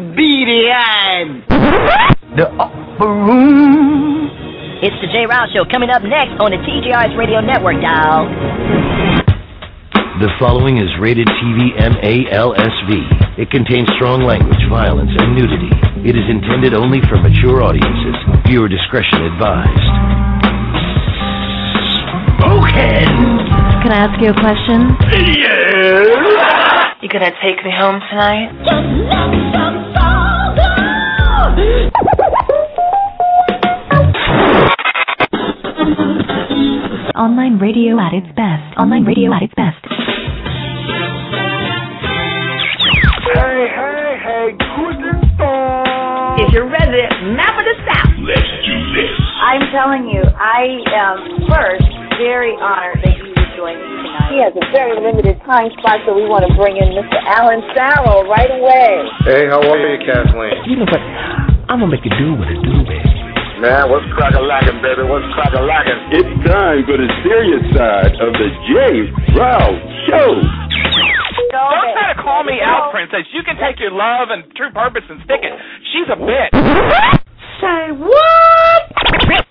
behind the upper room. It's the Jay Rouse Show coming up next on the TGRS Radio Network, dial. The following is rated TV MALSV. It contains strong language, violence, and nudity. It is intended only for mature audiences. Viewer discretion advised. Okay. Can I ask you a question? Yeah. You gonna take me home tonight? Just let some soul go. Online radio at its best. Online radio at its best. Hey, Guten Tag. It's your resident map of the South. Let's do this. I'm telling you, I am first very honored that you would join me tonight. He has a very limited time slot, so we want to bring in Mr. Alan Farrell right away. Hey, how are you, Kathleen? You know what? I'm gonna make you do what it do, baby. Man, what's crack-a-lackin', baby? What's crack-a-lackin'? It's time for the serious side of the Jay Rouse Show. Don't try to call me out, princess. You can take your love and true purpose and stick it. She's a bitch. Say what?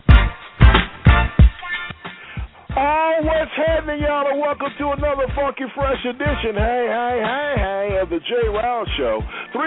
Oh, what's happening, y'all, and welcome to another funky fresh edition, hey, of the Jay Rouse Show.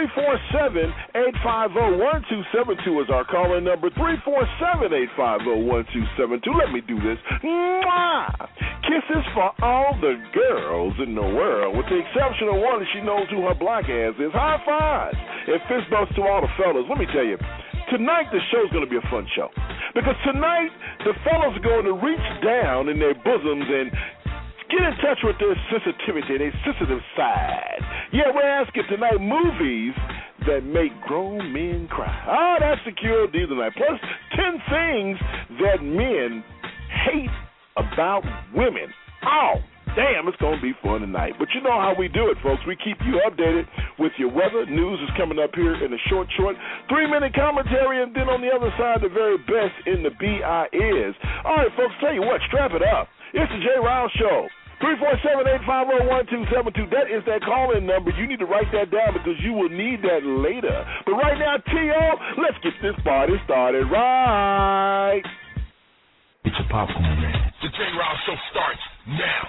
347-850-1272 is our calling number, 347-850-1272. Let me do this. Mwah! Kisses for all the girls in the world, with the exception of one, she knows who her black ass is. High fives and fist bumps to all the fellas. Let me tell you, tonight the show's going to be a fun show. Because tonight, the fellas are going to reach down in their bosoms and get in touch with their sensitivity, their sensitive side. Yeah, we're asking tonight movies that make grown men cry. Oh, that's the cure deal tonight. Plus 10 things that men hate about women. Oh, damn, it's going to be fun tonight. But you know how we do it, folks. We keep you updated with your weather. News is coming up here in a short 3-minute commentary, and then on the other side, the very best in the BI is. All right, folks, tell you what, strap it up. It's the Jay Rouse Show. 347-850-1272. That is that call-in number. You need to write that down because you will need that later. But right now, T.O., let's get this party started right. Get your popcorn ready. The Jay Rouse Show starts now.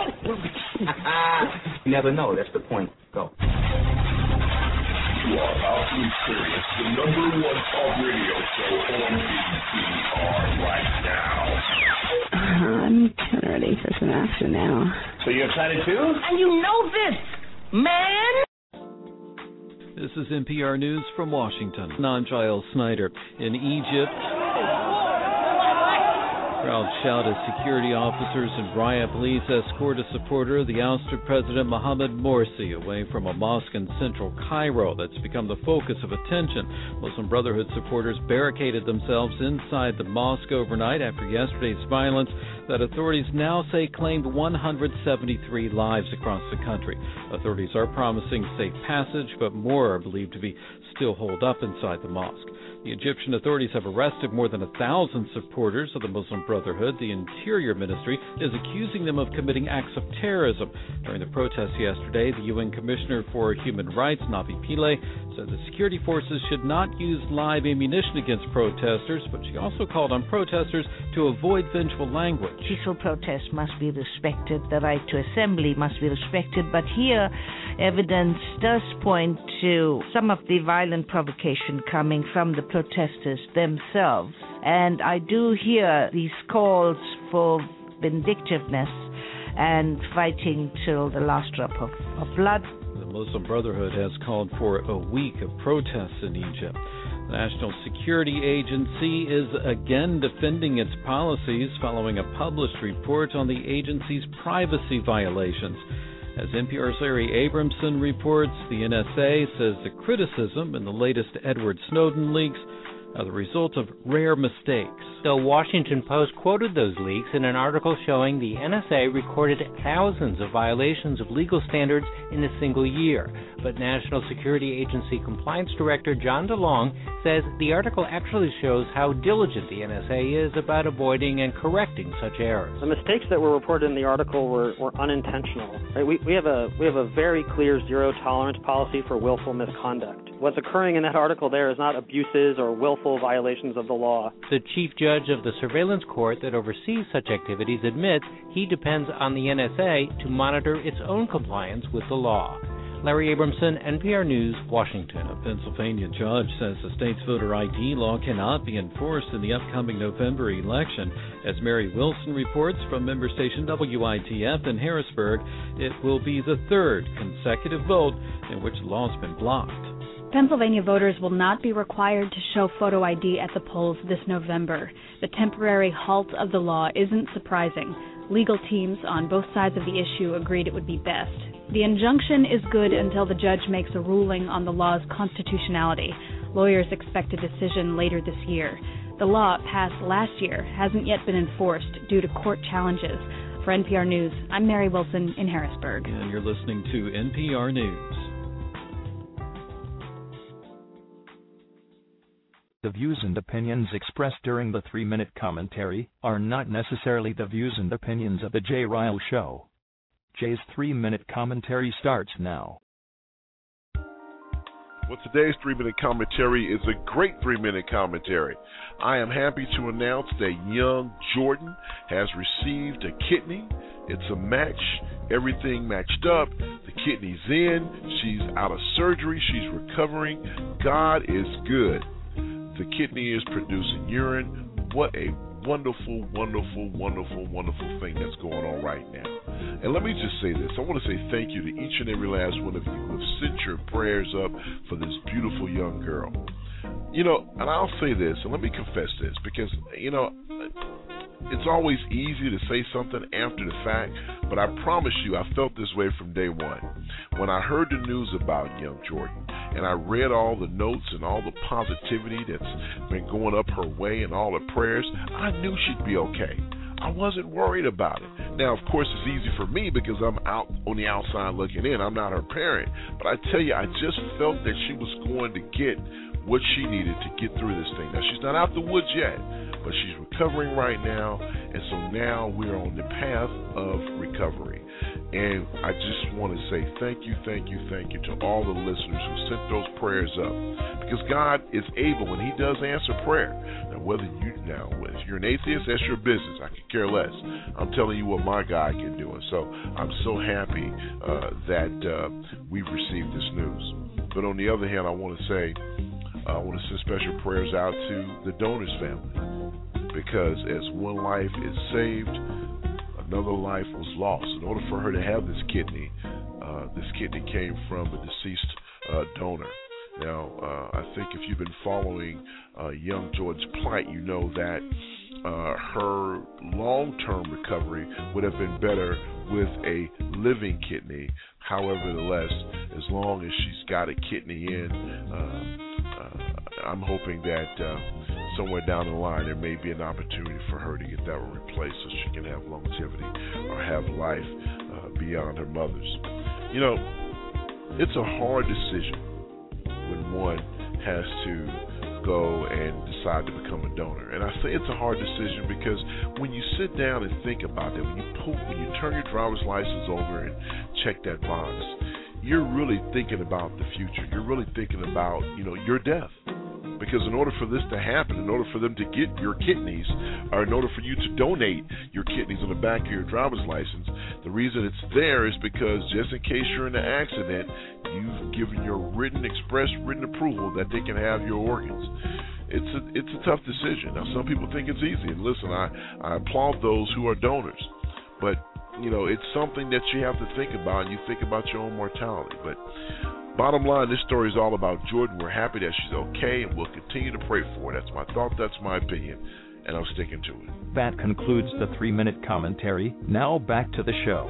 You never know. That's the point. Go. You are about to experience the #1 talk radio show on BTR right now. I'm kind of ready for some action now. So you're excited too? And you know this, man. This is NPR News from Washington. Giles Snyder. In Egypt, crowd shout as security officers and riot police escort a supporter of the ousted President Mohamed Morsi away from a mosque in central Cairo that's become the focus of attention. Muslim Brotherhood supporters barricaded themselves inside the mosque overnight after yesterday's violence that authorities now say claimed 173 lives across the country. Authorities are promising safe passage, but more are believed to be still holed up inside the mosque. The Egyptian authorities have arrested more than 1,000 supporters of the Muslim Brotherhood. The Interior Ministry is accusing them of committing acts of terrorism. During the protests yesterday, the UN Commissioner for Human Rights, Navi Pillay, said the security forces should not use live ammunition against protesters, but she also called on protesters to avoid vengeful language. Peaceful protest must be respected. The right to assembly must be respected. But here, evidence does point to some of the violent provocation coming from the protesters themselves. And I do hear these calls for vindictiveness and fighting till the last drop of blood. The Muslim Brotherhood has called for a week of protests in Egypt. The National Security Agency is again defending its policies following a published report on the agency's privacy violations. As NPR's Larry Abramson reports, the NSA says the criticism in the latest Edward Snowden leaks are the result of rare mistakes. The Washington Post quoted those leaks in an article showing the NSA recorded thousands of violations of legal standards in a single year. but National Security Agency Compliance Director John DeLong says the article actually shows how diligent the NSA is about avoiding and correcting such errors. The mistakes that were reported in the article were unintentional. Right? We have a very clear zero-tolerance policy for willful misconduct. What's occurring in that article there is not abuses or willful violations of the law. The chief judge of the surveillance court that oversees such activities admits he depends on the NSA to monitor its own compliance with the law. Larry Abramson, NPR News, Washington. A Pennsylvania judge says the state's voter ID law cannot be enforced in the upcoming November election. As Mary Wilson reports from member station WITF in Harrisburg, it will be the third consecutive vote in which the law's been blocked. Pennsylvania voters will not be required to show photo ID at the polls this November. The temporary halt of the law isn't surprising. Legal teams on both sides of the issue agreed it would be best. The injunction is good until the judge makes a ruling on the law's constitutionality. Lawyers expect a decision later this year. The law, passed last year, hasn't yet been enforced due to court challenges. For NPR News, I'm Mary Wilson in Harrisburg. And you're listening to NPR News. The views and opinions expressed during the 3-minute commentary are not necessarily the views and opinions of The Jay Ryle Show. Jay's 3-minute commentary starts now. Well, today's 3-minute commentary is a great 3-minute commentary. I am happy to announce that young Jordan has received a kidney. It's a match. Everything matched up. The kidney's in. She's out of surgery. She's recovering. God is good. The kidney is producing urine. What a wonderful, wonderful, wonderful, wonderful thing that's going on right now. And let me just say this. I want to say thank you to each and every last one of you who have sent your prayers up for this beautiful young girl. You know, and I'll say this, and let me confess this, because, you know, it's always easy to say something after the fact, but I promise you I felt this way from day one. When I heard the news about young Jordan, and I read all the notes and all the positivity that's been going up her way and all the prayers, I knew she'd be okay. I wasn't worried about it. Now, of course, it's easy for me because I'm out on the outside looking in. I'm not her parent. But I tell you, I just felt that she was going to get what she needed to get through this thing. Now, she's not out the woods yet, but she's recovering right now, and so now we're on the path of recovery. And I just want to say thank you to all the listeners who sent those prayers up, because God is able and He does answer prayer. Now, if you're an atheist, that's your business. I could care less. I'm telling you what my God can do, and so I'm so happy that we've received this news. But on the other hand, I want to say, I want to send special prayers out to the donor's family, because as one life is saved, another life was lost. In order for her to have this kidney came from a deceased donor. Now, I think if you've been following young Jordan's plight, you know that her long-term recovery would have been better with a living kidney. However, as long as she's got a kidney in, I'm hoping that somewhere down the line there may be an opportunity for her to get that one replaced so she can have longevity or have life beyond her mother's. You know, it's a hard decision when one has to go and decide to become a donor. And I say it's a hard decision because when you sit down and think about that, when you turn your driver's license over and check that box, you're really thinking about the future. You're really thinking about, your death. Because in order for this to happen, in order for them to get your kidneys, or in order for you to donate your kidneys on the back of your driver's license, the reason it's there is because just in case you're in an accident, you've given your express written approval that they can have your organs. It's a tough decision. Now, some people think it's easy, and listen, I applaud those who are donors, but it's something that you have to think about, and you think about your own mortality. But bottom line, this story is all about Jordan. We're happy that she's okay, and we'll continue to pray for her. That's my thought, that's my opinion, and I'm sticking to it. That concludes the 3-minute commentary. Now back to the show.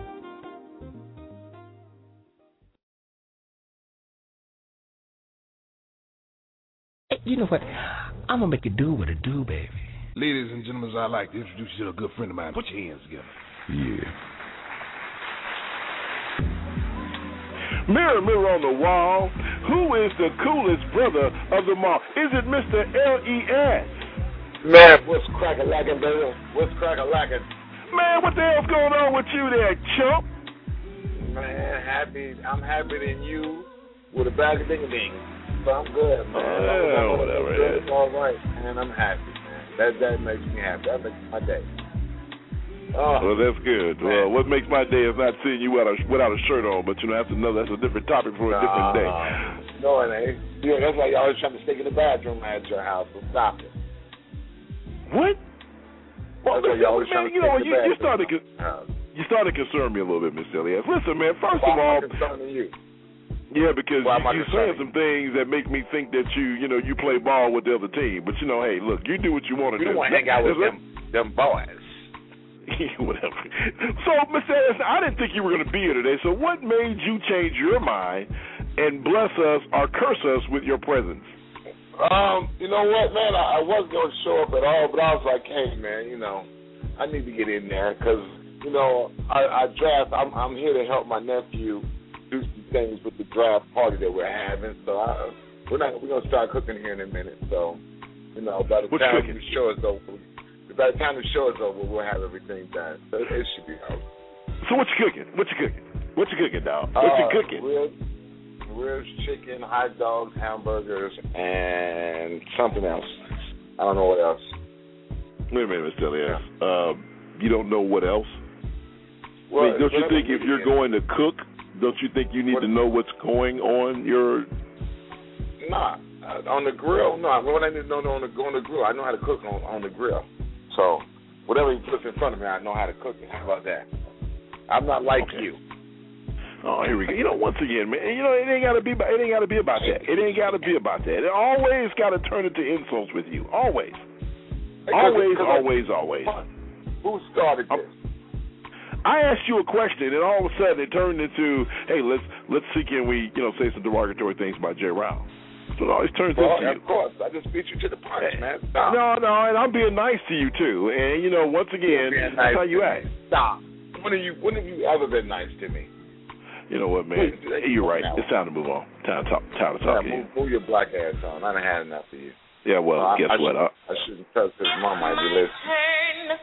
You know what? I'm going to make you do what it do, baby. Ladies and gentlemen, I'd like to introduce you to a good friend of mine. Put your hands together. Yeah. Mirror, mirror on the wall, who is the coolest brother of them all? Is it Mr. L.E.S.? Man, what's crack-a-lackin', baby? What's crack-a-lackin'? Man, what the hell's going on with you there, chump? Man, I'm happy than you with a bag of ding-a-ding. So I'm good, man. Whatever. It's all right, and I'm happy, man. That makes me happy. That makes my day. Well, that's good. Well, what makes my day is not seeing you without a shirt on, but that's a different topic for a different day. No, it ain't. Yeah, that's why y'all always trying to stick in the bathroom at your house. So stop it. What? Well, man, you started to concern me a little bit, Mr. Elias. Listen, man, first of all, you? Yeah, because you're saying some things that make me think that you play ball with the other team. But hey, look, you do what you want to do. You don't want to hang out with them boys. Whatever. So, Mr. Elias, I didn't think you were going to be here today. So, what made you change your mind and bless us or curse us with your presence? You know what, man? I wasn't going to show up at all, but I was like, hey, man, I need to get in there because, I draft. I'm here to help my nephew do some things with the draft party that we're having. So we're going to start cooking here in a minute. So, by the time the show is over, we'll have everything done. So it should be over. So what you cooking? What you cooking, dog? What you cooking? Ribs, chicken, hot dogs, hamburgers, and something else. I don't know what else. Wait a minute, Mr. Elias. You don't know what else? Well, don't you think if you're going to cook, don't you think you need to know what's going on your... Nah, on the grill, no. What I need to know on the grill, I know how to cook on the grill. So whatever he puts in front of me, I know how to cook it. How about that? I'm not like you. Oh, here we go. Once again, man, it ain't got to be about that. It ain't got to be about that. It always got to turn into insults with you. Always. Always. Who started this? I asked you a question, and all of a sudden it turned into, hey, let's see, can we, say some derogatory things about Jay Ryle. So it always turns into you. Of course. I just beat you to the punch, man. Stop. No, and I'm being nice to you, too. And, once again, that's how you act. Stop. When have you ever been nice to me? You know what, man? You're right. It's time to move on. Time to talk to you. Move your black ass on. I done had enough of you. Yeah, well, guess what? I shouldn't trust his mom might be listening.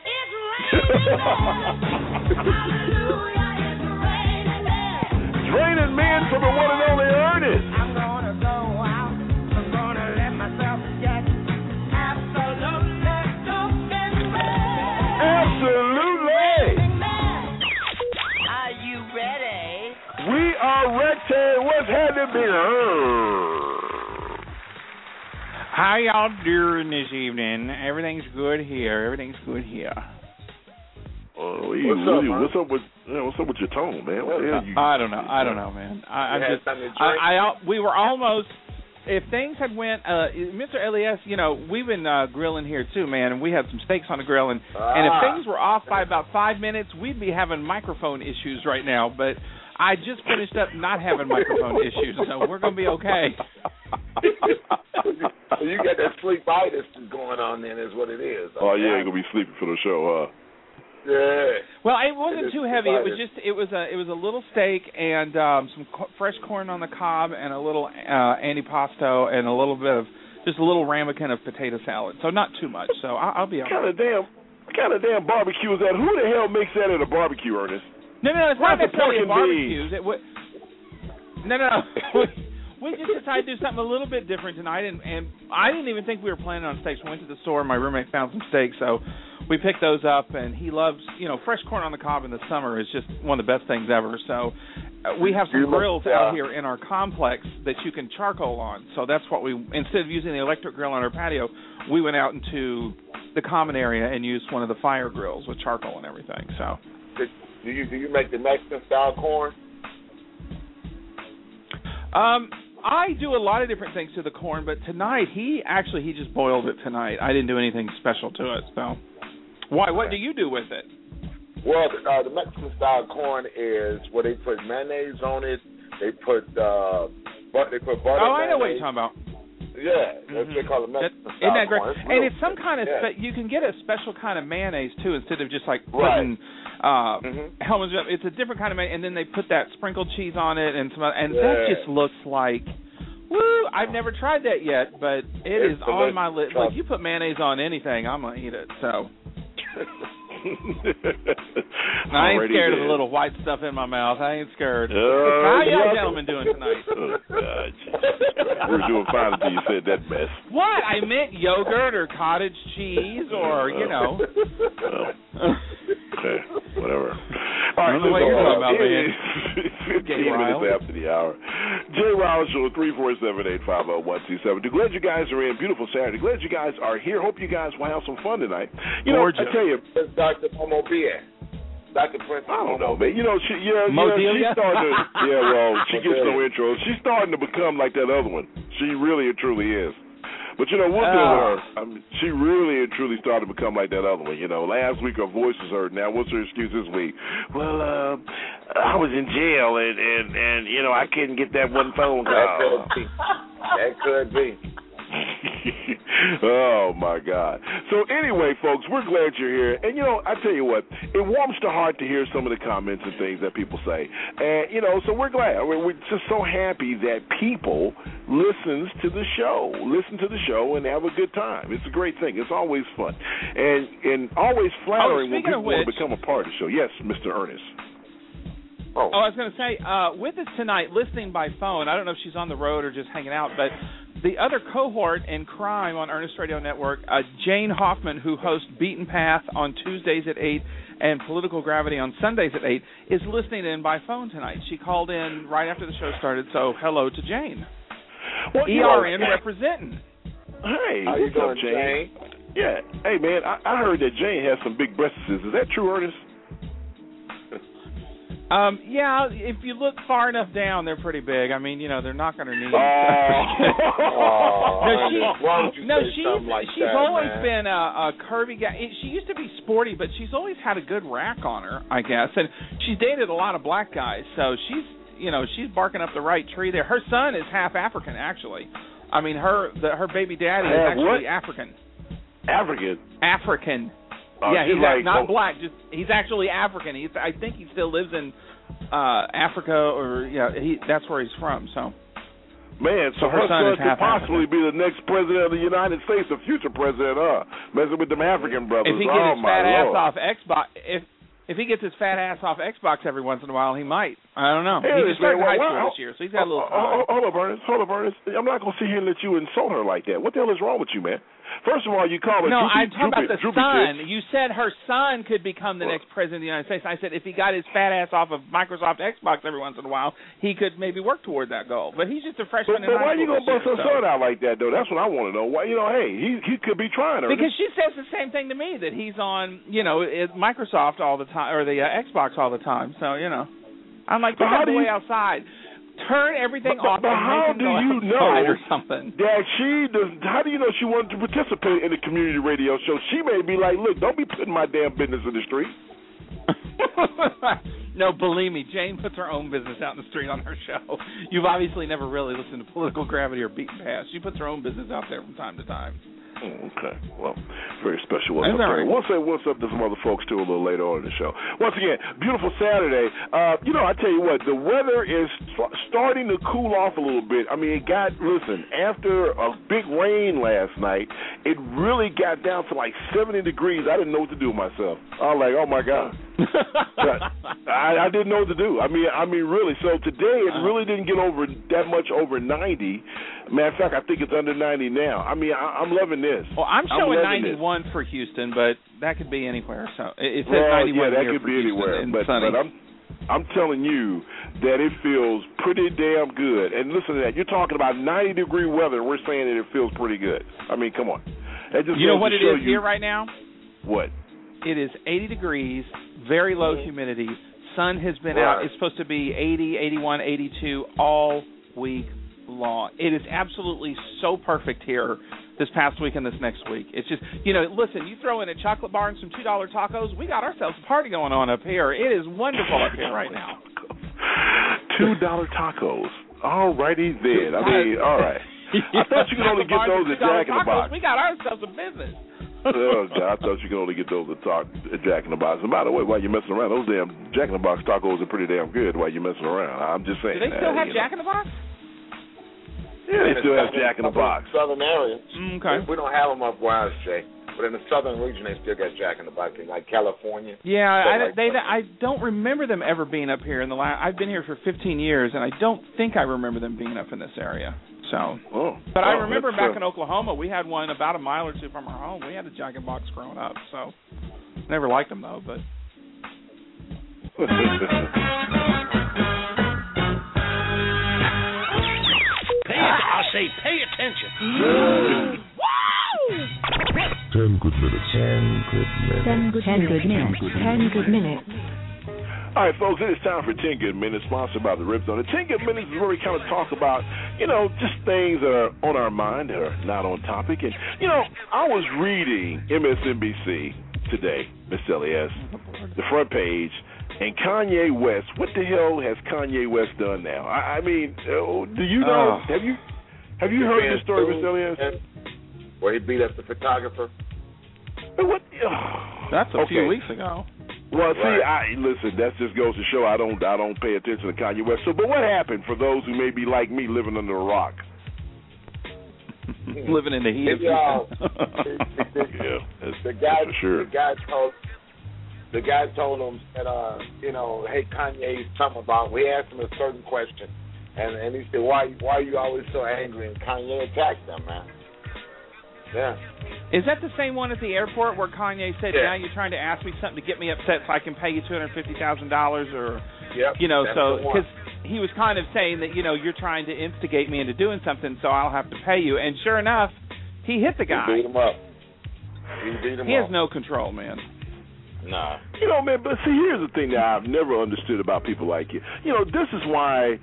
Draining men from the one and only Ernest. I'm gonna go out. I'm gonna let myself get absolutely. Are you ready? We are ready. What's happening here? How y'all doing this evening? Everything's good here. What's up with your tone, man? What the hell I don't know, man. We were almost. If things had went, Mr. Elias, we've been grilling here too, man, and we had some steaks on the grill, and if things were off by about 5 minutes, we'd be having microphone issues right now. But I just finished up not having microphone issues, so we're gonna be okay. So you got that sleepitis going on, then, is what it is. Oh yeah, you're gonna be sleeping for the show, huh? Yeah. Well, it wasn't too heavy. It was a little steak and some fresh corn on the cob and a little antipasto and a little bit of just a little ramekin of potato salad. So not too much. So I'll be okay. What kind of damn barbecue is that? Who the hell makes that at a barbecue, Ernest? No, it's not necessarily a barbecue. No. We just decided to do something a little bit different tonight, and I didn't even think we were planning on steaks. We went to the store, and my roommate found some steaks, so we picked those up, and he loves, fresh corn on the cob in the summer is just one of the best things ever. So we have some grills out here in our complex that you can charcoal on. So that's what instead of using the electric grill on our patio, we went out into the common area and used one of the fire grills with charcoal and everything. So do you make the Mexican style corn? I do a lot of different things to the corn, but tonight he just boiled it tonight. I didn't do anything special to it. So, why? What do you do with it? Well, the Mexican style corn is where they put mayonnaise on it. They put butter. Oh, I know what you're talking about. Yeah, that's what they call it Mexican style. Isn't that great? corn. And it's some kind of you can get a special kind of mayonnaise too, instead of just like Right. putting Hellman's. It's a different kind of mayonnaise, and then they put that sprinkled cheese on it, and that just looks like. Woo! I've never tried that yet, but it's on my list. Like, you put mayonnaise on anything, I'm gonna eat it. So. I ain't scared of the little white stuff in my mouth. I ain't scared. How y'all gentlemen doing tonight? Oh, God. We're doing fine until you said that mess. What? I meant yogurt or cottage cheese or, Okay, whatever. All right, I don't know what you're talking about, man. 15 minutes after the hour. Jay Ryle Show, 347-850-1272. Glad you guys are in. Beautiful Saturday. Glad you guys are here. Hope you guys will have some fun tonight. Gorgeous. I tell you, Dr. Momo B. Dr. Prince. I don't know, man. She's starting to. She gets no intro. She's starting to become like that other one. She really and truly is. But, we'll deal with her. I mean, she really and truly started to become like that other one. Last week her voice was hurt. Now, what's her excuse this week? Well, I was in jail, and I couldn't get that one phone call. That could be. Oh, my God. So, anyway, folks, we're glad you're here. And, I tell you what, it warms the heart to hear some of the comments and things that people say. And, so we're glad. We're just so happy that people listen to the show and have a good time. It's a great thing. It's always fun. And always flattering when people want to become a part of the show. Yes, Mr. Ernest. I was going to say, with us tonight, listening by phone, I don't know if she's on the road or just hanging out, but the other cohort in crime on Ernest Radio Network, Jane Hoffman, who hosts Beaten Path on Tuesdays at 8 and Political Gravity on Sundays at 8, is listening in by phone tonight. She called in right after the show started, so hello to Jane. Well, ERN representing. Hey, how you doing, up, Jane? Yeah. Hey, man, I heard that Jane has some big breasts. Is that true, Ernest? Yeah, if you look far enough down, they're pretty big. I mean, they're knocking her knees. She's always been a curvy guy. She used to be sporty, but she's always had a good rack on her, I guess. And she's dated a lot of black guys, so she's barking up the right tree there. Her son is half African, actually. I mean, her baby daddy is actually African. African. Yeah, he's not black. He's actually African. I think he still lives in Africa, or that's where he's from. So, man, so her son could possibly be the next president of the United States, the future president. Messing with them African brothers. If he gets his fat ass off Xbox, if he gets his fat ass off Xbox every once in a while, he might. I don't know. He just started high school this year, so he's got a little time. Hold up, Ernest. I'm not going to sit here and let you insult her like that. What the hell is wrong with you, man? First of all, you call her No, I'm talking about the son. You said her son could become the next president of the United States. I said if he got his fat ass off of Microsoft Xbox every once in a while, he could maybe work toward that goal. But he's just a freshman in high school. But why are you going to bust her son out like that, though? That's what I want to know. Why, he could be trying her. Because she says the same thing to me, that he's on, Microsoft all the time, or the Xbox all the time. So, I'm like, get the way outside. Turn everything off. But how do you know or something? That she does? How do you know she wanted to participate in the community radio show? She may be like, look, don't be putting my damn business in the street. No, believe me, Jane puts her own business out in the street on her show. You've obviously never really listened to Political Gravity or Beaten Path. She puts her own business out there from time to time. Okay. Well, very special. What's up, right. We'll say what's up to some other folks, too, a little later on in the show. Once again, beautiful Saturday. I tell you what, the weather is starting to cool off a little bit. I mean, after a big rain last night, it really got down to like 70 degrees. I didn't know what to do with myself. I was like, oh, my God. I didn't know what to do. I mean, really. So today it really didn't get that much over 90. Matter of fact, I think it's under 90 now. I mean, I'm loving this. Well, I'm showing 91 for Houston, but that could be anywhere. So it says 91 yeah, that here could for be Houston anywhere. and But sunny. I'm telling you that it feels pretty damn good. And listen to that. You're talking about 90-degree weather, and we're saying that it feels pretty good. I mean, come on. You know what it is here right now? What? It is 80 degrees, very low humidity. Sun has been out. It's supposed to be 80, 81, 82 all week long. It is absolutely so perfect here this past week and this next week. It's just, listen, you throw in a chocolate bar and some $2 tacos, we got ourselves a party going on up here. It is wonderful up here right now. $2 tacos. All righty then. I mean, all right. I thought you could only get those at Jack in the Box. We got ourselves a business. Oh, God, I thought you could only get those at Jack in the Box. And by the way, while you're messing around, those damn Jack in the Box tacos are pretty damn good while you're messing around. I'm just saying. Do they still have Jack in the Box? Yeah, they still have Jack in the Box. Southern area. Okay. We don't have them up where I was, Jay. But in the southern region, they still got Jack in the Box, like California. Yeah, I don't remember them ever being up here in the last. I've been here for 15 years, and I don't think I remember them being up in this area. So, but I remember back in Oklahoma, we had one about a mile or two from our home. We had a Jack in the Box growing up. So, never liked them though, but. I say, pay attention. 10 good minutes. 10 good minutes. All right, folks, it is time for 10 Good Minutes, sponsored by the Rip Zone. The 10 Good Minutes is where we kind of talk about, just things that are on our mind that are not on topic. And, I was reading MSNBC today, Miss Elias, the front page, and Kanye West. What the hell has Kanye West done now? I mean, do you know? Have you heard this story, Miss Elias? Where he beat up the photographer? What? That's a few weeks ago. Well, see, listen. That just goes to show I don't pay attention to Kanye West. So, but what happened for those who may be like me, living under a rock? Living in the heat of the guy told him that hey, Kanye, something about. We asked him a certain question, and he said, why are you always so angry? And Kanye attacked him, man. Yeah. Is that the same one at the airport where Kanye said, now you're trying to ask me something to get me upset so I can pay you $250,000 or, so, because he was kind of saying that, you're trying to instigate me into doing something so I'll have to pay you. And sure enough, he hit the guy. He beat him up. He has no control, man. Nah. Man, but see, here's the thing that I've never understood about people like you. This is why,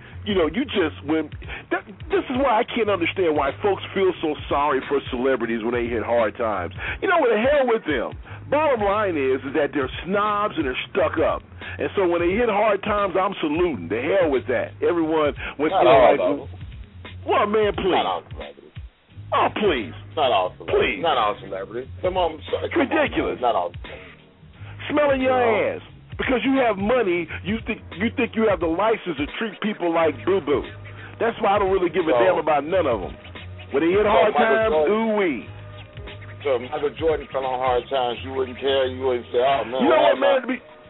this is why I can't understand why folks feel so sorry for celebrities when they hit hard times. What the hell with them? Bottom line is that they're snobs and they're stuck up. And so when they hit hard times, I'm saluting. The hell with that. Everyone went through well, man, please. Not all celebrities. Oh, please. Not all celebrities. Please. Not all celebrities. Some of them. It's ridiculous. Not all celebrities. Smelling your ass because you have money. You think you have the license to treat people like boo-boo. That's why I don't really give a damn about none of them. When they hit hard times, ooh-wee. So if Michael Jordan fell on hard times, you wouldn't care. You wouldn't say, "Oh man." You know what, man?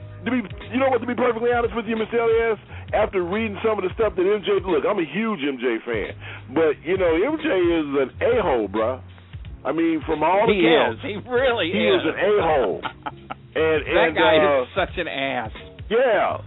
To be perfectly honest with you, Mr. Elias, after reading some of the stuff that MJ, look, I'm a huge MJ fan, but MJ is an a-hole, bro. I mean, from all accounts, he really is. He is an a-hole. And that guy is such an ass. Yeah,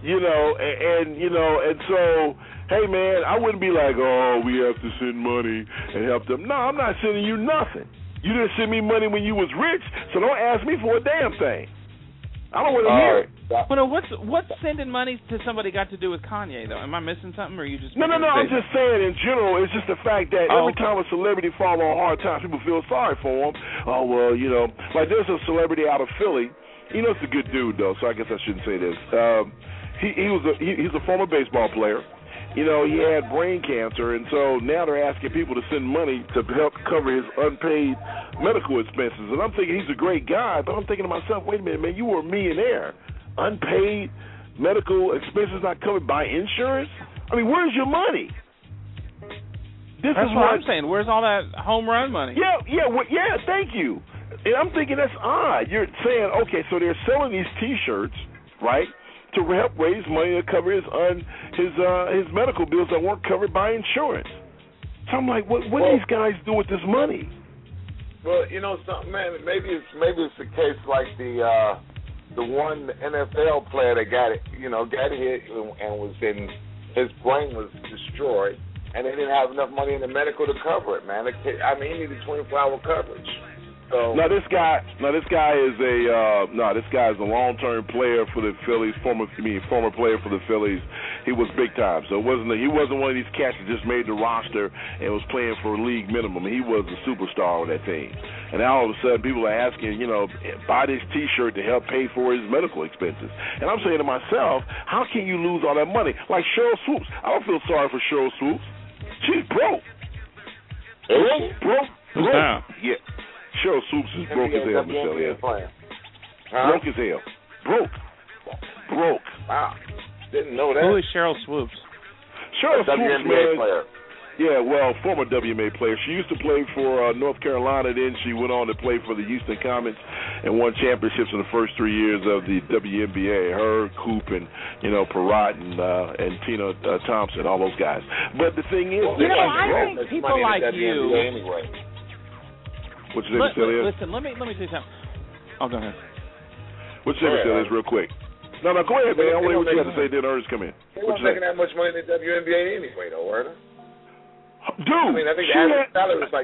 and so, hey man, I wouldn't be like, oh, we have to send money and help them. No, I'm not sending you nothing. You didn't send me money when you was rich, so don't ask me for a damn thing. I don't want to hear it. Well, what's sending money to somebody got to do with Kanye though? Am I missing something, or are you just no? I'm just saying in general. It's just the fact that every time a celebrity falls on hard times, people feel sorry for him. Oh well, like there's a celebrity out of Philly. He's a good dude though, so I guess I shouldn't say this. He's a former baseball player. He had brain cancer, and so now they're asking people to send money to help cover his unpaid medical expenses. And I'm thinking he's a great guy, but I'm thinking to myself, wait a minute, man, you were a millionaire. Unpaid medical expenses not covered by insurance? I mean, where's your money? That's what I'm saying. Where's all that home run money? Yeah, thank you. And I'm thinking that's odd. You're saying, okay, so they're selling these T-shirts, right, to help raise money to cover his medical bills that weren't covered by insurance. So I'm like, what do these guys do with this money? Well, something, man. Maybe it's the case like the one NFL player that got hit and was his brain was destroyed, and they didn't have enough money in the medical to cover it, man. He needed 24-hour coverage. So this guy is a long-term player for the Phillies, former player for the Phillies. He was big time, so he wasn't one of these cats that just made the roster and was playing for league minimum. He was a superstar on that team. And now all of a sudden people are asking, buy this T-shirt to help pay for his medical expenses. And I'm saying to myself, how can you lose all that money? Like Sheryl Swoopes. I don't feel sorry for Sheryl Swoopes. She's broke. Broke. Yeah. Cheryl Swoops is broke as hell, Michelle. Broke as hell. Broke. Wow. Didn't know that. Who is Cheryl Swoops? Cheryl Swoops, WNBA player. Yeah, well, former WNBA player. She used to play for North Carolina. Then she went on to play for the Houston Comets and won championships in the first 3 years of the WNBA. Her, Coop, and Perrott and Tina Thompson, all those guys. But the thing is, I think people like you. Anyway. What you say, Michelle? Listen, let me say something. Oh, go ahead. What you say, Michelle? Real quick. No, go ahead, man. I want to hear what you got to say. Then Ernest come in. They weren't making that much money in the WNBA anyway, though, were they? Dude, I mean, I think the average salary was like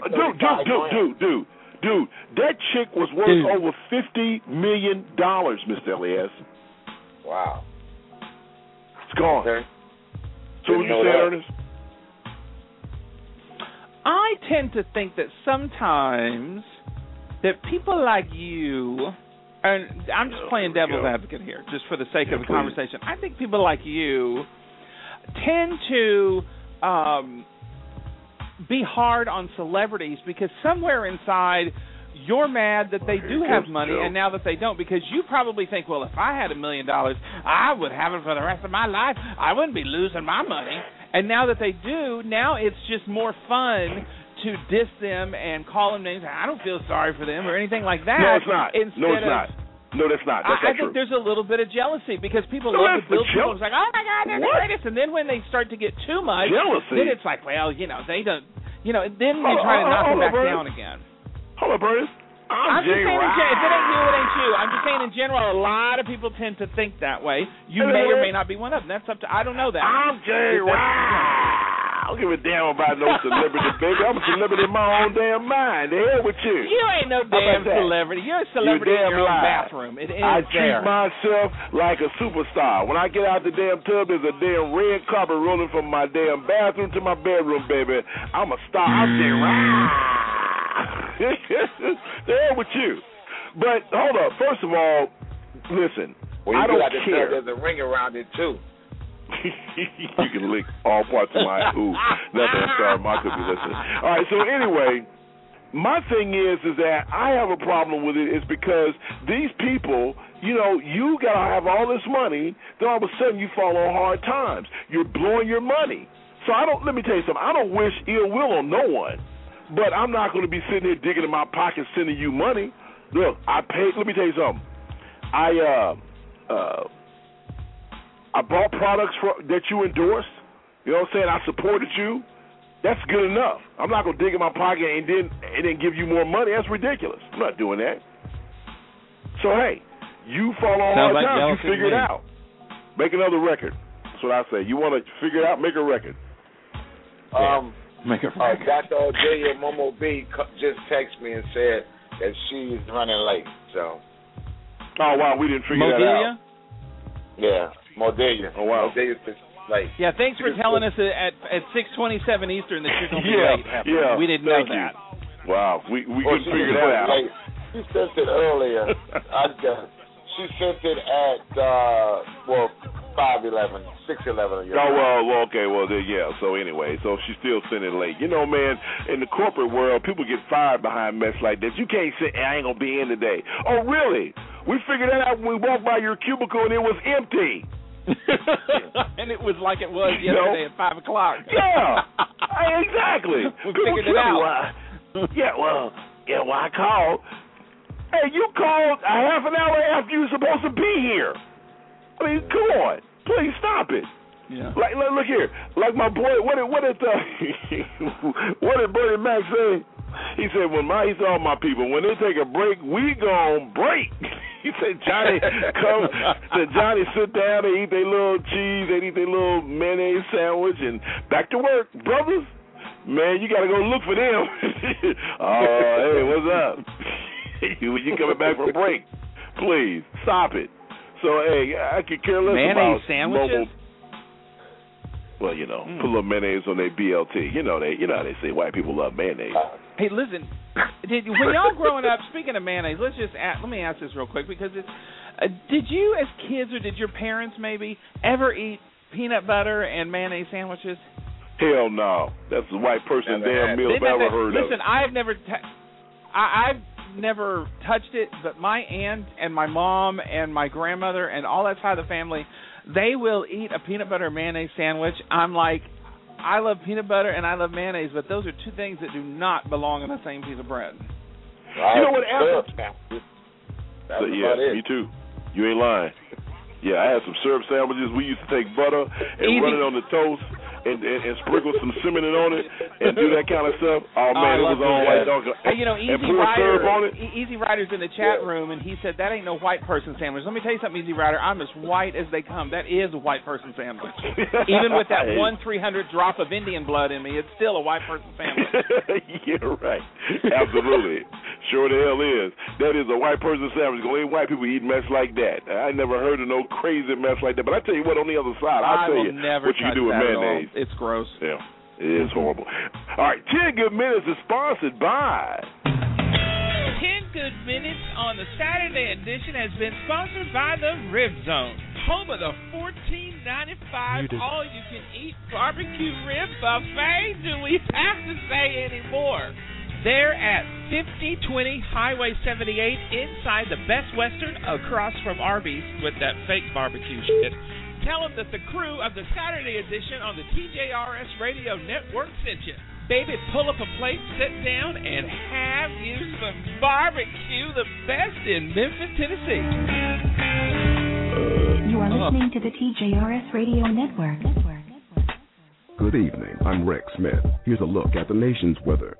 dude, that chick was worth over $50 million, Mr. Elias. Wow. It's gone. Okay. So what you say, Ernest? I tend to think that sometimes that people like you, and I'm just playing devil's advocate here, just for the sake of the conversation. I think people like you tend to be hard on celebrities because somewhere inside you're mad that they do have money and now that they don't, because you probably think, well, if I had $1 million, I would have it for the rest of my life. I wouldn't be losing my money. And now that they do, now it's just more fun to diss them and call them names. I don't feel sorry for them or anything like that. No, it's not. No, that's not. That's I think there's a little bit of jealousy because people love to build people. It's like, oh my God, they're the greatest. And then when they start to get too much, then it's like, well, they don't, then you try to knock them back down again. Hold up, Ernest. I'm just saying, if it ain't you, it ain't you. I'm just saying, in general, a lot of people tend to think that way. You may or may not be one of them. That's up to, I don't know that. I'm Jay I don't give a damn about no celebrity, baby. I'm a celebrity in my own damn mind. The hell with you. You ain't no damn celebrity. You're a celebrity in your own bathroom. It is I treat myself like a superstar. When I get out the damn tub, there's a damn red carpet rolling from my damn bathroom to my bedroom, baby. I'm a star. I'm Jay The hell with you. But hold up. First of all, listen. I don't care. There's a ring around it too. You can lick all parts of my nothing. I'm sorry, Mark could be listening. All right. So anyway, my thing is that I have a problem with it. Is because these people, you gotta have all this money. Then all of a sudden you fall on hard times. You're blowing your money. So let me tell you something. I don't wish ill will on no one. But I'm not going to be sitting here digging in my pocket sending you money. Look, I paid. Let me tell you something. I bought products that you endorsed. You know what I'm saying? I supported you. That's good enough. I'm not going to dig in my pocket and then give you more money. That's ridiculous. I'm not doing that. So, hey, you fall on hard times. You figure it out. Make another record. That's what I say. You want to figure it out? Make a record. Dr. Odelia Momo B just texted me and said that she's running late. So. Oh wow, we didn't figure that out. Yeah, Modelia. Oh wow. Modelia's late. Yeah, thanks for telling us at 6:27 Eastern that you're going to be late. Yeah, we didn't know that. Wow, we couldn't figure that out. Late. She sent it earlier. She sent it at 5:11, 6:11. Oh well, okay, well then, yeah. So anyway, so she still sent it late. Man, in the corporate world, people get fired behind mess like this. You can't say I ain't gonna be in today. Oh really? We figured that out when we walked by your cubicle and it was empty. And it was like it was yesterday at 5 o'clock. Yeah, exactly. We figured it out. Well, I called. Hey, you called a half an hour after you were supposed to be here. I mean, come on. Please stop it. Yeah. Like, look here. Like my boy, what did Bernie Mac say? He said, he said, all my people, when they take a break, we gon' break. He said, Johnny, sit down and eat their little cheese, they eat their little mayonnaise sandwich, and back to work, brothers. Man, you got to go look for them. Hey, what's up? You coming back from break? Please, stop it. So, hey, I could care less mayonnaise about sandwiches? Well, put a little mayonnaise on their BLT. You know how they say white people love mayonnaise. Hey, listen, when y'all growing up, speaking of mayonnaise, let me ask this real quick because did you as kids or did your parents maybe ever eat peanut butter and mayonnaise sandwiches? Hell no. That's the white person damn meal I've ever heard of. Listen, I've never touched it, but my aunt and my mom and my grandmother and all that side of the family, they will eat a peanut butter and mayonnaise sandwich. I'm like, I love peanut butter and I love mayonnaise, but those are two things that do not belong in the same piece of bread. You know what else? Me too. You ain't lying. Yeah, I had some syrup sandwiches. We used to take butter and run it on the toast and sprinkle some cinnamon on it and do that kind of stuff. Oh, man, it was all white dog. Hey, Easy Rider's in the chat room, and he said, that ain't no white person sandwich. Let me tell you something, Easy Rider. I'm as white as they come. That is a white person sandwich. Even with that 1/300 drop of Indian blood in me, it's still a white person sandwich. You're right. Absolutely. Sure the hell is. That is a white person sandwich. Ain't white people eat mess like that. I never heard of no crazy mess like that. But I tell you what, on the other side, I'll tell you what you can do with mayonnaise. It's gross. Yeah, it is horrible. All right, 10 Good Minutes is sponsored by... 10 Good Minutes on the Saturday edition has been sponsored by the Rib Zone, home of the $14.95 all-you-can-eat barbecue rib buffet. Do we have to say anymore? They're at 5020 Highway 78 inside the Best Western across from Arby's with that fake barbecue shit. Tell them that the crew of the Saturday edition on the TJRS Radio Network sent you. Baby, pull up a plate, sit down, and have you some barbecue, the best in Memphis, Tennessee. You are listening to the TJRS Radio Network. Good evening. I'm Rex Smith. Here's a look at the nation's weather.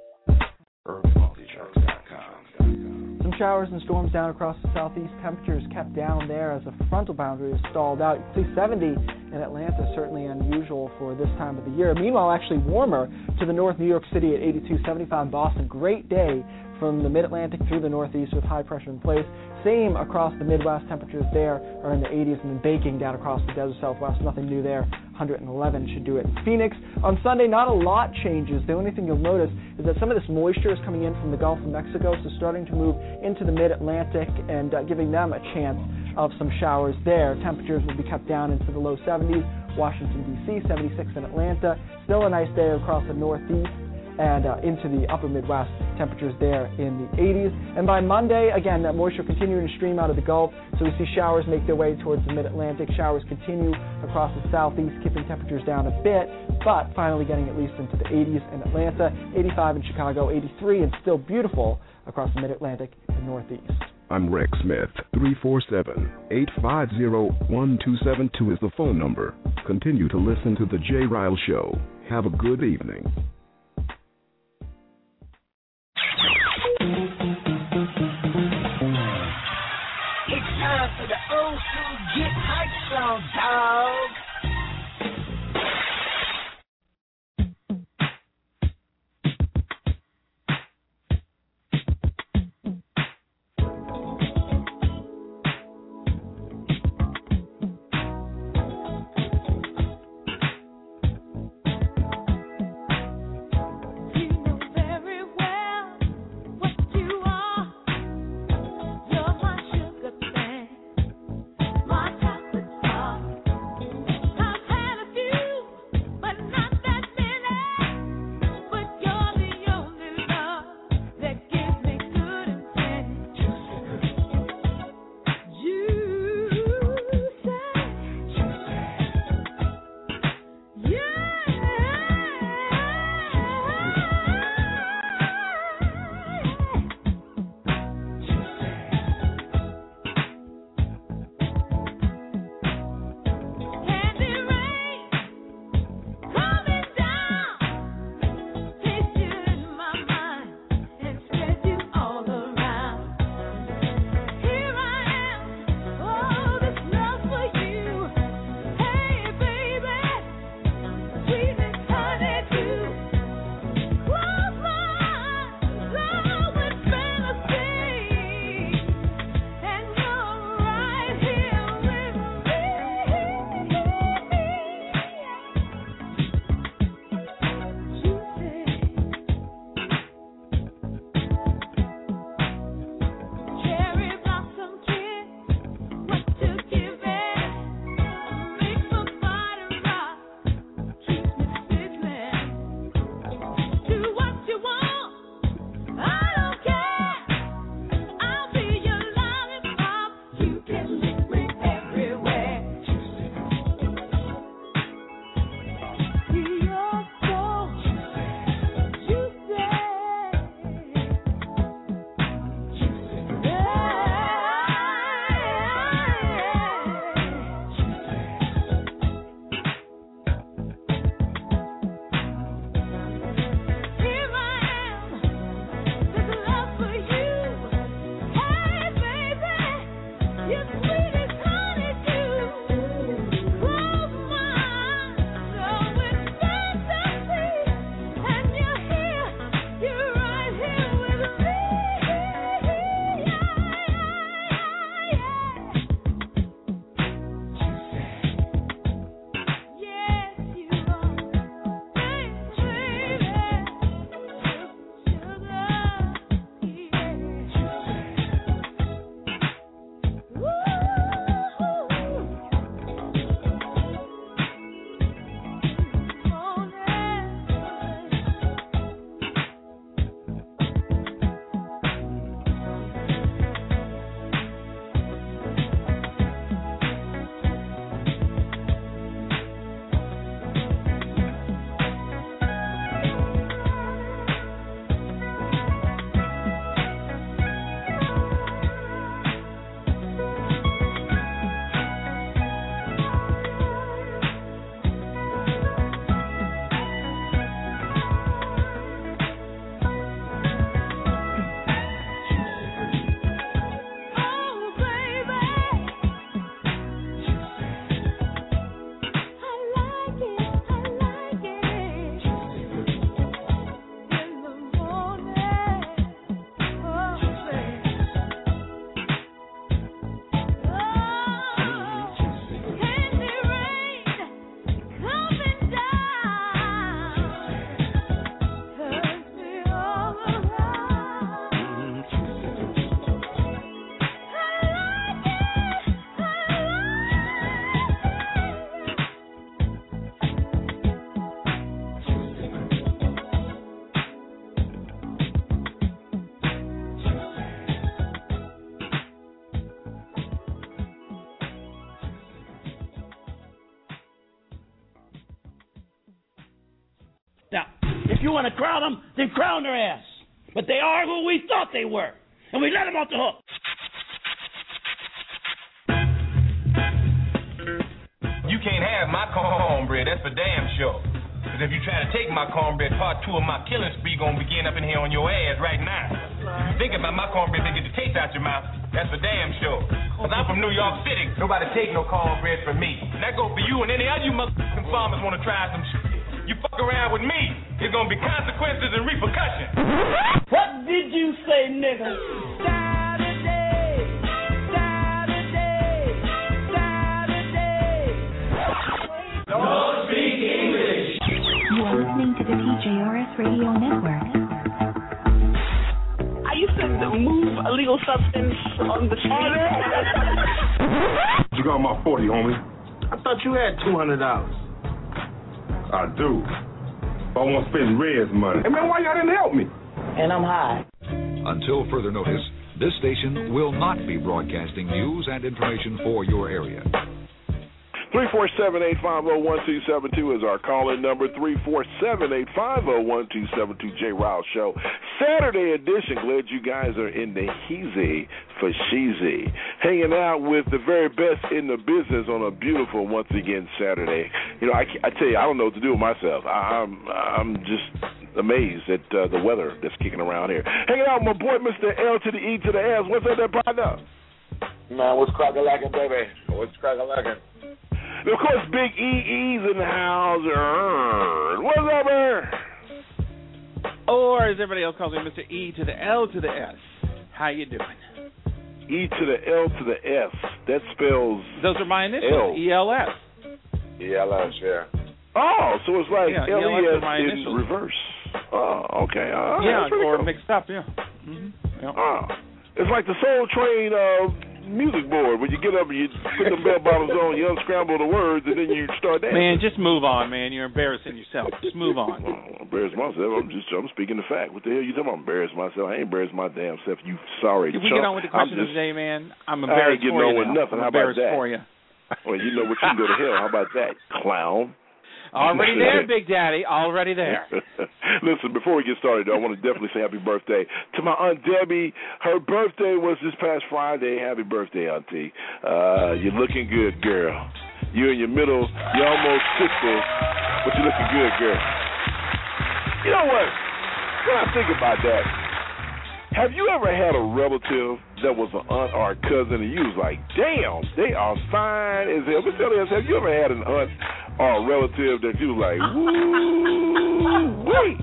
Some showers and storms down across the southeast. Temperatures kept down there as the frontal boundary is stalled out. You can see 70 in Atlanta, certainly unusual for this time of the year. Meanwhile, actually warmer to the north, New York City at 82, 75 Boston. Great day from the mid-Atlantic through the northeast with high pressure in place. Same across the Midwest. Temperatures there are in the 80s, and then baking down across the desert Southwest. Nothing new there. 111 should do it. Phoenix, on Sunday, not a lot changes. The only thing you'll notice is that some of this moisture is coming in from the Gulf of Mexico, so starting to move into the mid-Atlantic and giving them a chance of some showers there. Temperatures will be kept down into the low 70s. Washington, D.C., 76 in Atlanta. Still a nice day across the northeast and into the upper Midwest. Temperatures there in the 80s. And by Monday, again, that moisture continuing to stream out of the Gulf, so we see showers make their way towards the mid-Atlantic. Showers continue across the southeast, keeping temperatures down a bit, but finally getting at least into the 80s in Atlanta, 85 in Chicago, 83, and still beautiful across the mid-Atlantic and northeast. I'm Rex Smith. 347-850-1272 is the phone number. Continue to listen to The Jay Ryle Show. Have a good evening. It's time for the old school Get Hype song, dog. You're my sugar thing, my chocolate bar. you want to crown them, then crown their ass. But they are who we thought they were, and we let them off the hook. You can't have my cornbread, that's for damn sure. Because if you try to take my cornbread, part 2 of my killing spree gonna begin up in here on your ass right now. If you think about my cornbread, they get the taste out your mouth, that's for damn sure. Because I'm from New York City, nobody take no cornbread from me. And that goes for you and any other you motherfucking farmers want to try some shit. You fuck around with me, there's gonna be consequences and repercussions. What did you say, nigga? Don't speak English. You are listening to the TJRS Radio Network. I used to move illegal substance on the street. You got my 40, homie. I thought you had $200. I do. I want to spend Red's money. Hey, man, why y'all didn't help me? And I'm high. Until further notice, this station will not be broadcasting news and information for your area. 347-850-1272 is our call-in number. 347-850-1272. Jay Riles Show. Saturday edition. Glad you guys are in the heezy for sheezy. Hanging out with the very best in the business on a beautiful, once again, Saturday. You know, I tell you, I don't know what to do with myself. I'm just amazed at the weather that's kicking around here. Hanging out with my boy, Mr. L to the E to the S. What's up there, partner? Man, what's crack-a-lackin', baby? What's crack-a-lackin'? And of course, Big EE's in the house. What's up, man? Or as everybody else calls me, Mr. E to the L to the S. How you doing? E to the L to the S. That spells Those are my initials, ELS. ELS, yeah. Oh, so it's like LES in reverse. Oh, okay. Yeah, or cool. mixed up, yeah. Mm-hmm. Yep. Oh, it's like the Soul Train music board. When you get up and you put the bell bottoms on, you unscramble the words, and then you start dancing. Man, just move on, man. You're embarrassing yourself. Just move on. I'm embarrassing myself. I'm speaking the fact. What the hell you talking about? Embarrassing myself? I ain't embarrassing my damn self. You sorry. Can we get on with the question of the day, man? I'm embarrassed for you. I ain't getting on with nothing. How about that? For you. Well, you know what? You can go to hell. How about that, clown? Already there, Big Daddy. Already there. Listen, before we get started, though, I want to definitely say happy birthday to my Aunt Debbie. Her birthday was this past Friday. Happy birthday, Auntie. You're looking good, girl. You're in your middle. You're almost 60, but you're looking good, girl. You know what? When I think about that, have you ever had a relative that was an aunt or a cousin, and you was like, damn, they are fine as hell? But tell us, have you ever had an aunt or a relative that you was like, woo, wait?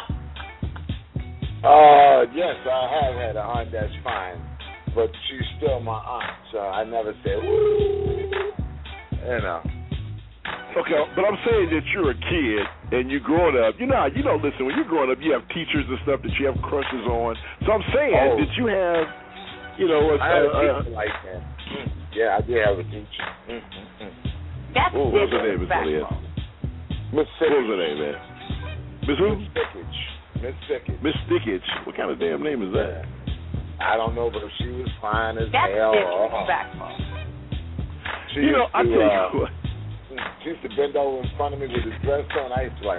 Yes, I have had an aunt that's fine, but she's still my aunt, so I never say, woo, you know. Okay, but I'm saying that you're a kid and you're growing up. Listen, when you're growing up, you have teachers and stuff that you have crushes on. So I'm saying that you have, I had a teacher like that. Yeah, I did have a teacher. What was her name, Miss Elliott? Miss What was her name, man? Miss who? Miss Stickage. Miss Stickage. What kind of damn name is that? I don't know, but she was fine as hell. She used to, I tell you what. She used to bend over in front of me with the dress on. I used to like,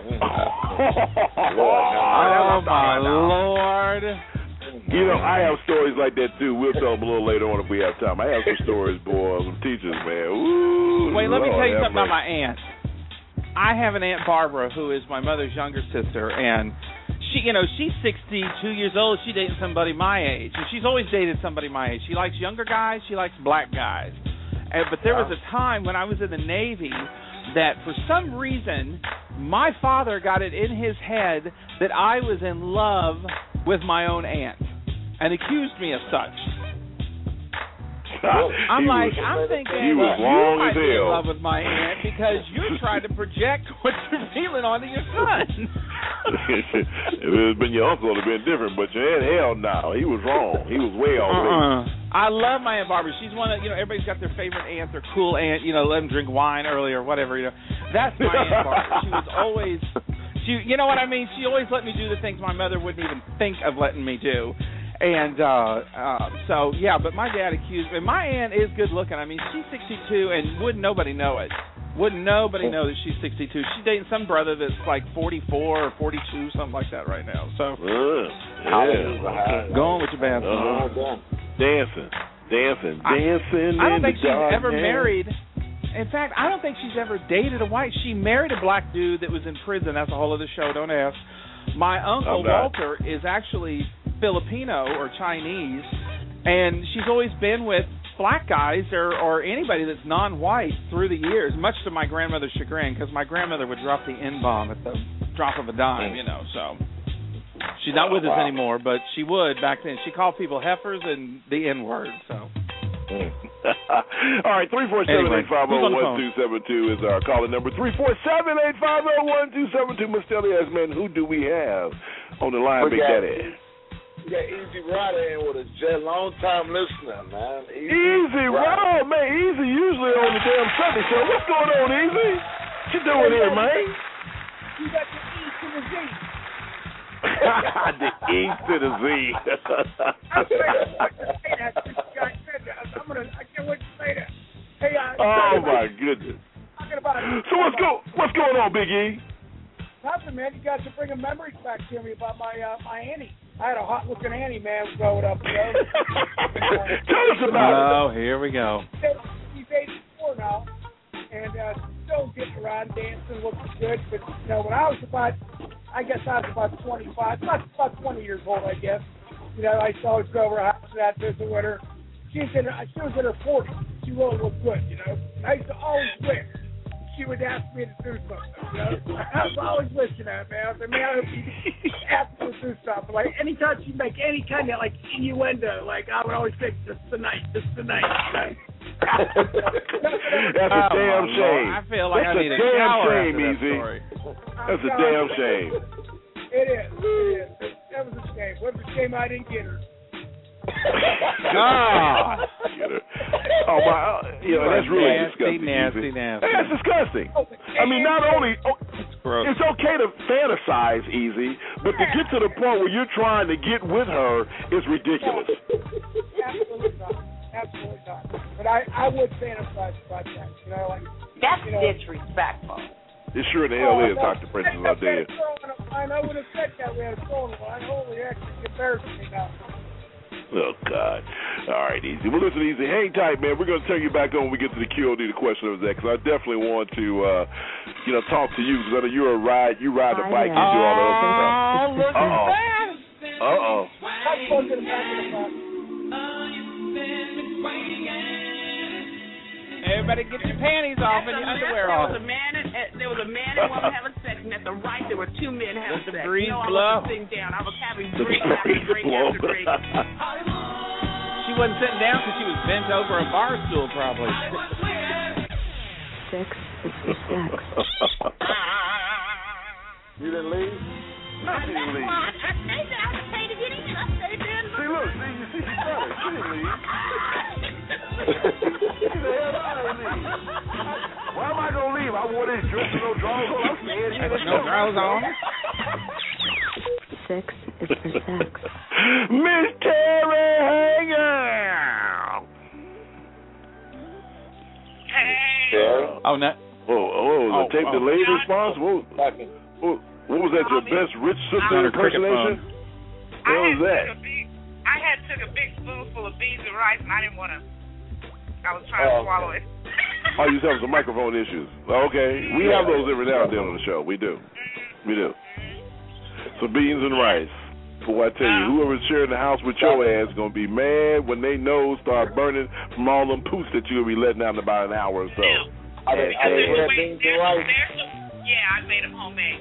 Lord, my Lord. I have stories like that too. We'll tell them a little later on if we have time. I have some stories, boy, some teachers, man. Ooh, wait, let me tell you something about my aunt. I have an Aunt Barbara who is my mother's younger sister, and she's 62 years old. She dated somebody my age, and she's always dated somebody my age. She likes younger guys. She likes black guys. But there was a time when I was in the Navy that for some reason my father got it in his head that I was in love with my own aunt and accused me of such. I'm thinking you might be in love with my aunt because you're trying to project what you're feeling onto your son. If it had been your uncle, it would have been different. But your aunt, hell no. He was wrong. He was way off. I love my Aunt Barbara. She's one of, everybody's got their favorite aunt, their cool aunt, let them drink wine early or whatever, That's my Aunt Barbara. She was always, you know what I mean? She always let me do the things my mother wouldn't even think of letting me do. And but my dad accused me. My aunt is good looking. I mean, she's 62 and wouldn't nobody know it. Wouldn't nobody know that she's 62. She's dating some brother that's like 44 or 42, something like that right now. So, go on with your band. Dancing. I don't think she's ever married. In fact, I don't think she's ever dated a white. She married a black dude that was in prison. That's a whole other show. Don't ask. My uncle Walter is actually Filipino or Chinese, and she's always been with black guys or anybody that's non-white through the years, much to my grandmother's chagrin, because my grandmother would drop the N-bomb at the drop of a dime, so. She's not with us anymore, but she would back then. She called people heifers and the N-word, so. All right, 347-850-1272 is our calling number. 347-850-1272. Miss Elias, man, who do we have on the line, Big Daddy? We got Easy Rider in with us, long-time listener, man. Easy Rider, man. Easy usually on the damn Sunday show. What's going on, Easy? What you doing here, man? You got the E to the Z. The E to the Z. I can't wait to say that. Hey, oh my goodness. So what's going on, Big E? Nothing, man. You guys are bringing memories back to me about my Annie. I had a hot looking Annie, man, growing up. Tell us about it. Oh, here we go. He's 84 now, and still getting around, dancing, looking good. But when I was about 25, about 20 years old, I guess. I used to always go over her house and that visit with her. She was in her 40s. She really looked good, I used to always wish she would ask me to do something, I was always wishing that, man. I said, man, I hope you ask me to do something. Like, anytime she'd make any kind of, innuendo, I would always think, just tonight. That's a damn shame. I feel like I need a shower after that story. That's a damn shame. It is. That was a shame. What was a shame I didn't get her. Oh my! That's really disgusting. Nasty. That's disgusting. I mean, not only it's okay to fantasize, Easy, but to get to the point where you're trying to get with her is ridiculous. Absolutely not. But I would fantasize about that. That's disrespectful. It sure the hell is, Dr. Princess. I'll tell you. I would have said that we had a phone line. Holy heck, it's embarrassing me now. Oh, God. All right, Easy. Well, listen, Easy, hang tight, man. We're going to turn you back on when we get to the QOD, the question of the day, because I definitely want to, talk to you, because I know you ride the bike, you do all the other stuff. Uh-oh. Everybody get your panties off and your underwear off. There was a man and woman having sex, and at the right there were two men having sex. The breeze I blow. wasn't sitting down. I was having drink after drink after drink. She wasn't sitting down because she was bent over a bar stool, probably. Sex is for sex. You didn't leave? No, she didn't leave. I stayed there. I paid to get in. I stayed there. See, look. You see, she got it. She didn't leave. Why am I going to leave? I wore this dress with no drawers on. I'm scared. No drawers on? Sex is for sex. Miss Terry Hanger! Hey! Oh, no. The lady response? What was that, your best rich sister impersonation? What was that? I had took a big spoonful of beans and rice, and I didn't want to. I was trying to swallow it. Oh, you having some microphone issues. Okay. We have those every now and then on the show. We do. So beans and rice. Boy, I tell you, whoever's sharing the house with your ass is going to be mad when they nose start burning from all them poofs that you'll be letting out in about an hour or so. I made them homemade.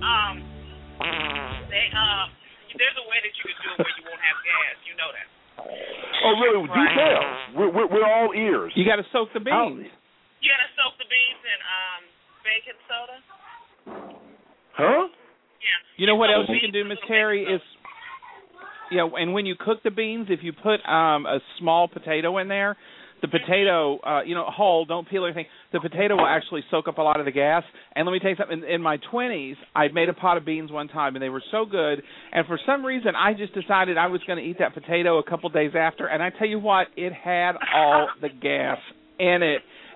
There's a way that you can do it where you won't have gas. You know that. Oh, really? Do tell. We're all ears. You got to soak the beans. You got to soak the beans in baking soda. Huh? Yeah. You know what else you can do, Miss Terry, is, and when you cook the beans, if you put a small potato in there, the potato, whole, don't peel anything, the potato will actually soak up a lot of the gas. And let me tell you something, in my 20s, I made a pot of beans one time, and they were so good, and for some reason, I just decided I was going to eat that potato a couple days after, and I tell you what, it had all the gas in it.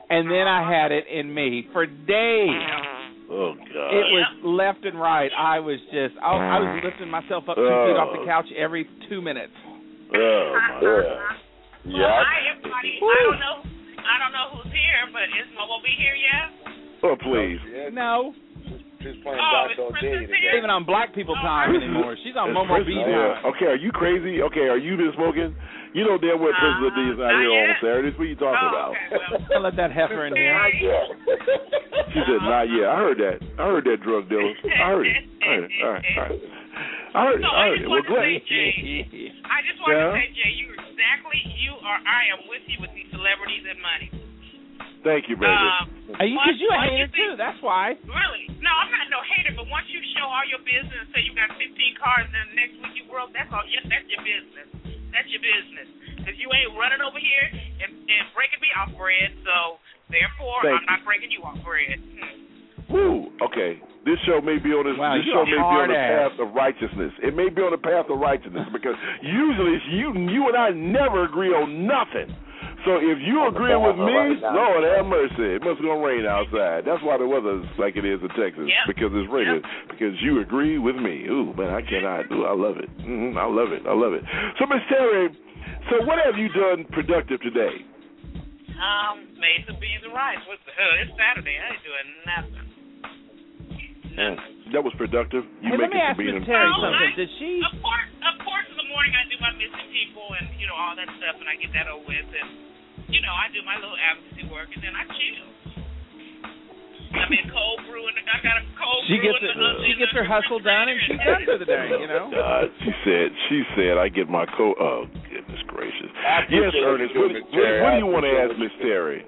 and then I had it in me for days. Oh God! It was left and right. I was lifting myself up 2 feet off the couch every 2 minutes. Oh my God! Well, hi everybody. I don't know who's here, but is Momo B here yet? Oh please. No. She's playing Dr. O'Day today. Even on black people time anymore. She's on Momo B time. Okay, are you crazy? Okay, are you been smoking? You know damn well Princess D is not here on Saturdays. What are you talking about? Okay, I'll let that heifer in here. She said not yet. I heard that. I heard that, drug dealer. I heard it. All right. I heard it. Well, glad. I just want to say, Jay, I am with you with these celebrities and money. Thank you, baby. Because you a hater too. That's why. Really? No, I'm not no hater. But once you show all your business and say you got 15 cars, and then next week you broke, that's all. Yes, that's your business. That's your business. Because you ain't running over here and breaking me off bread. So therefore, I'm not breaking you off bread. Woo. Okay. This show may be on the path of righteousness. It may be on the path of righteousness because usually you and I never agree on nothing. So if you agree with me, Lord have mercy, it must be going to rain outside. That's why the weather's like it is in Texas, because it's raining, because you agree with me. Ooh, man, I cannot. Ooh, I love it. I love it. So, Miss Terry, so what have you done productive today? Made some beans and rice. It's Saturday. I ain't doing nothing. That was productive. Let me ask Miss Terry something. Did she? Of course, in the morning I do my missing people and all that stuff, and I get that over with, and I do my little advocacy work, and then I chill. I mean, cold brew, and I got a cold brew. She gets her hustle done, and she's done for the day. She said, I get my cold. Oh goodness gracious! Yes, Ernest. What do you want to ask Miss Terry?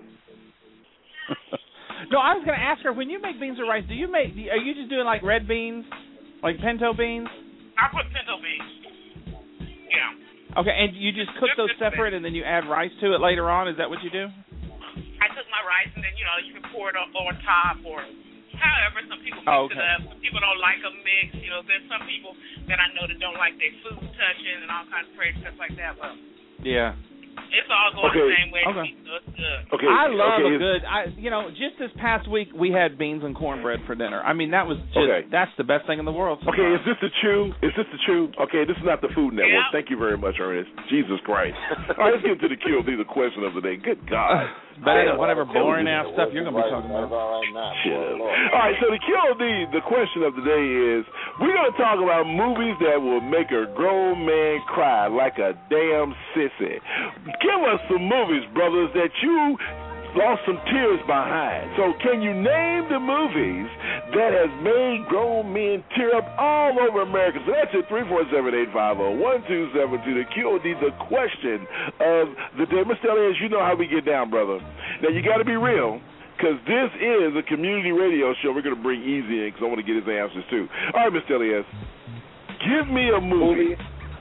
No, I was going to ask her, when you make beans or rice, are you just doing like red beans, like pinto beans? I put pinto beans. Yeah. Okay, and you just cook those separate and then you add rice to it later on? Is that what you do? I cook my rice and then, you can pour it on top or however some people mix it up. Some people don't like a mix. There's some people that I know that don't like their food touching and all kinds of crazy stuff like that. But yeah. It's all going the same way to me, so it's good. Okay. I love a good, just this past week we had beans and cornbread for dinner. I mean, that was just, that's the best thing in the world. Sometimes. Okay, is this the Chew? Okay, this is not the Food Network. Yeah. Thank you very much, Ernest. Jesus Christ. All right, let's get to the QOD, the question of the day. Good God. Better than whatever boring ass stuff you're going to be talking about. All right, so the QOD, the question of the day is, we're going to talk about movies that will make a grown man cry like a damn sissy. Give us some movies, brothers, that you lost some tears behind. So can you name the movies that has made grown men tear up all over America? So that's it, 347-850-1272, the QOD, the question of the day. Mr. Elias, you know how we get down, brother. Now, you got to be real, because this is a community radio show. We're going to bring Easy in, because I want to get his answers, too. All right, Mr. Elias, give me a movie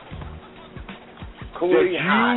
Cooley High.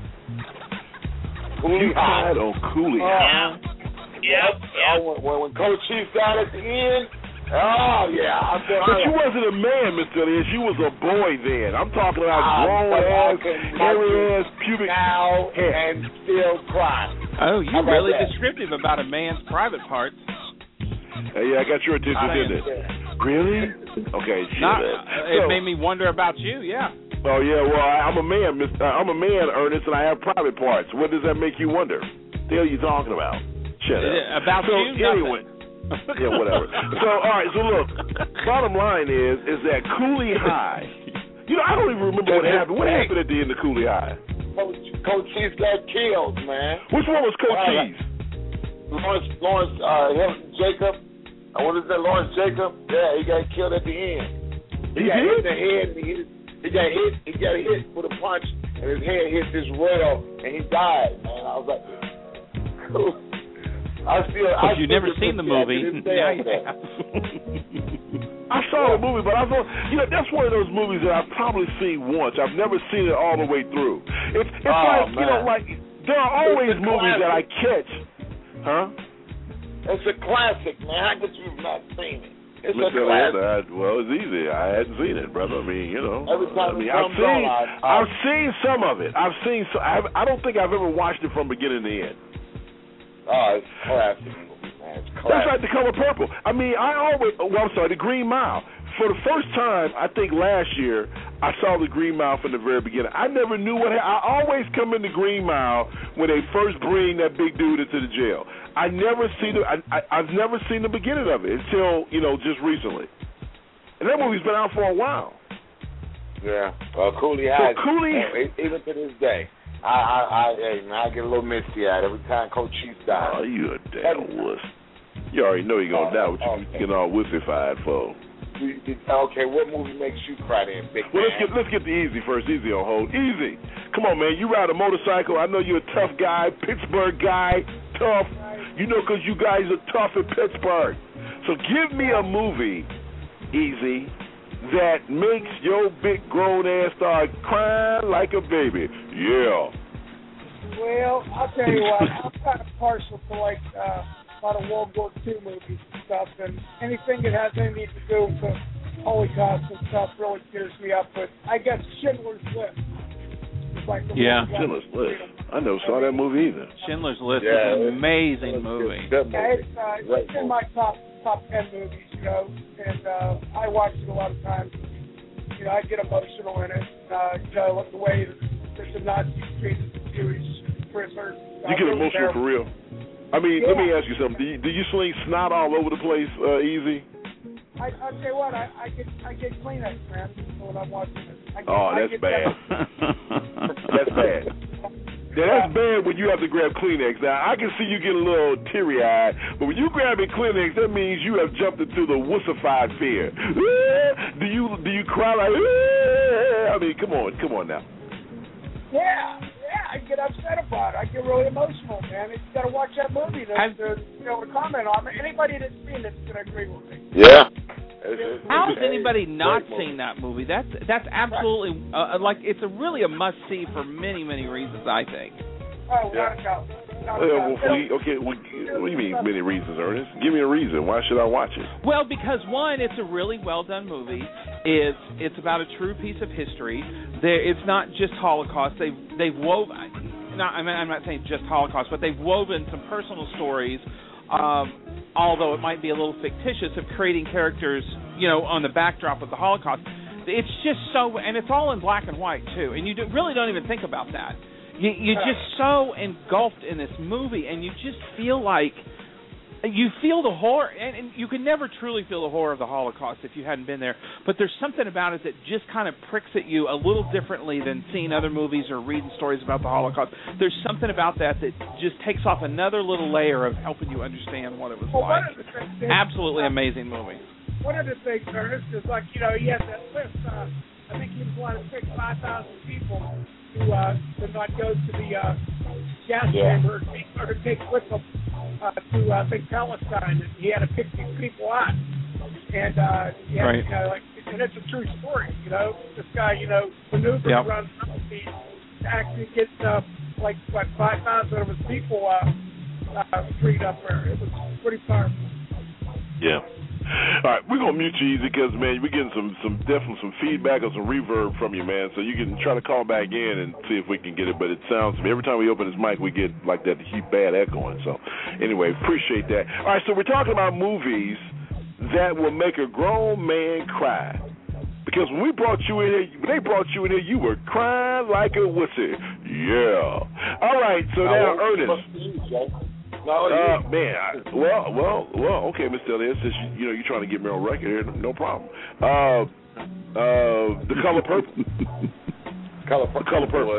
You cried on Cooley High. Yeah. When Coach Chief got at the end, I said, but you wasn't a man, Mr. Elias. You was a boy then. I'm talking about grown-ass, hairy-ass, pubic now hair. And still cry. Oh, you're really descriptive about a man's private parts. Yeah, I got your attention, didn't it? Really? Okay, it made me wonder about you, yeah. Oh, yeah, well, I'm a man, Ernest, and I have private parts. What does that make you wonder? The hell are you talking about? Shut up. About you? Anyway. Yeah, whatever. So, all right, so look, bottom line is that Cooley High, I don't even remember what happened. What happened at the end of Cooley High? Coach Cheese got killed, man. Which one was Coach Cheese? Lawrence Jacob. What is that, Lawrence Jacob? Yeah, he got killed at the end. He got hit in the head, and he got hit with a punch, and his head hit this rail, and he died, man. I was like, cool. But you've never seen the movie. Yeah, you have. I saw the movie, but I thought, that's one of those movies that I've probably seen once. I've never seen it all the way through. It's like, there are always movies that I catch. Huh? It's a classic, man. How could you have not seen it? It's a classic. Well, it's easy. I hadn't seen it, brother. I mean, Every time I've seen some of it. I don't think I've ever watched it from beginning to end. Oh, it's a classic movie, man. It's classic. That's like The Color Purple. I mean, The Green Mile. For the first time, I think last year, I saw The Green Mile from the very beginning. I never knew what happened. I always come in The Green Mile when they first bring that big dude into the jail. I've never seen the beginning of it until, just recently. And that movie's been out for a while. Yeah. Cooley High. Even to this day, I get a little misty-eyed every time Coach Chief dies. Oh, you a damn wuss. You already know you're going to die. What you getting all wussified for? Okay, what movie makes you cry then, big man? Well, let's get the Easy first. Easy on hold. Easy. Come on, man. You ride a motorcycle. I know you're a tough guy, Pittsburgh guy, tough. Because you guys are tough in Pittsburgh. So give me a movie, Easy, that makes your big grown ass start crying like a baby. Yeah. Well, I'll tell you what. I'm kind of partial to a lot of World War II movies and stuff, and anything that has anything to do with the Holocaust and stuff really tears me up. But I guess Schindler's List. Schindler's List. I never saw that movie either. Schindler's List is an amazing movie. It's in my top 10 movies, and I watch it a lot of times. I get emotional in it. The way that the Nazis treated the Jewish prisoners. You get emotional for real? I mean, let me ask you something. Do you sling snot all over the place, Easy? I'll tell you what, I get Kleenex, man, when I'm watching it. That's bad. That's bad. That's bad when you have to grab Kleenex. Now, I can see you get a little teary-eyed, but when you grab a Kleenex, that means you have jumped into the wussified fear. Do you cry like, I mean, come on now. Yeah, I get upset about it. I get really emotional, man. You got to watch that movie to comment on it. Anybody that's seen it's going to agree with me. Yeah. How has anybody not seen that movie? That's absolutely it's really a must see for many, many reasons, I think. Oh, without a doubt. What do you mean many reasons, Ernest? Give me a reason. Why should I watch it? Well, because one, it's a really well done movie. It's about a true piece of history. It's not just Holocaust. They've woven. I'm not saying just Holocaust, but they've woven some personal stories. Although it might be a little fictitious, of creating characters, on the backdrop of the Holocaust. It's just so, and it's all in black and white too, and you really don't even think about that. You're just so engulfed in this movie, and you just feel like you feel the horror, and you can never truly feel the horror of the Holocaust if you hadn't been there, but there's something about it that just kind of pricks at you a little differently than seeing other movies or reading stories about the Holocaust. There's something about that just takes off another little layer of helping you understand what it was like. Absolutely amazing movie. One of the things, Ernest, is he has that list. I think he was wanting to pick 5,000 people to not go to the gas chamber or to take with them to I think Palestine, and he had to pick these people out, and and it's a true story. This guy, maneuvered around Palestine to actually get 5,000 of his people freed up there. It was pretty powerful. Yeah. All right, we're gonna mute you Easy because, man, we're getting some definitely some feedback or some reverb from you, man. So you can try to call back in and see if we can get it. But it sounds, every time we open his mic, we get like that bad echoing. So anyway, appreciate that. All right, so we're talking about movies that will make a grown man cry. Because when we brought you in here, you were crying like a wussy. Yeah. All right, so now Ernest. Okay, Mr. Elliott, since you're trying to get me on record here, no problem. The Color Purple. Color Purple.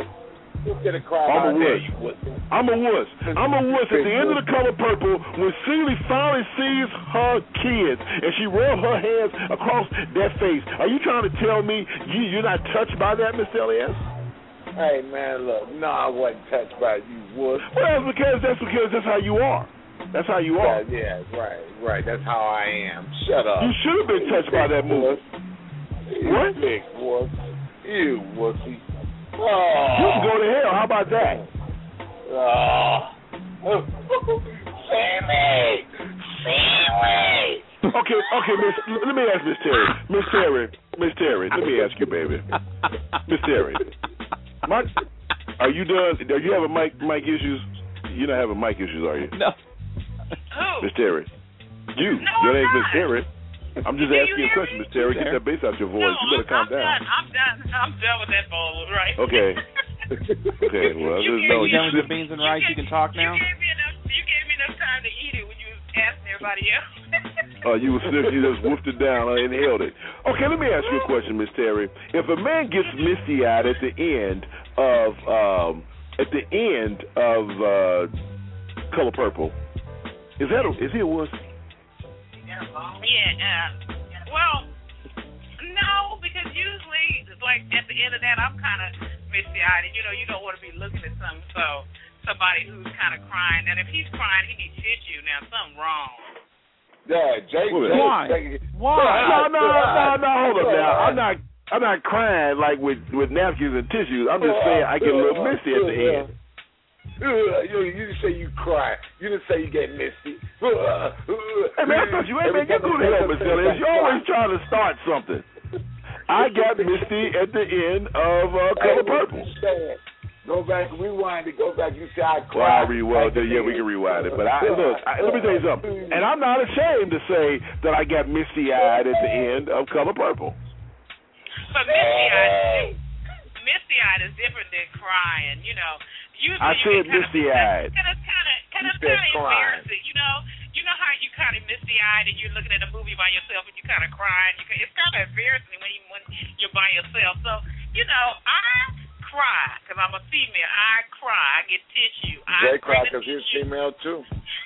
I'm a wuss. At the end of The Color Purple, when Celie finally sees her kids and she rolls her hands across their face, are you trying to tell me you're not touched by that, Mr. Elliott? Hey, man, look, no, I wasn't touched by you, Wood. Well, that's because that's how you are. That's how you are. Yeah, right. That's how I am. Shut up. You should have been touched by that movie. What? Big wuss. You wussy. Oh. You can go to hell. How about that? Sammy. Okay, let me ask Miss Terry. Miss Terry, let me ask you, baby. Miss Terry. Are you done? Do you have mic issues? You're not having mic issues, are you? No. Miss Terry. Your name's Miss Terry. I'm just asking you a question, Miss Terry. Get that bass out your voice. You better calm down. I'm done with that bowl, right? Okay. Okay, well, just know you done with the beans and rice. You can talk now. You gave me enough time to eat it when you was asking everybody else. You just woofed it down and inhaled it. Okay, let me ask you a question, Miss Terry. If a man gets misty-eyed at the end of Color Purple, is he a wuss? Yeah. Well, no, because usually, like at the end of that, I'm kind of misty-eyed, and you don't want to be looking at somebody who's kind of crying. And if he's crying, he needs tissue. Now, something wrong. Yeah, Jake. Why? No, hold up now. I'm not crying like with napkins and tissues. I'm just saying I get a little misty at the end. You didn't say you cry. You didn't say you get misty. Hey, man, I thought you ain't, man. Get through the hell, Miss Ellis. You're always trying to start something. I got misty at the end of Color Purple. Go back, rewind it. Go back. You say I cried. Well, yeah, we can rewind it. But let me tell you something. And I'm not ashamed to say that I got misty-eyed at the end of Color Purple. But misty-eyed is different than crying. Usually I said misty-eyed. Kind of embarrassing. You know how you kind of misty-eyed and you're looking at a movie by yourself and you kind of crying. It's kind of embarrassing when you're by yourself. So I cry because I'm a female. I cry. I get tissue. Jay cry because he's female too.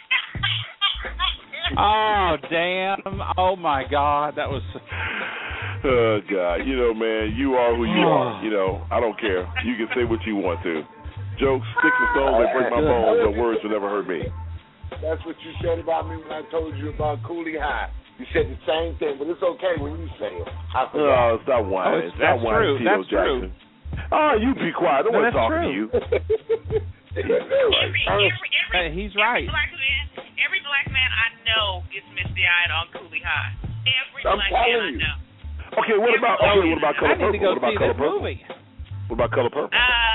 Oh damn! Oh my God, that was. Oh God, man, you are who you are. I don't care. You can say what you want to. Jokes, sticks and stones, they break my bones, but words will never hurt me. That's what you said about me when I told you about Cooley High. You said the same thing, but it's okay when you say it. Oh, stop whining. Stop whining, Tito Jackson. Oh, you be quiet. No one's talking to you. He's right. Every black man I know gets misty-eyed on Cooley High. Every black man I know. Okay, what about Color Purple? I need to go see this movie. What about Color Purple?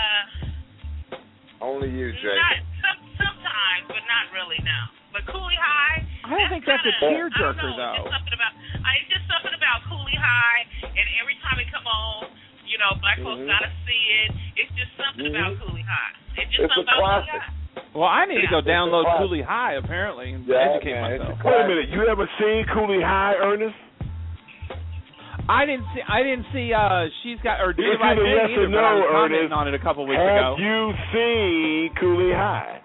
Only you, Jay. Sometimes, but not really now. But Cooley High. I don't think that's a tearjerker, though. It's just something about Cooley High, and every time it come on, black folks gotta see it. It's just something about Cooley High. It's just something about Cooley High. Well, I need to go download Cooley High apparently and educate myself. Wait a minute, you ever seen Cooley High, Ernest? I didn't see. She's got or did it's either yes or no, Ernest. On it a couple weeks ago. Have you seen Cooley High?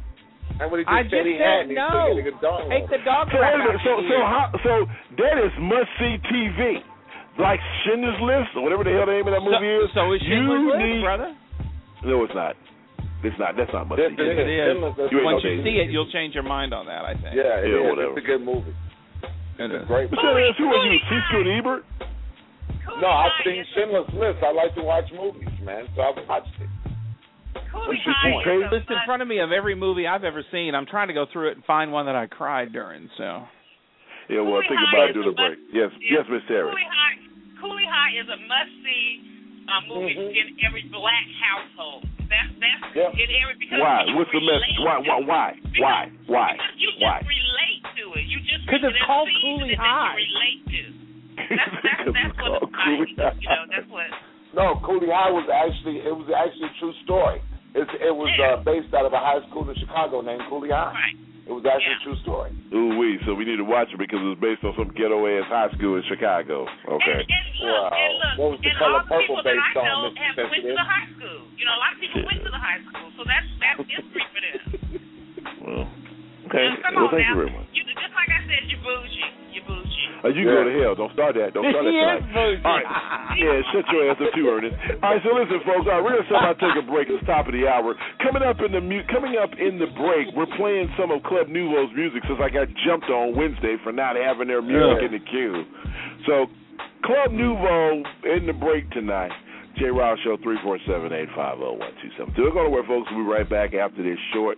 I just said no. Take the dog crap out. So that is must-see TV, like Schindler's List or whatever the hell the name of that movie is. So is Schindler's List, brother? No, it's not. It's not. That's not must-see. It is. Once you see it, you'll change your mind on that. I think. Yeah, whatever. It's a good movie. It's a great movie. Who are you? C. Ebert? No, I've seen Schindler's List. I like to watch movies, man, so I've watched it. What's your point? List in front of me of every movie I've ever seen. I'm trying to go through it and find one that I cried during. So. Yeah, well, think about it during the break. Yes, Miss Terry. Cooley High is a must-see movie in every black household. That's in every because. Why? What's the message? Why? Because you just relate to it. You just because it's called Cooley High. Relate to. That's what it's about. That's what. No, Cooley High was actually a true story. It was based out of a high school in Chicago named Cooley High. Right. It was actually a true story. Ooh-wee, so we need to watch it because it was based on some ghetto-ass high school in Chicago. Okay. What was the Color Purple based on, Mr. Sensitive? Went to the high school. A lot of people went to the high school, so that's history for them. Well, okay. Well, thank you very much. Just like I said, you're bougie. You go to hell. Don't start that. Don't start that tonight. All right. Yeah, shut your ass up too, Ernest. All right, so listen, folks. We're going to somehow take a break at the top of the hour. Coming up in the break, we're playing some of Club Nouveau's music since I got jumped on Wednesday for not having their music in the queue. So, Club Nouveau in the break tonight. Jay Riles Show, 347-850-1272. We're going to work, folks. We'll be right back after this short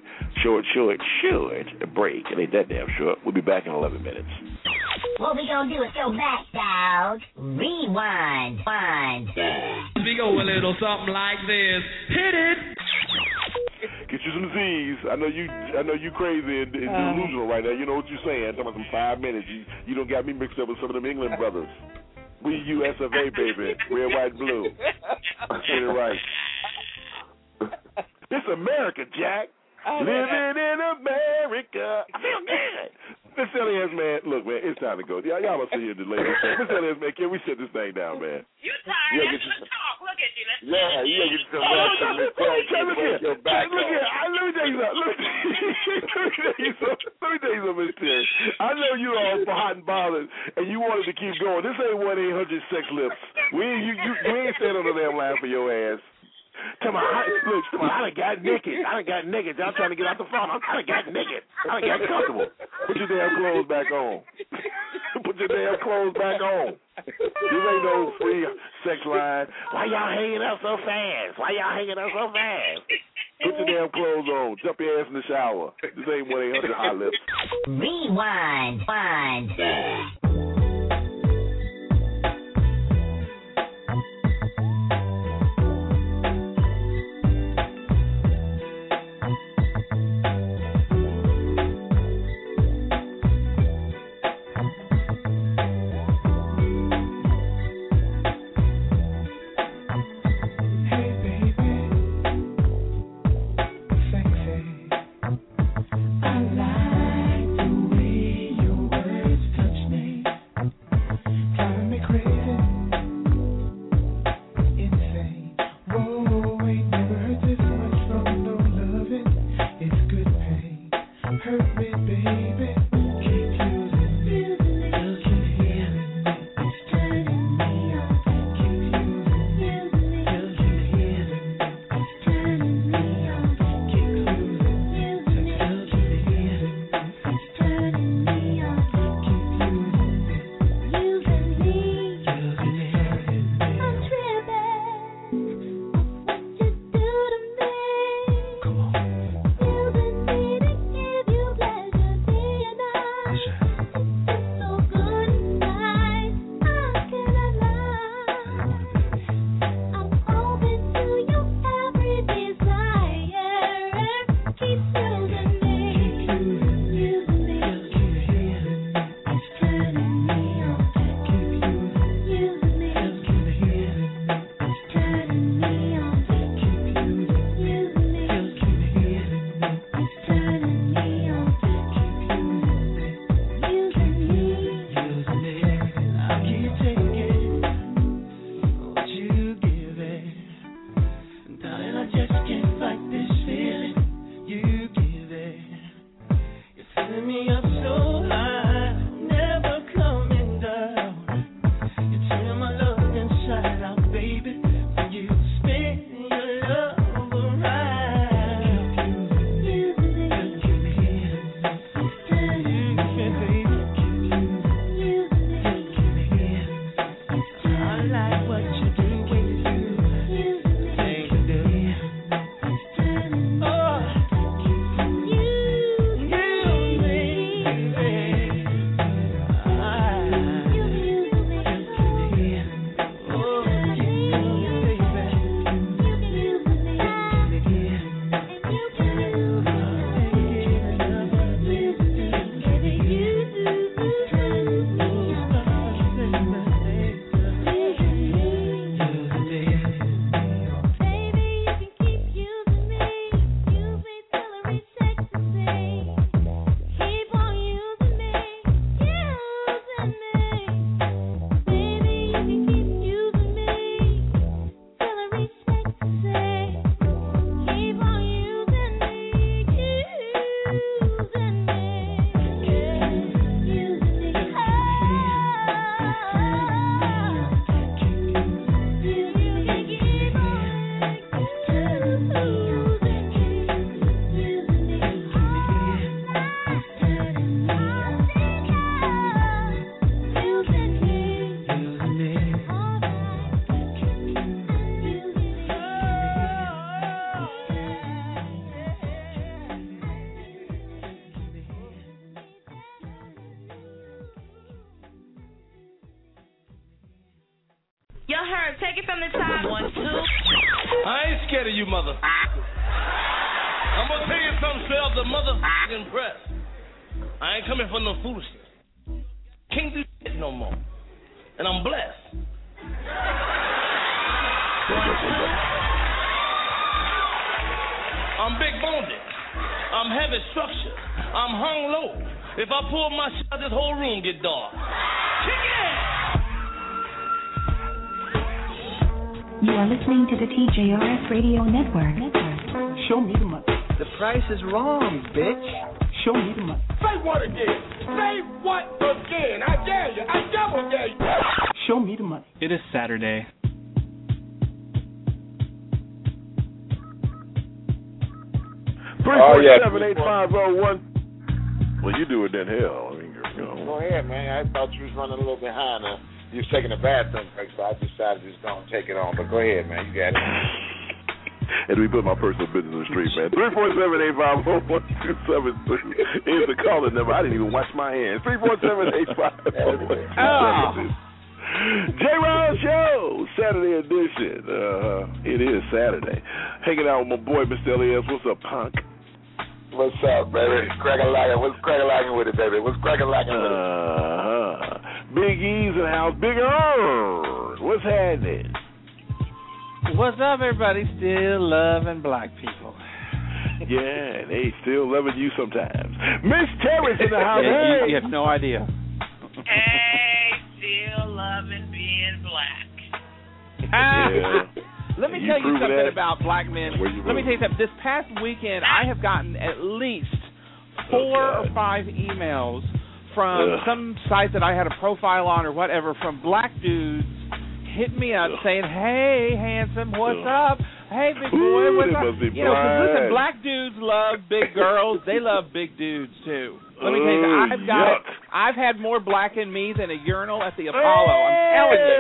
break. It ain't that damn short. We'll be back in 11 minutes. What we gonna do is go back, dog. Rewind. We go a little something like this. Hit it! Get you some Z's. I know you crazy and delusional right now. You know what you're saying. I'm talking about some 5 minutes. You don't got me mixed up with some of them England brothers. We US of A, baby. Red, white, blue. I said it right. This America, Jack. Living in America. I feel good. Miss Elias, man, look, man, it's time to go. Y'all must sit here and delay this. Miss Elias, man, can we shut this thing down, man? You tired? Let's talk. Look at you. Let's get some rest. Look here. Let me tell you something. Let me tell you something, Miss Terry. I know you all hot and bothered, and you wanted to keep going. This ain't 1-800-SEX LIPS. You ain't standing on the damn line for your ass. Tell me, I done got naked. Y'all trying to get out the phone. I done got naked. I done got comfortable. Put your damn clothes back on. Put your damn clothes back on. This ain't no free sex line. Why y'all hanging out so fast? Put your damn clothes on. Jump your ass in the shower. This ain't 1-800-HOT LIPS. Rewind. Y'all heard, take it from the top. 1, 2. I ain't scared of you, mother. I'm gonna tell you something straight off the motherfucking press. I ain't coming for no foolishness. Can't do shit no more. And I'm blessed. I'm big boned. I'm heavy structured. I'm hung low. If I pull my shot, this whole room get dark. Kick it! You are listening to the TJRS Radio Network. Show me the money. The price is wrong, bitch. Show me the money. Say what again? Say what again? I dare you. I double dare you. Show me the money. It is Saturday. Oh, yeah. 347-8501. Well, you do it then, hell. I mean, Go ahead, man. I thought you was running a little behind. You was taking a bathroom break, so I decided to just don't take it on. But go ahead, man. You got it. And we put my personal business on the street, man. 347-850-1272 is the calling number. I didn't even wash my hands. 347-850-1272. J. Riles Show, Saturday edition. It is Saturday. Hanging out with my boy, Mr. Elias. What's up, punk? What's up, baby? Crack-a-lackin'. What's crack-a-lackin' with it, baby? What's crack-a-lackin' with it? Big E's in the house. Big Earl. What's happening? What's up, everybody? Still loving black people. Yeah, they still loving you sometimes. Miss Terry's in the house. Hey. You have no idea. Hey, still loving being black. Yeah. Let me tell you something about black men. Let me tell you something. This past weekend, I have gotten at least 4 or 5 emails from some site that I had a profile on or whatever from black dudes hitting me up saying, "Hey, handsome, what's up? Hey, big boy, what's up?" You know, because listen, black dudes love big girls. They love big dudes too. Let me tell you, I've had more black in me than a urinal at the Apollo. I'm telling you.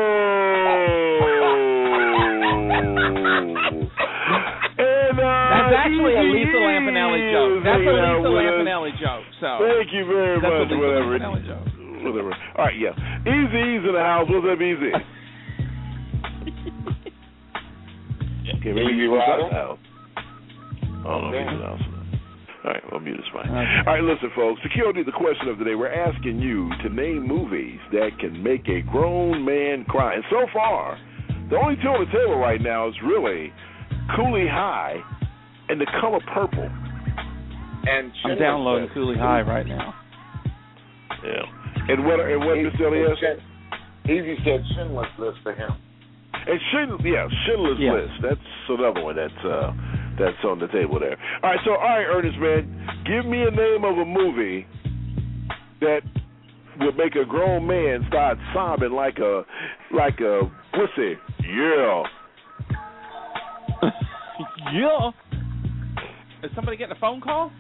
That's actually a Lisa Lampanelli joke. That's a Lisa Lampanelli joke. So thank you very much. Whatever. All right, yeah. Easy's in the house. What's up, Easy? Okay, maybe you was out of the house. Oh, no, he's in the house. All right, well, mute is fine. Okay. All right, listen, folks. Security, the question of the day. We're asking you to name movies that can make a grown man cry. And so far, the only two on the table right now is really Cooley High and The Color Purple. And I'm downloading Cooley High right now. Yeah. And what Mr. Elias? Easy said Schindler's List for him. And Schindler's List. That's another one that's on the table there. All right, Ernest, man, give me a name of a movie that would make a grown man start sobbing like a pussy. Yeah. Yeah. Is somebody getting a phone call?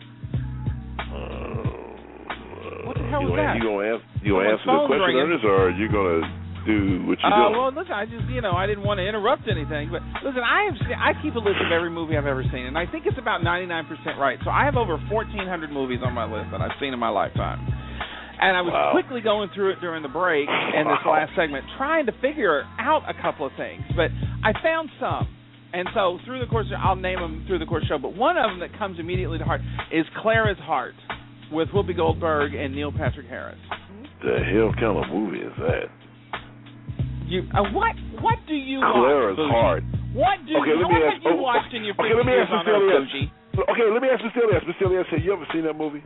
What the hell was that? You gonna answer the question, Ernest, or are you gonna do what you do? Well, listen, I didn't want to interrupt anything, but listen, I keep a list of every movie I've ever seen, and I think it's about 99% right. So I have over 1,400 movies on my list that I've seen in my lifetime. And I was quickly going through it during the break and this last segment, trying to figure out a couple of things, but I found some. And so through the course, I'll name them through the course of the show, but one of them that comes immediately to heart is Clara's Heart with Whoopi Goldberg and Neil Patrick Harris. The hell kind of movie is that? What do you Clara's watch? Heart. What have you watched in your 50 years on Earth, Bougie? Okay, let me ask Mr. Elias. Mr. Elias, have you ever seen that movie?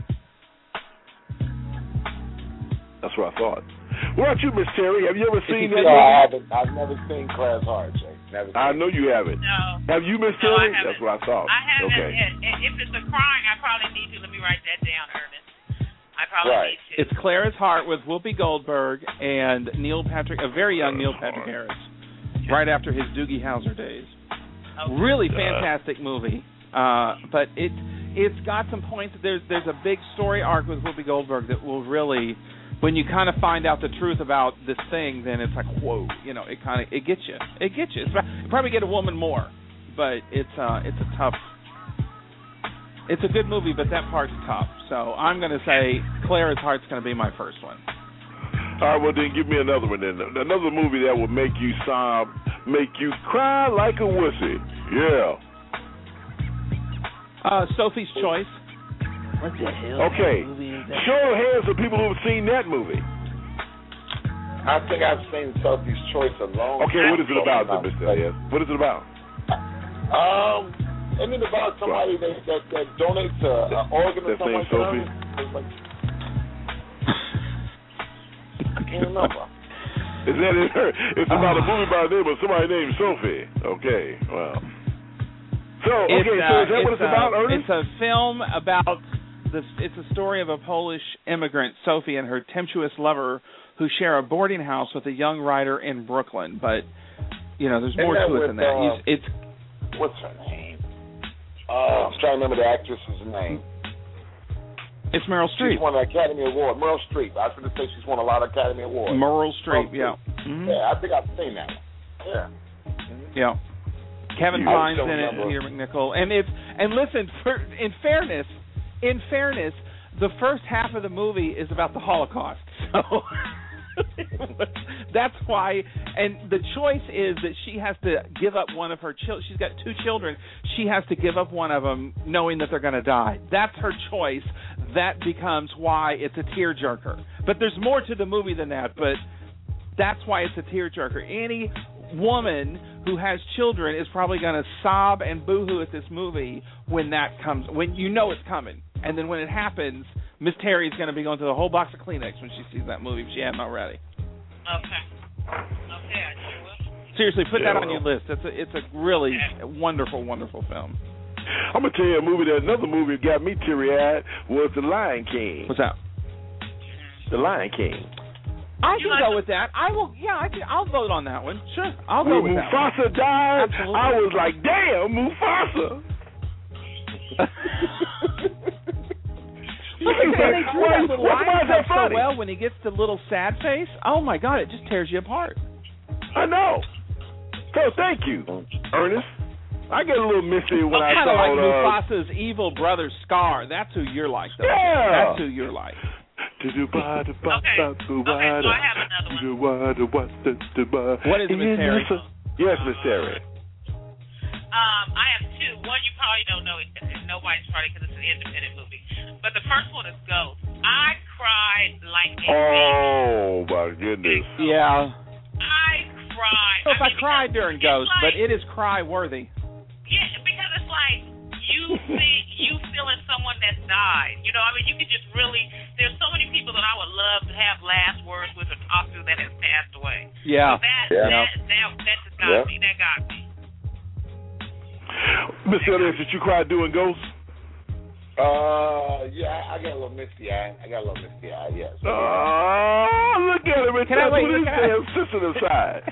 That's what I thought. What about you, Miss Terry? Have you ever seen that movie? I haven't. I've never seen Clara's Heart, Jay. I know you haven't. No. Have you, Miss Terry? That's what I thought. I haven't. Okay. If it's a crying, I probably need to. Let me write that down, Ernest. I probably need to. It's Clara's Heart with Whoopi Goldberg and Neil Patrick, a very young Neil Patrick Harris, right after his Doogie Howser days. Okay. Really fantastic movie. But it's got some points. There's a big story arc with Whoopi Goldberg that will really, when you kind of find out the truth about this thing, then it's like, whoa, it gets you. It gets you. You probably get a woman more, but it's a tough. It's a good movie, but that part's tough. So I'm going to say Clara's Heart's going to be my first one. All right, well then give me another one then. Another movie that will make you sob, make you cry like a wussy. Yeah. Sophie's Choice. What the hell? Okay. Movie is that? Show of hands of people who've seen that movie. I think I've seen Sophie's Choice a long time. Okay, what is it about, Mr. Elias? What is it about? Isn't it about somebody that donates an organ or something like Sophie? that? I can't remember. Is that in her? It's about a movie by the name of somebody named Sophie. Okay, well. So is that what it's about, Ernest? It's a film about it's a story of a Polish immigrant, Sophie, and her tempestuous lover who share a boarding house with a young writer in Brooklyn. But, there's more to it than that. What's her name? I'm trying to remember the actress's name. It's Meryl Streep. She's won an Academy Award. Meryl Streep. I was going to say she's won a lot of Academy Awards. Meryl Streep, yeah. Mm-hmm. Yeah, I think I've seen that one. Yeah. Mm-hmm. Yeah. Kevin Kline's in it, Peter McNichol. And listen, in fairness, the first half of the movie is about the Holocaust. So that's why, and the choice is that she has to give up one of her children. She's got 2 children. She has to give up one of them knowing that they're going to die. That's her choice. That becomes why it's a tearjerker. But there's more to the movie than that, but that's why it's a tearjerker. Any woman who has children is probably going to sob and boo-hoo at this movie when that comes, when you know it's coming. And then when it happens, Miss Terry's going to be going through the whole box of Kleenex when she sees that movie if she hadn't already. Okay, I sure will. Seriously, put that on your list. It's a really wonderful, wonderful film. I'm going to tell you another movie that got me teary-eyed was The Lion King. What's that? The Lion King. I can go with that. I'll vote on that one. Sure, I'll go with that. When Mufasa died, absolutely. I was like, damn, Mufasa. Look, and they drew that little lion cub so well when he gets the little sad face. Oh my God, it just tears you apart. I know. So thank you, Ernest. I get a little misty when I saw like Mufasa's evil brother Scar. That's who you're like, though. Yeah. That's who you're like. Okay, so I have another one. What is it, Miss Terry? Yes, Miss Terry. I have 2. One you probably don't know. Nobody's probably because it's an independent movie. But the first one is Ghost. I cried like a baby. Oh, my goodness. Yeah. I cried. So I cried during Ghost, but it is cry-worthy. Yeah, because it's like you feeling someone that died. You can just really, there's so many people that I would love to have last words with or talk to that has passed away. Yeah. So that just got me. That got me. Mr. Elliott, did you cry doing Ghost? Yeah, I got a little misty eye. Yes. Oh, look at him. Can I wait? Sister aside.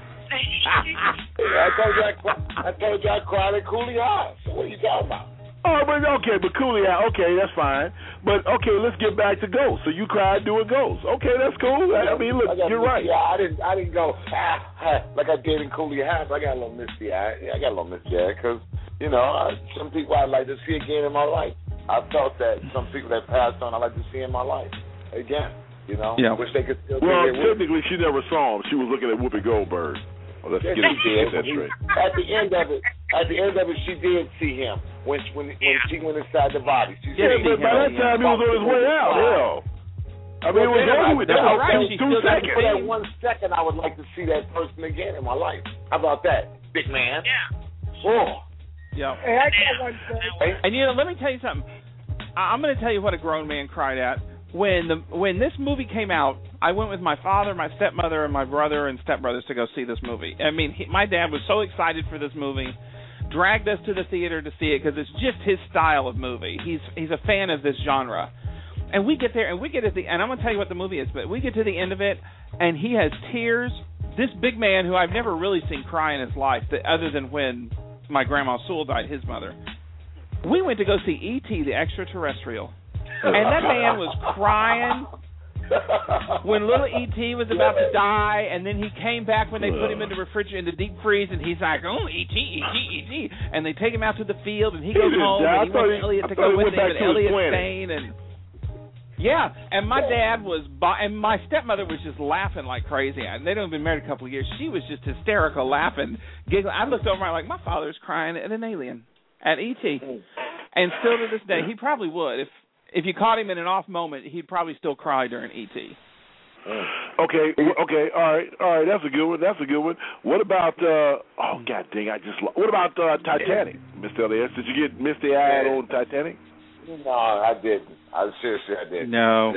I told you I cried at Cooley High. So what are you talking about? Oh, but Cooley High, okay, that's fine. But okay, let's get back to Ghost. So you cried doing Ghost. Okay, that's cool. I mean, look, you're right. Yeah, I didn't go like I did in Cooley High. But I got a little misty eye. Yeah, I got a little misty eye because some people I'd like to see again in my life. I felt that some people that passed on I'd like to see in my life again. Wish they could still be here. Well, technically, she never saw him. She was looking at Whoopi Goldberg. Well, let's get that straight. At the end of it, she did see him when she went inside the body. But by that time he was on his way out. Hell, I mean, it was over with. That was 2 seconds. For that 1 second, I would like to see that person again in my life. How about that, big man? Yeah. Oh. Yeah. Hey, I got one thing. And let me tell you something. I'm going to tell you what a grown man cried at. When this movie came out, I went with my father, my stepmother, and my brother and stepbrothers to go see this movie. I mean, my dad was so excited for this movie, dragged us to the theater to see it because it's just his style of movie. He's a fan of this genre. And we get there, and and I'm going to tell you what the movie is, but we get to the end of it, and he has tears. This big man, who I've never really seen cry in his life, other than when my grandma Sewell died, his mother. We went to go see E.T. the Extraterrestrial. And that man was crying when little E.T. was about to die, and then he came back when they put him in the deep freeze, and he's like, oh, E.T. And they take him out to the field, and he goes home, and he wants Elliot to go with him, and Elliot's staying, and and my dad was, and my stepmother was just laughing like crazy. And they'd only been married a couple of years. She was just hysterical, laughing, giggling. I looked over, and I'm like, my father's crying at an alien, at E.T. And still to this day, he probably would. If you caught him in an off moment, he'd probably still cry during E.T. Okay, all right, that's a good one. What about, God dang, what about Titanic, Mr. Elias? Did you get misty-eyed on Titanic? No, I didn't. Seriously, I didn't. No.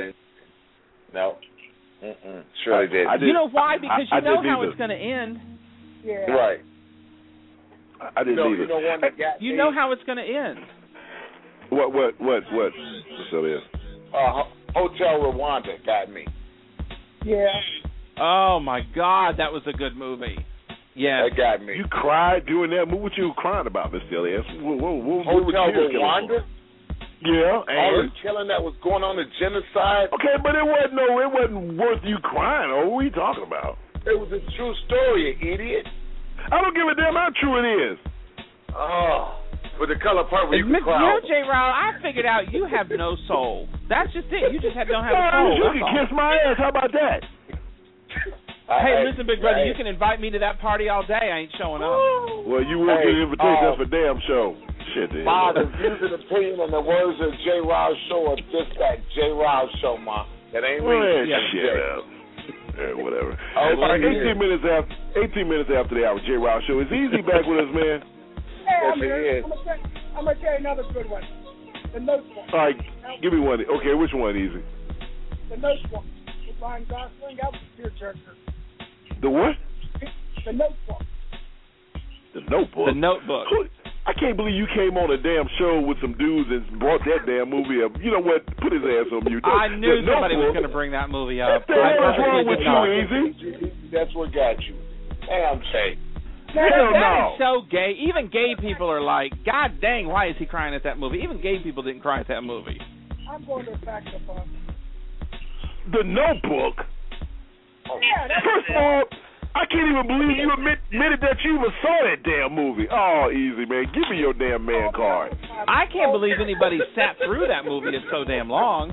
Surely didn't. You know why? Because you know how it's going to end. Yeah. Right. I didn't either. You know how it's going to end. What, Mr. Elias? Hotel Rwanda got me. Yeah. Oh, my God, that was a good movie. Yeah. That got me. You cried during that movie? What you crying about, Mr. Elias? Hotel Rwanda? Yeah. All the killing that was going on, the genocide. Okay, but it wasn't worth you crying over. What are you talking about? It was a true story, you idiot. I don't give a damn how true it is. Oh. With the color purple, you can cry. You know, J. Ryle, I figured out you have no soul. That's just it. You just don't have a soul. You can kiss my ass. How about that? Hey, listen, big brother, you can invite me to that party all day. I ain't showing up. Well, you will get an invitation. That's for damn show. Shit, dude. Ma, the views and opinion and the words of J. Ryle Show are just that J. Ryle Show, Ma. That ain't me. Shit up. Whatever. Oh, all right, 18 minutes after the hour, J. Ryle Show. Is Easy back with us, man? Hey, I'm going to tell you another good one. The Notebook. All right, give me one. Okay, which one, Easy? The Notebook with Ryan Gosling. That was a tearjerker. The what? The Notebook. The Notebook? The Notebook. I can't believe you came on a damn show with some dudes and brought that damn movie up. You know what? Put his ass on mute. I knew somebody was going to bring that movie up. What the hell is wrong with you, Easy? That's what got you. Damn, Jay. That is so gay. Even gay people are like, God dang, why is he crying at that movie? Even gay people didn't cry at that movie. I'm going to back the book. The Notebook? Yeah, First of all, I can't even believe you admitted that you even saw that damn movie. Oh, Easy, man. Give me your damn man card. I can't believe anybody sat through that movie. It's so damn long.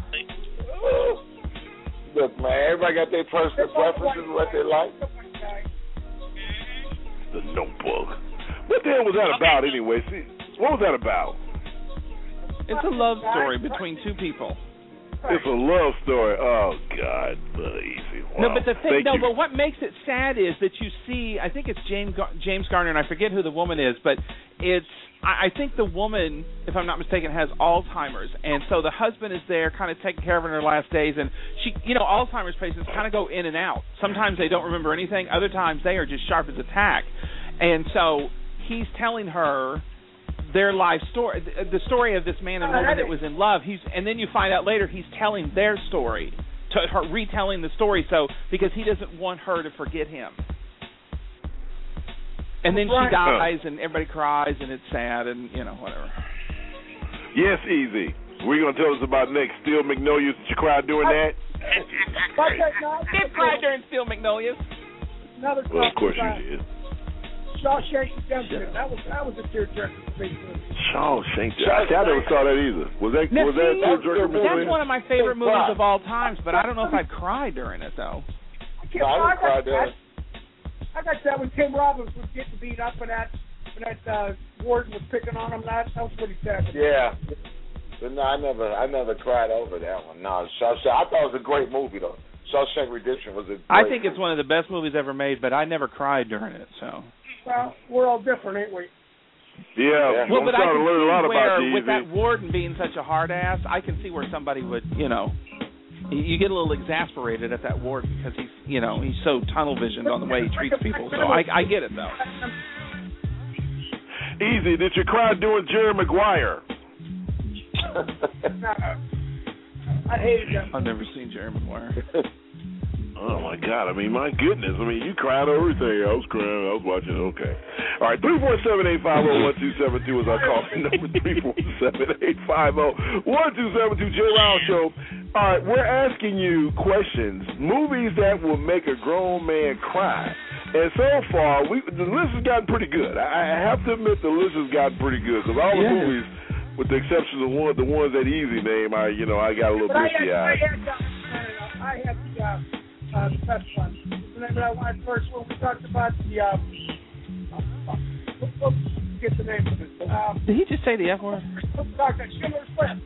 Look, man, everybody got their personal preferences, what they like. The Notebook. What the hell was that about anyway? See, what was that about? It's a love story between two people. It's a love story. Oh, God. Easy. Wow. No, but the thing, but what makes it sad is that you see, I think it's James Garner, and I forget who the woman is, but I think the woman, if I'm not mistaken, has Alzheimer's, and so the husband is there kind of taking care of her in her last days, and she, Alzheimer's patients kind of go in and out. Sometimes they don't remember anything. Other times they are just sharp as a tack. And so he's telling her their life story, the story of this man and woman that was in love. And then you find out later he's telling their story, to her, retelling the story, so because he doesn't want her to forget him. And then she dies, and everybody cries, and it's sad, and whatever. Yes, Easy. What are you gonna tell us about next? Steel Magnolias? Did you cry during that? Did cry during Steel Magnolias? Well, of course you did. Shawshank Redemption. That was a tearjerker for me. Shawshank. I never saw that either. Was that tearjerker movie? That's one of my favorite movies of all times, but I don't know if I'd cry during it though. I got that when Tim Robbins was getting beat up and that Warden was picking on him. That was pretty sad. Yeah. But no, I never cried over that one. No, Shawshank. I thought it was a great movie though. Shawshank Redemption was a great I think it's one of the best movies ever made, but I never cried during it. So. Well, we're all different, ain't we? Yeah. Well, but I can learn a lot see where, about with that Warden being such a hard ass, I can see where somebody would, you get a little exasperated at that Warden because he's so tunnel visioned on the way he treats people. So I get it though. Easy. Did you cry during Jerry Maguire? I hated him. I've never seen Jerry Maguire. Oh, my God. I mean, my goodness. I mean, you cried over everything. I was crying. I was watching. Okay. All right. 347-850-1272 is our calling number. 347-850-1272. J. Ryle Show. All right. We're asking you questions. Movies that will make a grown man cry. And so far, the list has gotten pretty good. I have to admit the list has gotten pretty good. Because all the movies, with the exception of the ones that Easy name, I got a little misty-eyed. I had the best one. Remember that one first when we talked about the get the name of it. Did he just say the F word? Schindler's List.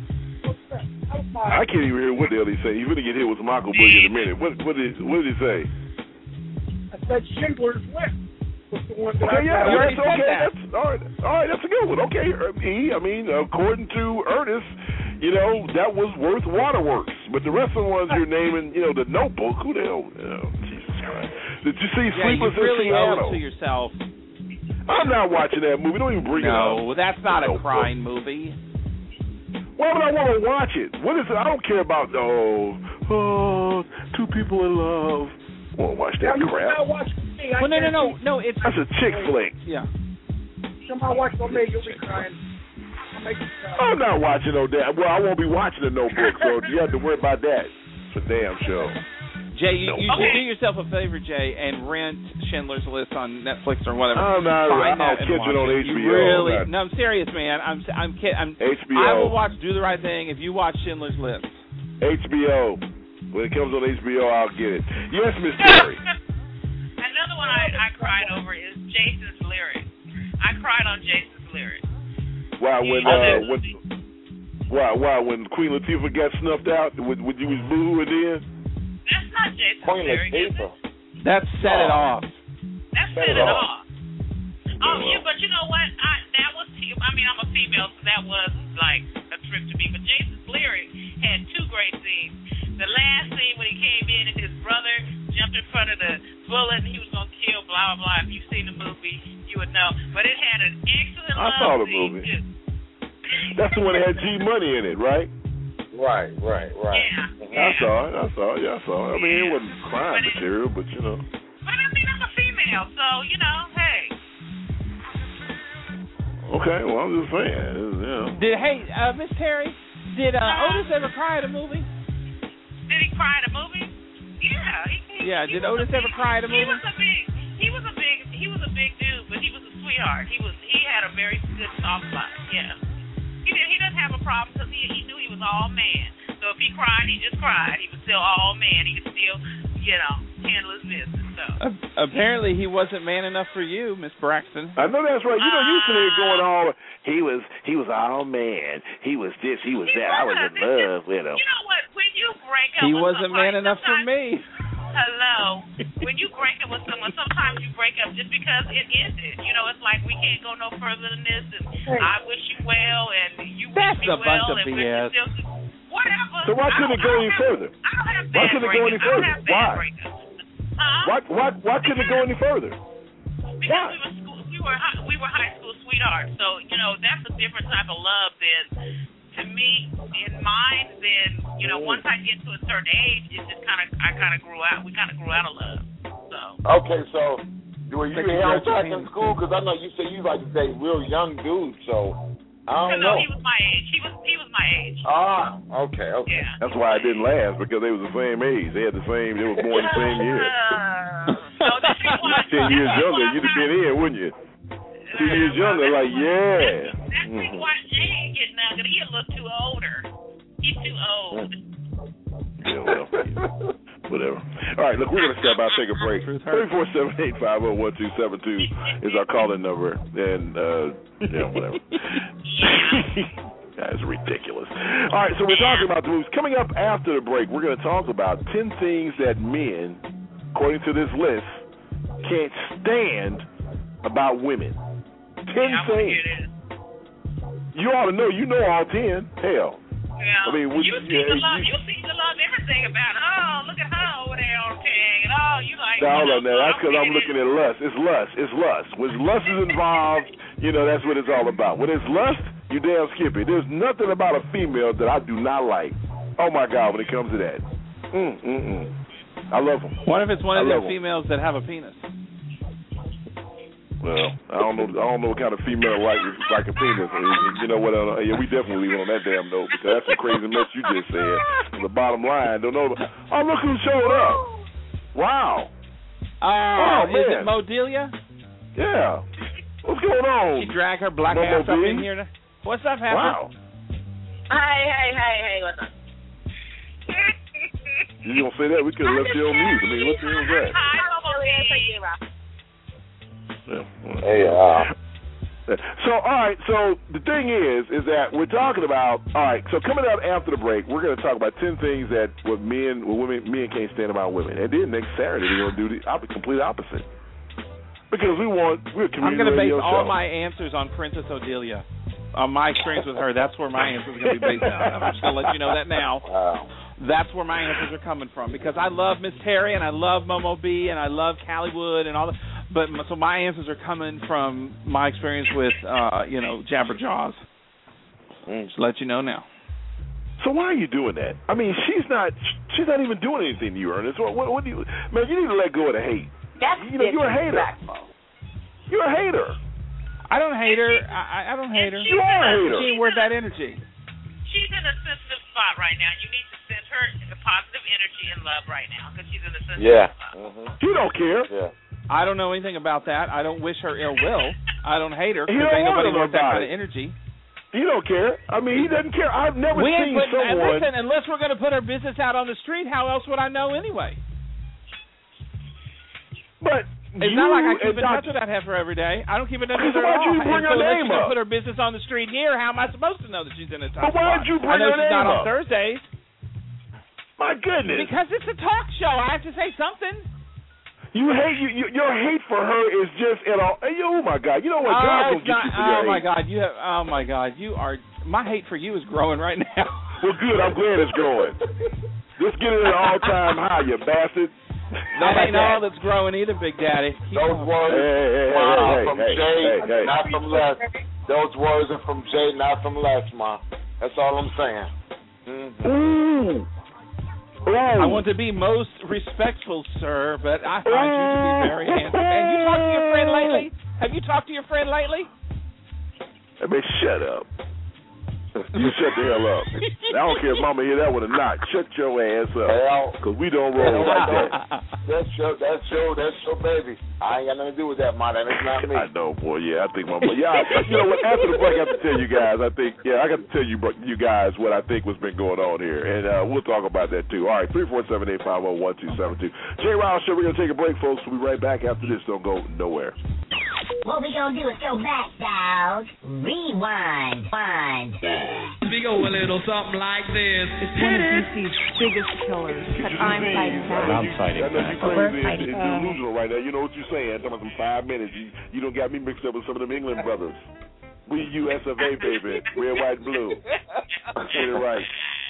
I can't even hear what the hell he say. He's going to get hit with Michael Boogie in a minute. What did he say? I said Schindler's List was the one that okay, I that's okay. That's, all right, that's a good one. Okay, I mean, according to Ernest, you know, that was worth Waterworks. But the rest of the ones you're naming, you know, The Notebook, who the hell? Jesus Christ. Did you see Sleepless you really in Seattle? owe it to yourself. I'm not watching that movie. Don't even bring it up. No, that's not a crying movie. Why would I want to watch it? What is it? I don't care about, two people in love. I want to watch that crap. Well, no. That's a chick flick. Yeah. Somebody watch no me, you'll be crying. I'm not watching no damn. Well, I won't be watching The Notebook, so you have to worry about that. It's a damn show. Jay, you should do yourself a favor, Jay, and rent Schindler's List on Netflix or whatever. I'm not. I'll catch it on HBO. You really? No, I'm serious, man. I'm kidding. HBO. I will watch Do the Right Thing if you watch Schindler's List. HBO. When it comes on HBO, I'll get it. Yes, Miss Terry. Another one I cried over is Jason's lyrics. I cried on Jason's lyrics. Why when Queen Latifah got snuffed out? Would you was boohooing then? That's not Jason's lyrics, is it? That set it off. That set it off. But you know what? That was. I mean, I'm a female, so that was like a trip to me. But Jason's lyric had two great scenes. The last scene when he came in and his brother jumped in front of the bullet and he was gonna kill blah blah blah. If you've seen the movie, you would know. But it had an excellent I saw the movie. Too. That's the one that had G Money in it, right? Right. Yeah. I saw it. I mean, it wasn't crime material, but you know. But I mean, I'm a female, so you know, hey. Okay, well, I'm just saying. Yeah. Miss Terry, did Otis ever cry at a movie? Did he cry at a movie? Yeah. Did Otis ever cry at a movie? He was a big dude, but he was a sweetheart. He had a very good soft spot. Yeah. He doesn't have a problem because he knew he was all man. So if he cried, he just cried. He was still all man. He could still, handle his business. So apparently he wasn't man enough for you, Miss Braxton. I know that's right. You know, you sitting there going all, he was all man. He was this, he was that. I was in love with him. You know what? When you break up, he wasn't man enough for me. Hello. When you break up with someone, sometimes you break up just because it ended. You know, it's like we can't go no further than this, and I wish you well, and you wish me well. That's a bunch of BS. Whatever. So why couldn't it go any further? Why couldn't it go any further? Why couldn't it go any further? Because we were high school sweethearts. So, that's a different type of love than, to me, in mine, then, once I get to a certain age, it just I kind of grew out. We kind of grew out of love. So. Okay, so were you held back in school? Because I know you said you like to date real young dudes, so I don't know. No, he was my age. He was my age. Ah, okay. Yeah. That's why I didn't last, because they was the same age. They were born the same year. 10 years younger, you'd have been in, wouldn't you? 2 years younger, like, yeah. That's why Jay ain't getting out, because he a little too older. He's too old. Yeah, well, whatever. All right, look, we're going to step out, take a break. 347-850-1272 is our calling number. And, whatever. That is ridiculous. All right, so we're talking about the movies. Coming up after the break, we're going to talk about 10 things that men, according to this list, can't stand about women. 10 things. You ought to know. You know all 10. Hell. Yeah. I mean, you seem to love everything about it. Oh, look at her over there on King. And you like. Now, hold on now. That's because I'm looking at lust. It's lust. When lust is involved, that's what it's all about. When it's lust, you damn skip it. There's nothing about a female that I do not like. Oh, my God, when it comes to that. I love them. What if it's one of the females that have a penis? Well, I don't know what kind of female like a penis. You know what? We definitely leave it on that damn note, because that's a crazy mess you just said. The bottom line, don't know. Oh, look who showed up! Wow. Is it Mo Delia? Yeah. What's going on? She dragged her black ass up in here. What's up, Happy? Wow. Hey, what's up? You gonna say that? We could have left you on mute. I mean, what the hell is that? Hey, So, all right. So the thing is that we're talking about. All right. So coming up after the break, we're going to talk about 10 things that men can't stand about women, and then next Saturday we're going to do the complete opposite. Because we're a community I'm going to base radio all show. my answers on Princess Odelia. On my experience with her, that's where my answers are going to be based on. I'm just going to let you know that now. Wow. That's where my answers are coming from because I love Miss Terry and I love Momo B and I love Callie Wood and all that. But so my answers are coming from my experience with Jabberjaws. Just to let you know now. So why are you doing that? I mean, she's not even doing anything to you, Ernest. What do you? Man, you need to let go of the hate. That's you're a hater. You're a hater. I don't hate her. I don't hate her. You are a hater. She ain't worth that energy. She's in a sensitive spot right now. You need to send her the positive energy and love right now because she's in a sensitive spot. Mm-hmm. You don't care. Yeah. I don't know anything about that. I don't wish her ill will. I don't hate her You because don't ain't nobody want worth that about kind it. of energy. You don't care. I mean, he doesn't care. I've never seen someone. Listen, unless we're going to put her business out on the street, how else would I know anyway? But it's not like I keep in touch with that heifer every day. I don't keep in touch with her at all. Why'd you bring her name up? Put her business on the street here. How am I supposed to know that she's in a tough But why'd spot? you bring I know her she's name not up? on Thursdays. My goodness. Because it's a talk show. I have to say something. You hate your hate for her is just at all. Oh my God! You know what? God's gonna get you for your hate. My God! Oh my God! You are. My hate for you is growing right now. Well, good. I'm glad it's growing. Just get it at an all-time high, you bastard. That ain't all that's growing either, Big Daddy. Those words from Jay, not from Les. Those words are from Jay, not from Les, Ma. That's all I'm saying. Mm-hmm. Ooh. I want to be most respectful, sir, but I find you to be very handsome. Have you talked to your friend lately? Have you talked to your friend lately? I mean, shut up. You shut the hell up. I don't care if Mama hear that one or not. Shut your ass up, because we don't roll like that. That's your baby. I ain't got nothing to do with that, Ma. That is not me. I know, boy. Yeah, I think Mama. Yeah, you know what? After the break, I have to tell you guys. I got to tell you guys what I think was been going on here, and we'll talk about that too. All right, 347-850-1272. Jay Riles Show. We're gonna take a break, folks. We'll be right back after this. Don't go nowhere. What we gonna do is go back, dog. Rewind. We go a little something like this. It's one of DC's biggest killers, but I'm fighting back. I'm fighting back. We're fighting It's delusional right now. You know what you're saying? I'm talking about some 5 minutes. You don't got me mixed up with some of them England brothers. We US of A, baby. Red, white, blue. Get it right.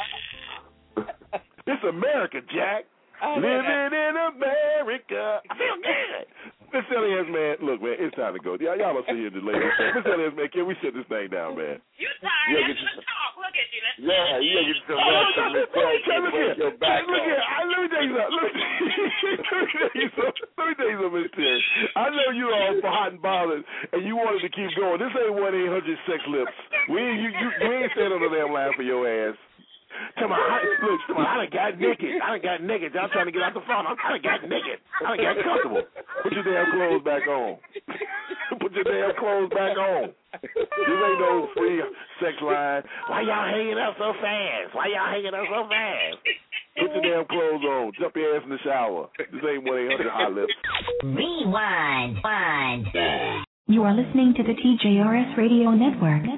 It's America, Jack. Living in America. I feel good. Miss Elias, man, look, man, it's time to go. Y'all don't sit here and delay this thing. Miss Elias, man, can we shut this thing down, man? You tired? Let's talk. Look at you. Yeah, you get some rest from this place and break your back. Look here, let me tell you something. Let me tell you something, Miss Terry. I know you all hot and bothered, and you wanted to keep going. This ain't 1-800-SEX LIPS. You ain't standing on the damn line for your ass. Tell me, look, I done got naked. I'm trying to get out the phone. I done got naked. I done got comfortable. Put your damn clothes back on. Put your damn clothes back on. This ain't no free sex line. Why y'all hanging out so fast? Put your damn clothes on. Jump your ass in the shower. This ain't 1-800-HOT LIPS. Rewind. You are listening to the TJRS Radio Network.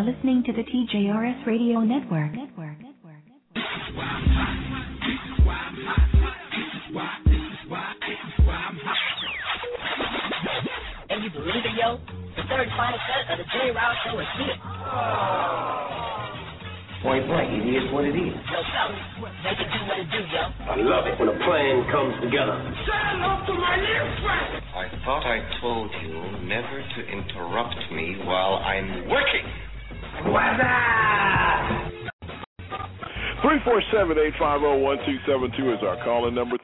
are listening to the TJRS Radio Network. And you believe it, yo? The third final set of the Jay Rouse Show is here. Point blank, it is what it is. Yo, fellas, make it do what it do, yo. I love it when a plan comes together. Stand up to my little friend. I thought I told you never to interrupt me while I'm working. What's that? 347-850-1272 is our calling number.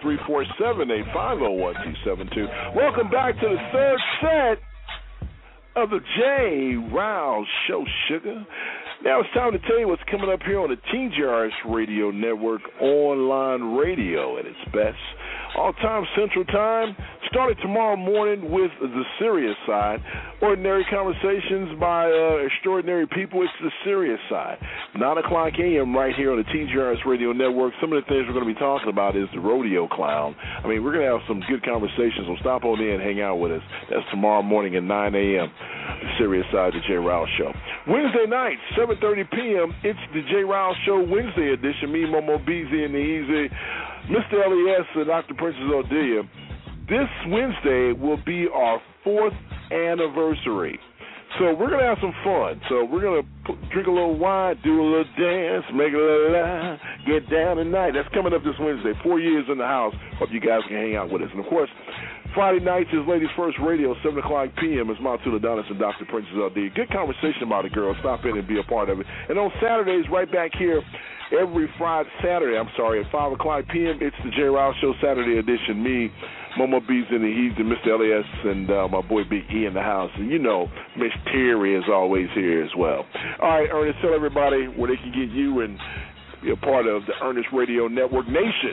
347-850-1272. Welcome back to the third set of the Jay Rouse Show, Sugar. Now it's time to tell you what's coming up here on the TJRS Radio Network, online radio at its best. All-time Central Time, starting tomorrow morning with the serious side. Ordinary conversations by extraordinary people. It's the serious side. 9 o'clock a.m. right here on the TJRS Radio Network. Some of the things we're going to be talking about is the rodeo clown. I mean, we're going to have some good conversations, so stop on in and hang out with us. That's tomorrow morning at 9 a.m., the serious side of the Jay Rouse Show. Wednesday night, 7:30 p.m., it's the Jay Rouse Show Wednesday edition. Me, Momo, Beezy, and the Easy. Mr. LES and Dr. Princess Odelia. This Wednesday will be our 4th anniversary. So we're going to have some fun. So we're going to drink a little wine, do a little dance, make a little lie, get down tonight. That's coming up this Wednesday. 4 years in the house. Hope you guys can hang out with us. And, of course, Friday nights is Ladies First Radio, 7 o'clock p.m. It's Montel Adonis and Dr. Princess Odelia. Good conversation about it, girl. Stop in and be a part of it. And on Saturdays, right back here, every Saturday, at 5 o'clock p.m., it's the Jay Rouse Show Saturday edition. Me, Momo Bees and the He's and Mr. LES and my boy Big E in the house. And you know, Miss Terry is always here as well. All right, Ernest, tell everybody where they can get you and be a part of the Ernest Radio Network Nation.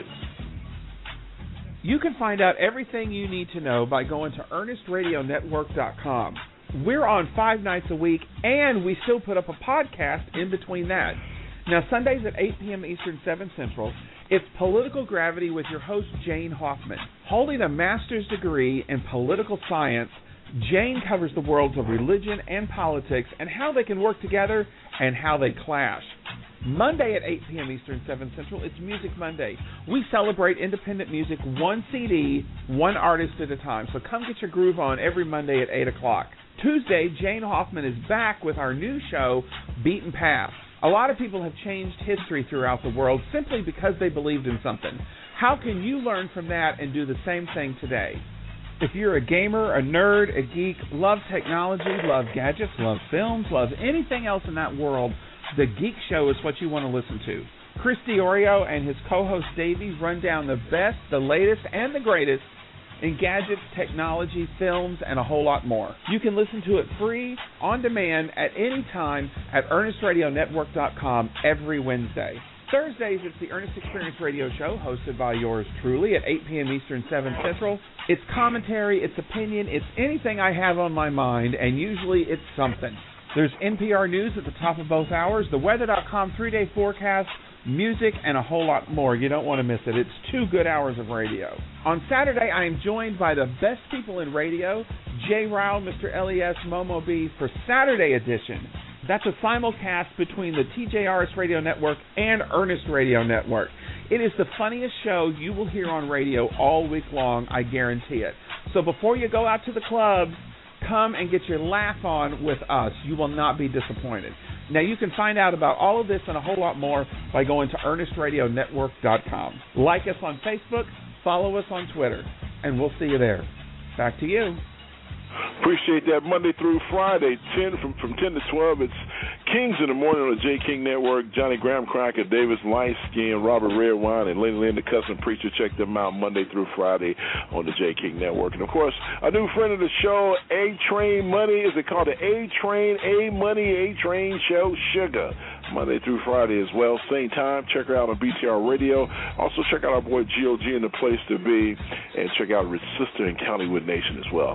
You can find out everything you need to know by going to ErnestRadioNetwork.com. We're on 5 nights a week, and we still put up a podcast in between that. Now, Sundays at 8 p.m. Eastern, 7 Central, it's Political Gravity with your host, Jane Hoffman. Holding a master's degree in political science, Jane covers the worlds of religion and politics and how they can work together and how they clash. Monday at 8 p.m. Eastern, 7 Central, it's Music Monday. We celebrate independent music, one CD, one artist at a time. So come get your groove on every Monday at 8 o'clock. Tuesday, Jane Hoffman is back with our new show, Beaten Path. A lot of people have changed history throughout the world simply because they believed in something. How can you learn from that and do the same thing today? If you're a gamer, a nerd, a geek, love technology, love gadgets, love films, love anything else in that world, The Geek Show is what you want to listen to. Chris Diorio and his co-host Davey run down the best, the latest, and the greatest in gadgets, technology, films, and a whole lot more. You can listen to it free, on demand, at any time at ErnestRadioNetwork.com every Wednesday. Thursdays, it's the Ernest Experience Radio Show, hosted by yours truly at 8 p.m. Eastern, 7 Central. It's commentary, it's opinion, it's anything I have on my mind, and usually it's something. There's NPR News at the top of both hours, the Weather.com 3-day forecast, music, and a whole lot more. You don't want to miss it. It's 2 good hours of radio. On Saturday, I am joined by the best people in radio, Jay Ryle, Mr. LES, Momo B, for Saturday edition. That's a simulcast between the TJRS Radio Network and Ernest Radio Network. It is the funniest show you will hear on radio all week long, I guarantee it. So before you go out to the clubs, come and get your laugh on with us. You will not be disappointed. Now, you can find out about all of this and a whole lot more by going to ErnestRadioNetwork.com. Like us on Facebook, follow us on Twitter, and we'll see you there. Back to you. Appreciate that. Monday through Friday, from 10 to 12, it's Kings in the Morning on the J. King Network. Johnny Graham Cracker, Davis Lightskin, Robert Redwine, and Lenny Lynn, the Custom Preacher. Check them out Monday through Friday on the J. King Network. And, of course, a new friend of the show, A-Train Money. Is it called the A-Train, A-Money, A-Train Show? Sugar. Monday through Friday as well. Same time. Check her out on BTR Radio. Also, check out our boy GOG in The Place to Be. And check out Rich Sister and Countywood Nation as well.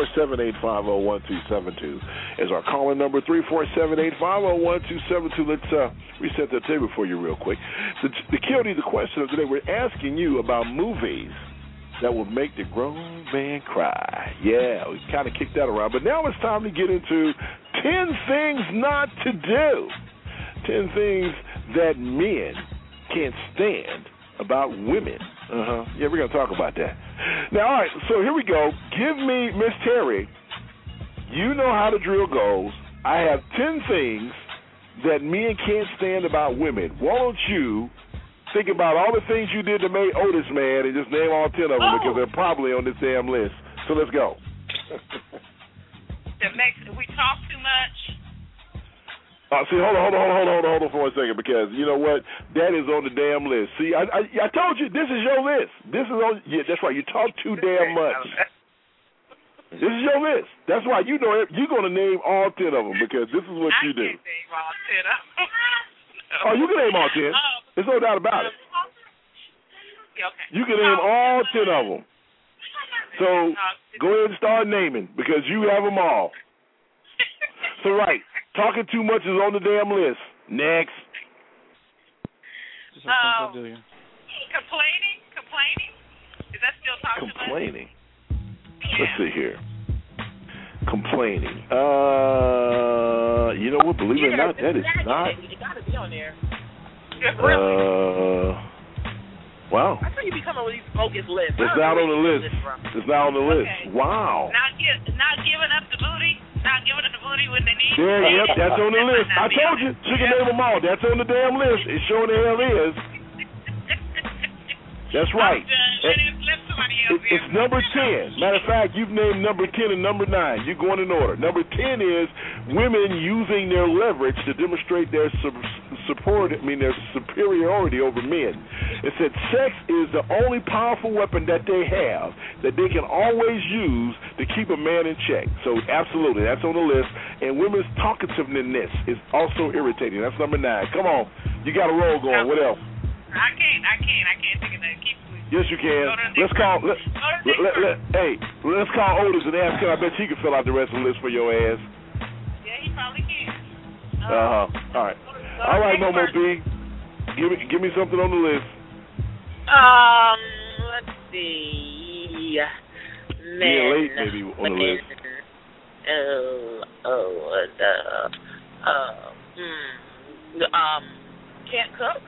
347-850-1272 is our calling number. 347-850-1272. Let's reset that table for you real quick. The QOD, the question of today, we're asking you about movies that will make the grown man cry. Yeah, we kind of kicked that around. But now it's time to get into 10 things not to do. 10 things that men can't stand about women. Yeah, we're going to talk about that. Now, all right, so here we go. Give me, Miss Terry, you know how the drill goes. I have 10 things that men can't stand about women. Why don't you think about all the things you did to make Otis mad and just name all 10 of them because they're probably on this damn list. So let's go. We talk too much. See, hold on for 1 second, because you know what? That is on the damn list. See, I told you this is your list. This is on. Yeah, that's right. You talk too damn much. This is your list. That's why you know you're going to name all 10 of them because this is what you do. I can't name all 10 of them. Oh, you can name all 10. There's no doubt about it. Okay. You can name all 10 of them. So go ahead and start naming because you have them all. So right, talking too much is on the damn list. Next. Complaining. Is that still talking too much? Complaining. Let's see here. Complaining. You know what? Believe it or not, that is not. You gotta be on there. Wow. I thought you be coming with these bogus lists. It's not on the list. It's not on the list. Okay. Wow. Not giving up the booty. Not giving up the booty when they need. Yep, that's on the list. I told you, she can name them all. That's on the damn list. It sure the hell is. That's right. It's number 10. Matter of fact, you've named number 10 and number 9. You're going in order. Number 10 is women using their leverage to demonstrate their superiority over men. It said sex is the only powerful weapon that they have that they can always use to keep a man in check. So absolutely, that's on the list. And women's talkativeness is also irritating. That's number 9. Come on. You got a roll going. What else? I can't think of that. Yes, you can. Let's call Otis and ask him. I bet he can fill out the rest of the list for your ass. Yeah, he probably can. All right. All right, Momo B. Give me something on the list. Let's see. Being late, maybe on the list. Can't cook.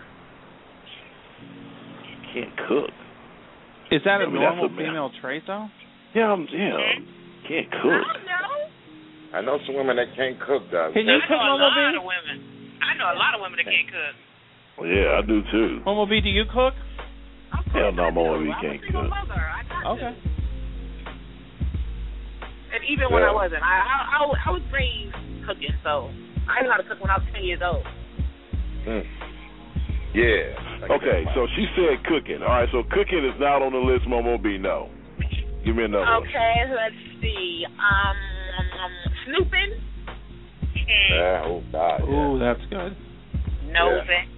Can't cook. Is that a normal female trait, though? Yeah, can't cook. I know some women that can't cook, though. Can you cook, Momo B? I know a lot of women that can't cook. Well, yeah, I do too. Momo B, do you cook? Hell no, Momo B can't cook. Okay. And even when I wasn't, I was raised cooking, so I knew how to cook when I was 10 years old. Yeah. Okay, so she said cooking. All right, so cooking is not on the list, Momo B. No. Give me another one. Okay, let's see. Snooping. Oh, God. Yeah. Ooh, that's good. Nosing.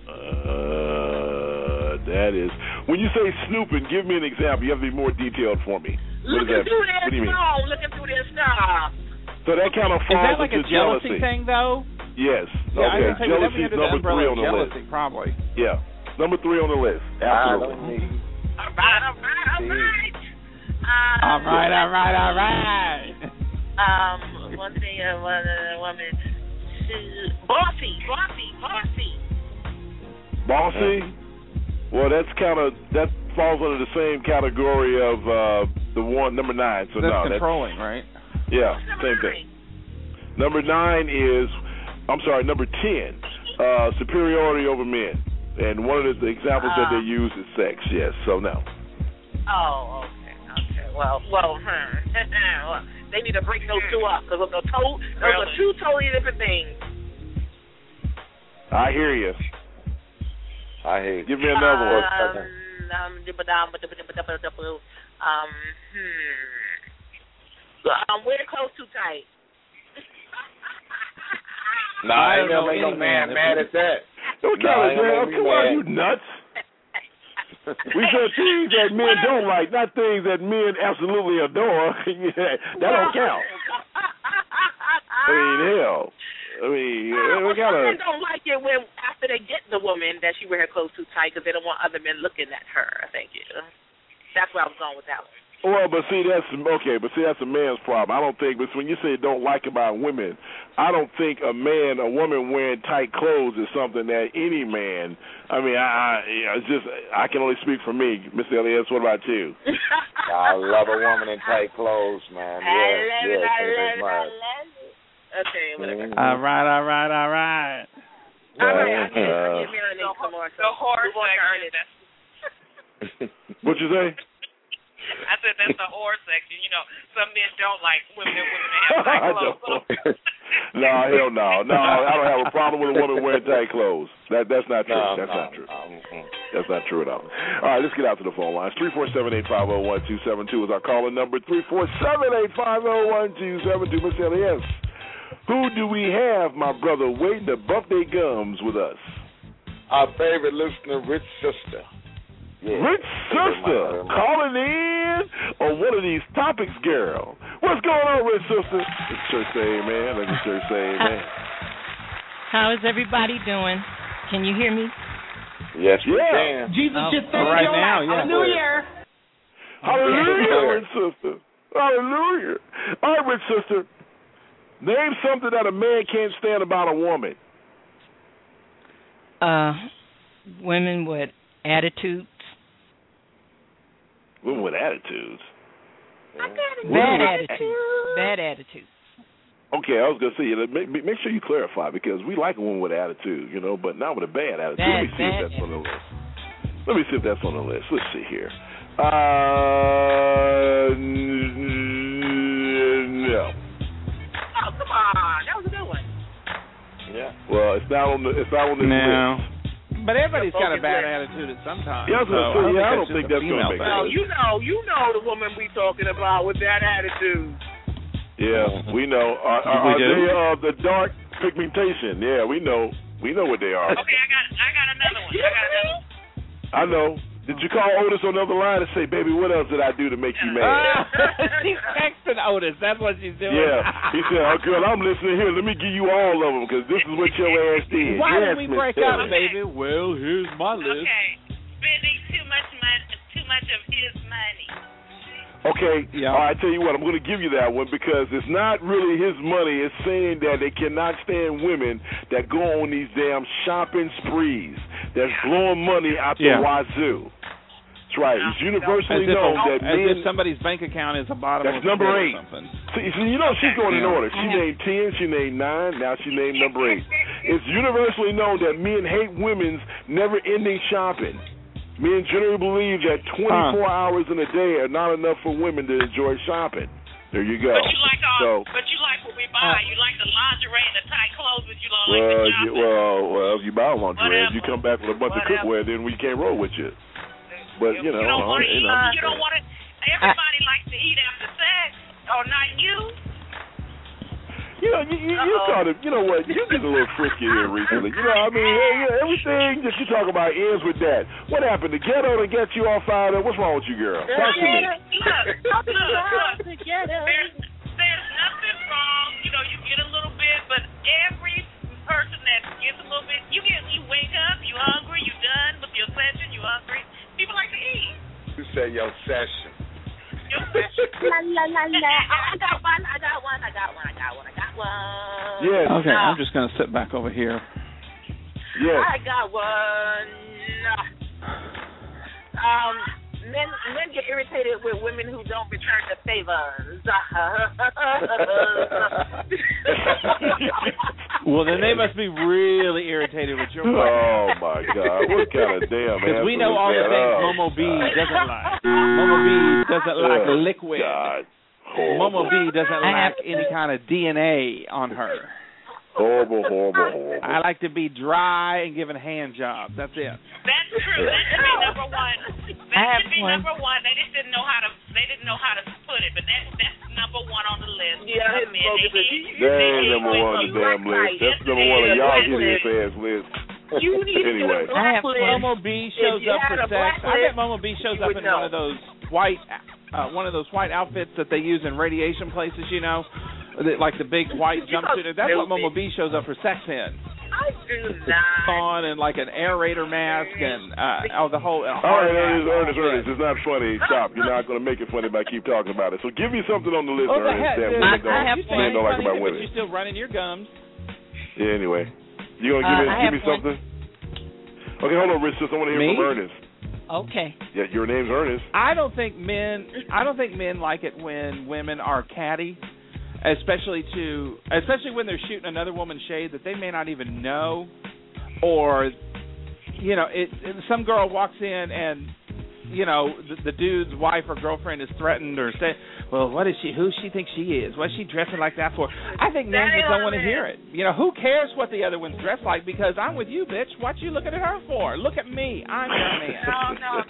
That is. When you say snooping, give me an example. You have to be more detailed for me. Looking through their phone, looking through their stuff. So that kind of falls into jealousy. Is that like a jealousy thing, though? Yes. Yeah, okay. Jealousy is number 3 on the list. Probably. Yeah. Number 3 on the list. Absolutely. All right. One thing, woman. Bossy. Bossy? Well, that falls under the same category of the one, number 9. So that's controlling, right? Yeah, same thing. Number 9 is, number 10, superiority over men. And one of the examples that they use is sex, yes, so no. Oh, okay. Well, they need to break those two up, because those are two totally different things. I hear you. Give me another one. Wear clothes too tight. No, I ain't gonna make no man mad at that. Come on, you nuts. We said things that men don't like, not things that men absolutely adore. That don't count. Hell. We gotta. Men don't like it when after they get the woman that she wear her clothes too tight because they don't want other men looking at her. I think that's where I was going with that one. Well, but see, that's okay. But see, that's a man's problem. I don't think. But when you say don't like about women, I don't think a woman wearing tight clothes is something that any man. I mean, it's just I can only speak for me, Mr. Elias. What about you? I love a woman in tight clothes, man. I love it. Okay, whatever. All right. The horse section. What you say? I said that's the whore section. You know, some men don't like women that have tight clothes. No, hell no. No, I don't have a problem with a woman wearing tight clothes. That's not true. That's not true. That's not true at all. All right, let's get out to the phone lines. 347-850-1272 is our caller number. 347-850-1272. Mr. Elias, who do we have, my brother, waiting to bump their gums with us? Our favorite listener, Rich Sister. Yeah. Rich Sister calling in on one of these topics, girl. What's going on, Rich Sister? It's church say amen. Let the church say amen. How is everybody doing? Can you hear me? Yes, we can. Jesus just saved right your now, life. Yeah. Hallelujah, Rich Sister. Hallelujah. All right, Rich Sister. Name something that a man can't stand about a woman. Women with attitudes. Women with attitudes. Bad attitudes. Okay, I was going to say, make sure you clarify, because we like a woman with attitude, but not with a bad attitude. Let me see if that's on the list. Let's see here. No. Oh, come on. That was a good one. Yeah. Well, it's not on the list. But everybody's got a bad attitude at some time. Yeah, I don't think that's going to make sense. You know the woman we talking about with that attitude. Yeah, we know. Are they the dark pigmentation? Yeah, we know. We know what they are. Okay, I got another one. I know. Did you call Otis on the other line and say, baby, what else did I do to make you mad? She's texting Otis. That's what she's doing. Yeah. He said, oh, girl, I'm listening here. Let me give you all of them, because this is what your ass did. Why did we break up, baby? Well, here's my list. Okay. Spending too much of his money. Okay. Yeah. All right, I tell you what, I'm going to give you that one, because it's not really his money. It's saying that they cannot stand women that go on these damn shopping sprees that's blowing money out the wazoo. That's right. It's universally known that men... As if somebody's bank account is a bottom that's number 8. Or something. See, she's going in order. She named 10, she named 9, now she named number 8. It's universally known that men hate women's never-ending shopping. Men generally believe that 24 hours in a day are not enough for women to enjoy shopping. There you go. But you like what we buy. You like the lingerie and the tight clothes, but you don't like the shopping. Well, if you buy lingerie, if you come back with a bunch of cookware, then we can't roll with you. But you don't want to eat. You don't want to. Everybody likes to eat after sex, or not you. You sort of, you know what? You get a little frisky here recently. Everything that you talk about ends with that. What happened? The ghetto that got you all fired up? What's wrong with you, girl? Talk to me. Look. There's nothing wrong. You get a little bit, but every person that gets a little bit, you wake up, you hungry, you done with your session, you hungry. People like to eat. You say your session. I got one. Yes. Okay, I'm just going to sit back over here. Yes. I got one. Men get irritated with women who don't return the favors. Well, then they must be really irritated with your wife. Oh, my God. What kind of damn Because we know all the things Momo B doesn't like. Momo B doesn't like liquid. God. Momo B doesn't like any kind of DNA on her. Horrible. I like to be dry and giving hand jobs. That's it. That's true. That should be number one. That should be number one. They just didn't know how to. They didn't know how to put it, but that's number one on the list. Yeah, that ain't number one on the damn list. That's number one on y'all hideous ass list. You need anyway. to get a black list. Momo B shows up for sex. I bet Momo B shows up in one of those white outfits that they use in radiation places. Like the big white jumpsuit. That's what Momo B shows up for sex in. I on and like an aerator mask and the whole. All right, Ernest, it's not funny. Stop. You're not going to make it funny by keep talking about it. So give me something on the list, Ernest, that men don't like about women. But you're still running your gums. Yeah. Anyway, you gonna give me something? Okay, hold on, Rich. I want to hear from Ernest. Okay. Yeah, your name's Ernest. I don't think men like it when women are catty, especially when they're shooting another woman's shade that they may not even know, or some girl walks in and the dude's wife or girlfriend is threatened or say, well, who she thinks she is? What's she dressing like that for? I think men just don't want to hear it. Who cares what the other one's dressed like, because I'm with you, bitch. What you looking at her for? Look at me. I'm your man. No.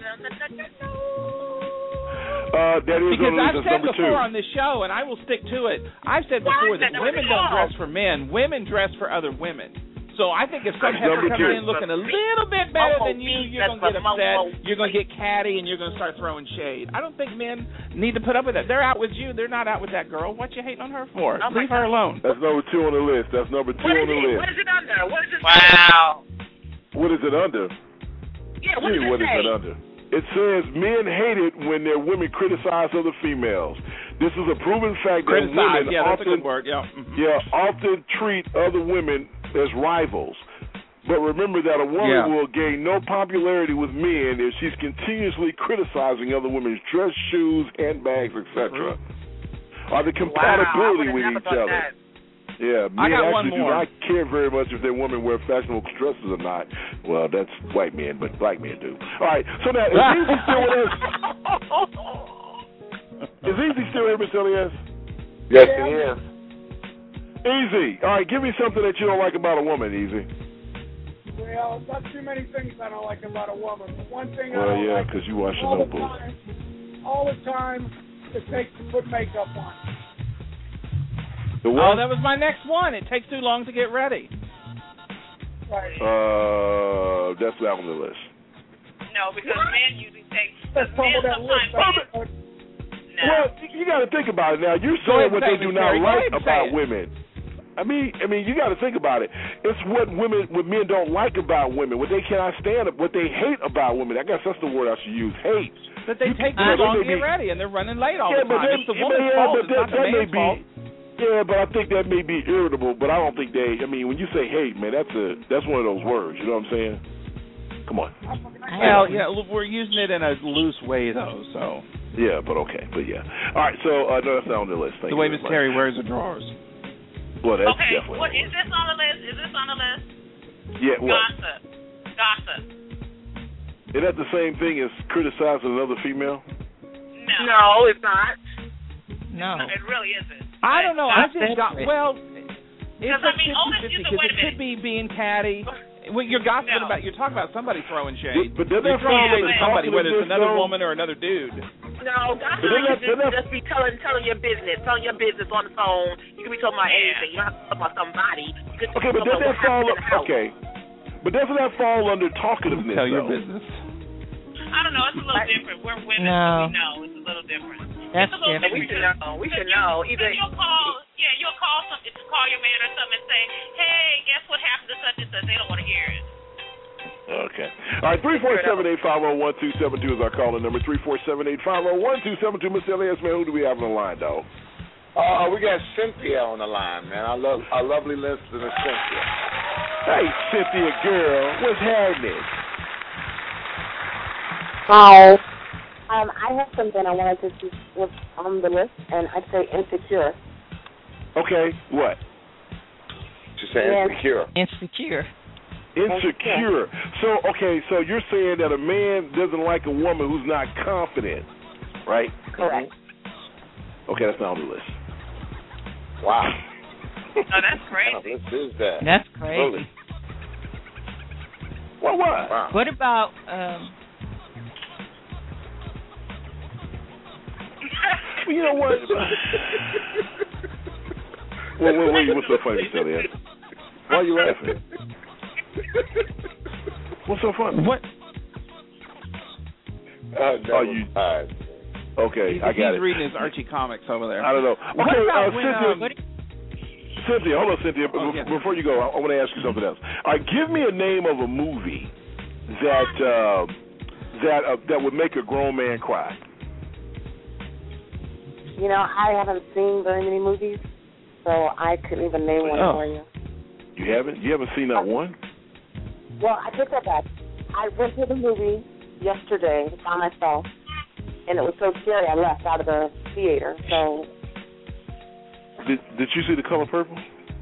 Because I've said before on this show, and I will stick to it, I've said before that women don't dress for men. Women dress for other women. So I think if some heifer comes in looking a little bit better than you, you're going to get upset, you're going to get catty, and you're going to start throwing shade. I don't think men need to put up with that. They're out with you. They're not out with that girl. What you hating on her for? Leave her alone. That's number 2 on the list. What is it under? What is it? Wow. What is it under? Yeah, what does it say? Is it under? It says men hate it when their women criticize other females. This is a proven fact that women that's a good word. Often treat other women as rivals. But remember that a woman will gain no popularity with men if she's continuously criticizing other women's dress, shoes, handbags, etc. Or the compatibility with each other. Yeah, men actually do not care very much if their women wear fashionable dresses or not. Well, that's white men, but black men do. All right, so now, is Easy still with us? Is Easy still here, Mr. Elias? Yes, he is. Easy. All right, give me something that you don't like about a woman, Easy. Well, not too many things I don't like about a woman. But one thing I don't like because you watch the Notebook. All the time it takes to put makeup on. Oh, that was my next one. It takes too long to get ready. Right. That's not on the list. No, because men usually take. Let's talk about that list. Well, you got to think about it now. You're saying what they do not like about women. I mean, you got to think about it. It's what men don't like about women, what they cannot stand, what they hate about women. I guess that's the word I should use. Hate. That they take too long to get ready, and they're running late all the time. It's the woman's fault. It's not the man's fault. Yeah, but I think that may be irritable. But I don't think when you say hate, man, that's one of those words. You know what I'm saying? Come on. Well, we're using it in a loose way, though. So. Yeah, but okay, but yeah. All right, so no, that's not on the list. The way Miss Terry wears her drawers. Well, that's okay, definitely. What is this on the list? Is this on the list? Yeah, what? Gossip. Is that the same thing as criticizing another female? No, it's not. No, it really isn't. I don't know. I think it's a 50-50 because because it could be being catty. Well, you're gossiping about. You're talking about somebody throwing shade. But doesn't that fall under somebody, whether it's another woman or another dude. No, gossip is just be telling your business on the phone. You can be talking about anything. You don't have to talk about somebody. Okay, but doesn't that fall? Okay, but doesn't that fall under talkativeness? Tell your business. I don't know. It's a little different. We're women, so we know it's a little different. That's different. We should know. Either you'll call your man or something and say, "Hey, guess what happened to such and such?" They don't want to hear it. Okay. All right, 347-850-1272 is our calling number. 347-850-1272. Mr. Elias, man, who do we have on the line, dog? We got Cynthia on the line, man. Our lovely listener, Cynthia. Hey, Cynthia, girl, what's happening? Hi. I have something I wanted to see what's on the list, and I'd say insecure. Okay, what? She said insecure. Insecure. So you're saying that a man doesn't like a woman who's not confident, right? Correct. Okay, that's not on the list. Wow. Oh, that's crazy. What is that? That's crazy. Really? What? Wow. What about well, you know what? Wait, what's so funny, Celia? Why are you laughing? What's so funny? What? Okay, I got it. He's reading his Archie comics over there. I don't know. Okay, Cynthia, hold on, Cynthia. Before you go, I want to ask you something else. All Give me a name of a movie that would make a grown man cry. You know, I haven't seen very many movies, so I couldn't even name one for you. You haven't? You haven't seen that one? Well, I take that back. I went to the movie yesterday by myself, and it was so scary I left out of the theater. So, did you see The Color Purple?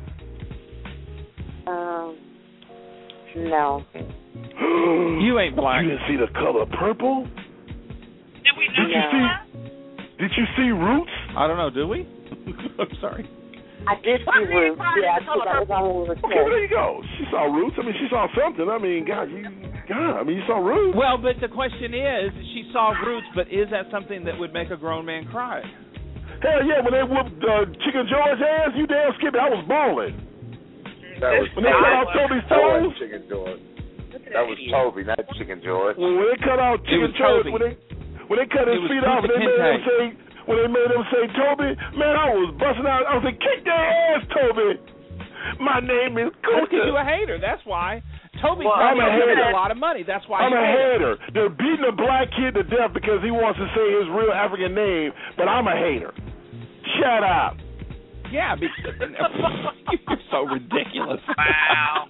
No. You ain't black. You didn't see The Color Purple? Did we know Did you see Roots? I don't know. Do we? I'm sorry. I did see Roots. Yeah, because that was on when we were kids. Okay, well, there you go. She saw Roots. I mean, she saw something. I mean, you saw Roots. Well, but the question is, she saw Roots, but is that something that would make a grown man cry? Hell yeah, when they whooped Chicken George's ass, you damn Skippy, I was balling. When they cut out Toby's toes. Chicken George. That was Toby, not Chicken George. When they cut out Chicken George, when they cut his feet off, and they made him say, Toby, man, I was busting out. I was like, kick their ass, Toby. My name is Coach. Because you're a hater. That's why. Toby I'm a hater. A lot of money. That's why I'm a hater. They're beating a black kid to death because he wants to say his real African name, but I'm a hater. Shut up. Yeah, because you're so ridiculous. Wow.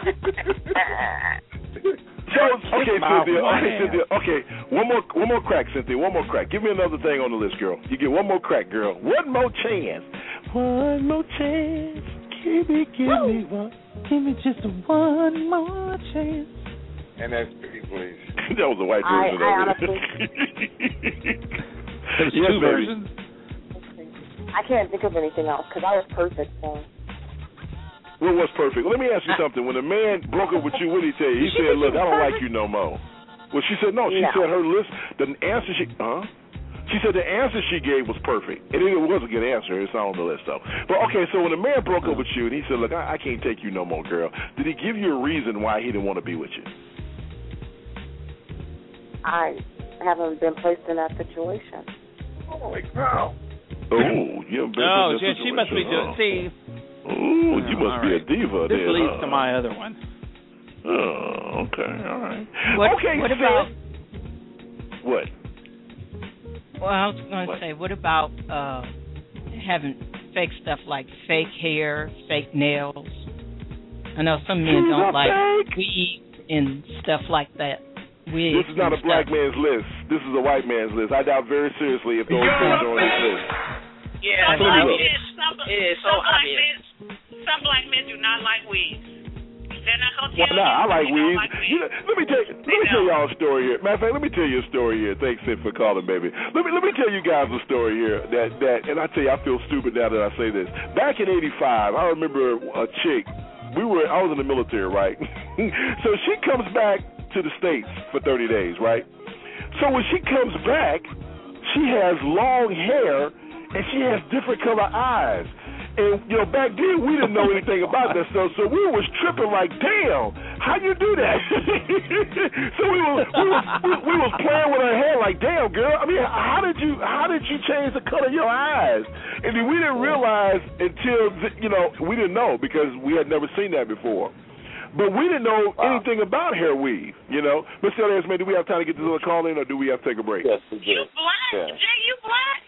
Cynthia. Okay, one more crack, Cynthia. One more crack. Give me another thing on the list, girl. You get one more crack, girl. One more chance. One more chance. Give me one. Give me just one more chance. And that's pretty, please. That was a white version of it. There's two versions. I can't think of anything else because I was perfect. So. What was perfect? Let me ask you something. When a man broke up with you, what did he tell you? He said, look, I don't like you no more. Well, she said, no. She said her list, the answer she said the answer she gave was perfect. And it was a good answer. It's not on the list, though. But, okay, so when a man broke up with you and he said, look, I can't take you no more, girl, did he give you a reason why he didn't want to be with you? I haven't been placed in that situation. Holy cow. Oh, you haven't been in that situation. She must be doing, see. Ooh, you must be a diva. This leads to my other one. Oh, okay, all right. What about? What? Well, I was going to say, what about having fake stuff like fake hair, fake nails? I know some men don't like weave and stuff like that. This is not a black man's list. This is a white man's list. I doubt very seriously if those things are on this list. Yeah, some black men do not like weaves. They're not going to tell you. I like weaves. Let me tell y'all a story here. Matter of fact, let me tell you a story here. Thanks, Sid, for calling, baby. Let me tell you guys a story here that and I tell you, I feel stupid now that I say this. Back in '85, I remember a chick. I was in the military, right? So she comes back to the States for 30 days, right? So when she comes back, she has long hair and she has different color eyes. And, back then we didn't know anything about that stuff, so we was tripping like, damn, how you do that? So we was playing with her hair like, damn, girl, I mean, how did you change the color of your eyes? And then we didn't realize until, we didn't know because we had never seen that before. But we didn't know anything about hair weave, Mr. Elias, man, do we have time to get this other call in or do we have to take a break? Yes, we do. You black? Yeah. Jay, you black?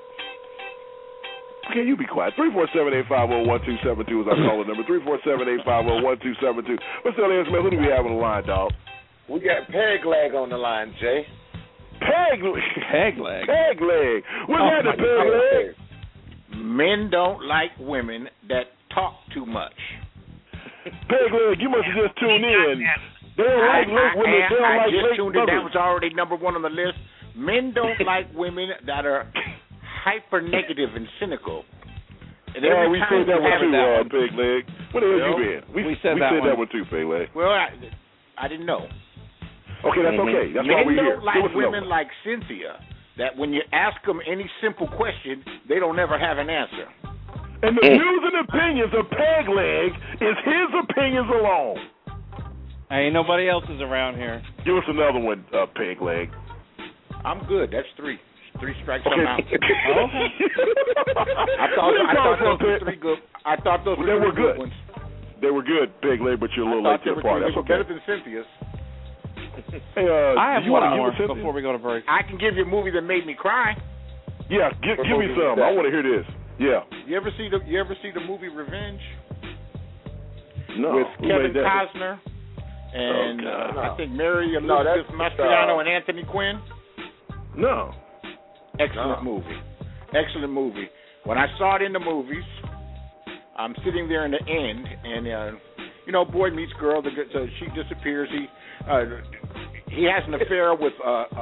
Okay, you be quiet. 347-850-1272 is our caller number. 347-850-1272. Mr. Elias, man, who do we have on the line, dog? We got Peg Leg on the line, Jay. Peg Leg? Peg Leg. What's happening, Peg Leg? Men don't like women that talk too much. Peg Leg, you must have just tuned in. They don't like women. They don't like just tuned in. That was already number one on the list. Men don't like women that are hyper negative and cynical. And we said that one too, Peg Leg. Where the hell you been? We said that one too, Peg Leg. Well, I didn't know. Okay, that's okay. That's why we're here. Men don't like women like Cynthia that when you ask them any simple question, they don't ever have an answer. And the views and opinions of Peg Leg is his opinions alone. Ain't nobody else's around here. Give us another one, Peg Leg. I'm good. That's 3. 3 strikes. Okay. I'm out. I thought those were 3 good. I thought those were good ones. They were good, Peg Leg, but you're a little late to the party. They were better than Cynthia's. Hey, I have one more Cynthia? before we go to break. I can give you a movie that made me cry. Yeah, give me some. I want to hear this. Yeah. You ever see the movie Revenge? No. With Kevin Costner and I think Mary Elizabeth Mastriano and Anthony Quinn? No. Excellent movie. Excellent movie. When I saw it in the movies, I'm sitting there in the end, and boy meets girl. So she disappears. He has an affair with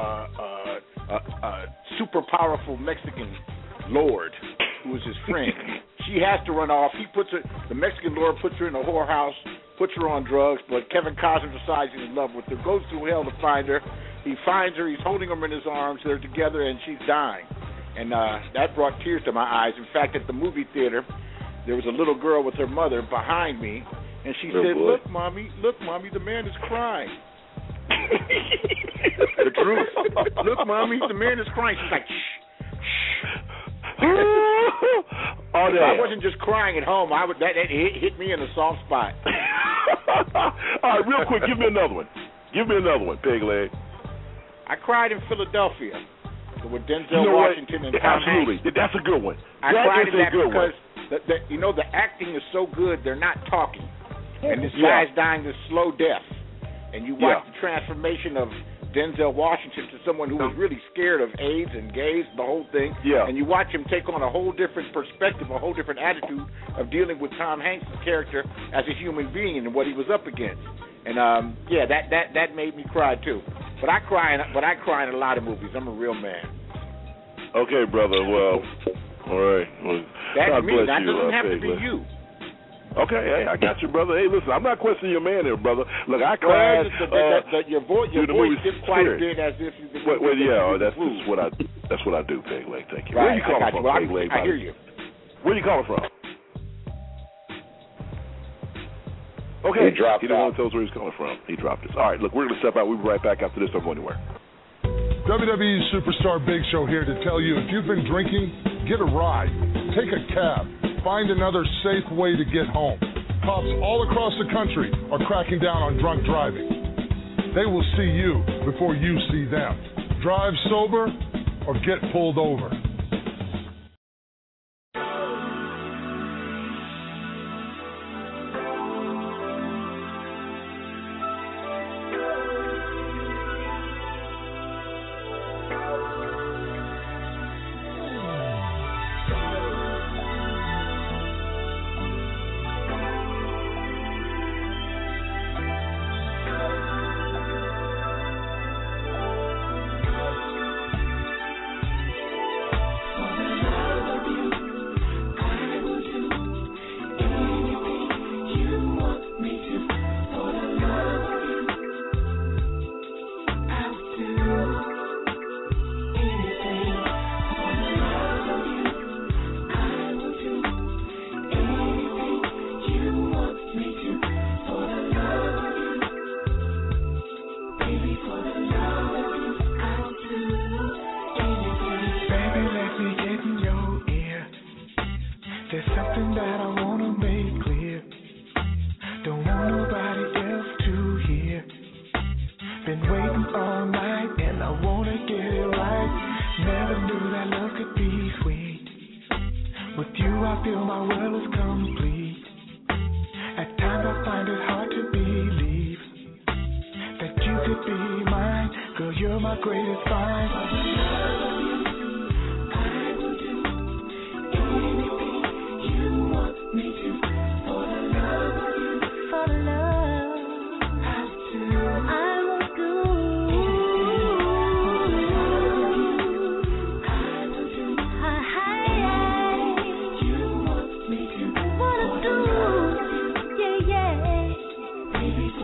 a super powerful Mexican lord who is his friend. She has to run off. The Mexican lord puts her in a whorehouse, puts her on drugs, but Kevin Costner decides he's in love with her, goes through hell to find her. He finds her, he's holding her in his arms, they're together, and she's dying. And that brought tears to my eyes. In fact, at the movie theater, there was a little girl with her mother behind me, and she said, look, mommy, the man is crying. The truth. Look, mommy, the man is crying. She's like, shh. I wasn't just crying at home. That hit me in a soft spot. All right, real quick, give me another one. Peg Leg. I cried in Philadelphia with Denzel Washington and Tom Hanks. That's a good one. I cried in that because the acting is so good. They're not talking, and this guy's dying this slow death, and you watch the transformation of Denzel Washington to someone who was really scared of AIDS and gays, the whole thing. Yeah. And you watch him take on a whole different perspective, a whole different attitude of dealing with Tom Hanks' character as a human being and what he was up against. And that made me cry too. But I cry in a lot of movies. I'm a real man. Okay, brother. Well, all right. Well, that's me. That doesn't have to be you. Okay, hey, I got you, brother. Hey, listen, I'm not questioning your man here, brother. Look, I cried. Your voice dipped quite a bit as if you. That's what I do, Peg Leg. Thank you. Right, Where you calling from, Peg Leg? I hear you. Where you calling from? Okay, he didn't want to tell us where he's coming from. He dropped us. All right, look, we're going to step out. We'll be right back after this. Don't go anywhere. WWE Superstar Big Show here to tell you, if you've been drinking, get a ride. Take a cab. Find another safe way to get home. Cops all across the country are cracking down on drunk driving. They will see you before you see them. Drive sober or get pulled over.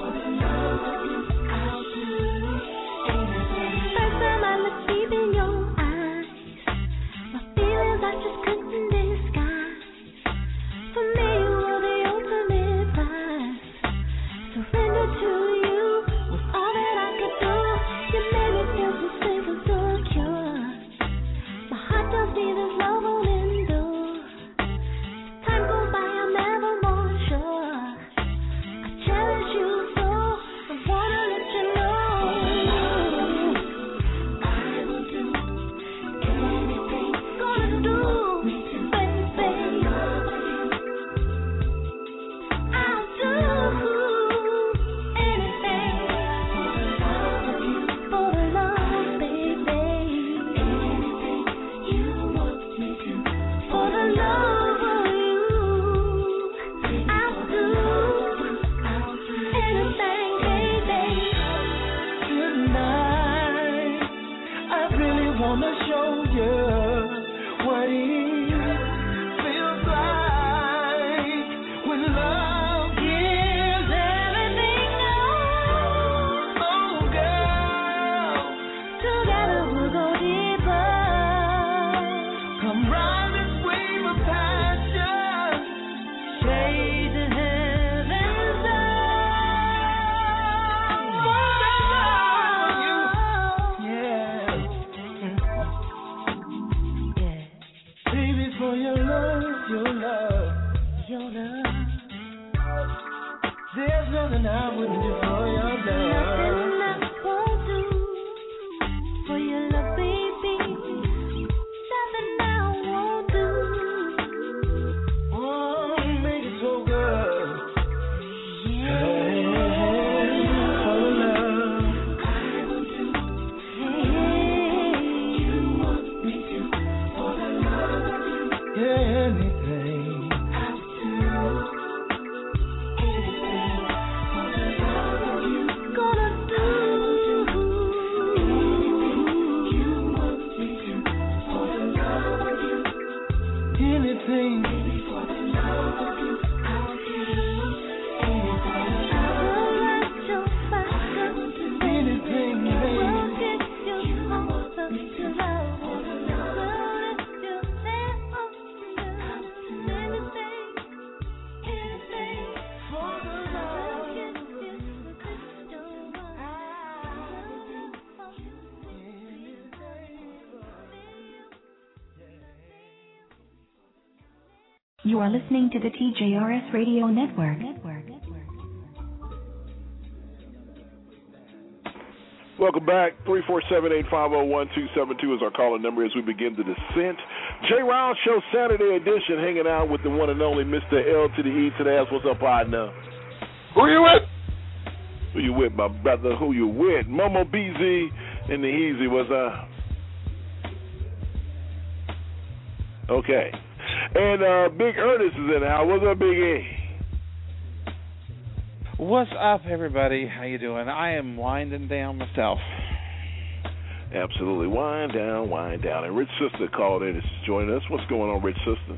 First time I looked deep in your gonna show you what it feels like when love gives everything up. Oh, girl, together we'll go deeper. Come ride this wave of passion, straight to heaven's door. Baby, for your love, there's nothing I wouldn't do for your love. Nothing I won't do for your love, baby. Nothing I won't do. Oh, make it so good. Yeah. For love, I will do anything you want me to. For the love of you, anything I will do. Anything for the love of you. Gonna do anything you want me to. For the love of you. Anything for the love of you. I'll do anything. I'll let your fire go to anything, baby. We'll get you closer to love. For the love of you. I'll do anything. Anything for the love of you. You are listening to the TJRS Radio Network. Welcome back. 347-850-1272 is our calling number as we begin the descent. J. Round Show Saturday edition, hanging out with the one and only Mr. L to the E to the S. What's up, partner? Who you with? Who you with, my brother? Who you with? Momo BZ and the Easy. What's up? Okay. And Big Ernest is in the house. What's up, Big E? What's up, everybody? How you doing? I am winding down myself. Absolutely. Wind down. And Rich Sister called in and is joining us. What's going on, Rich Sister?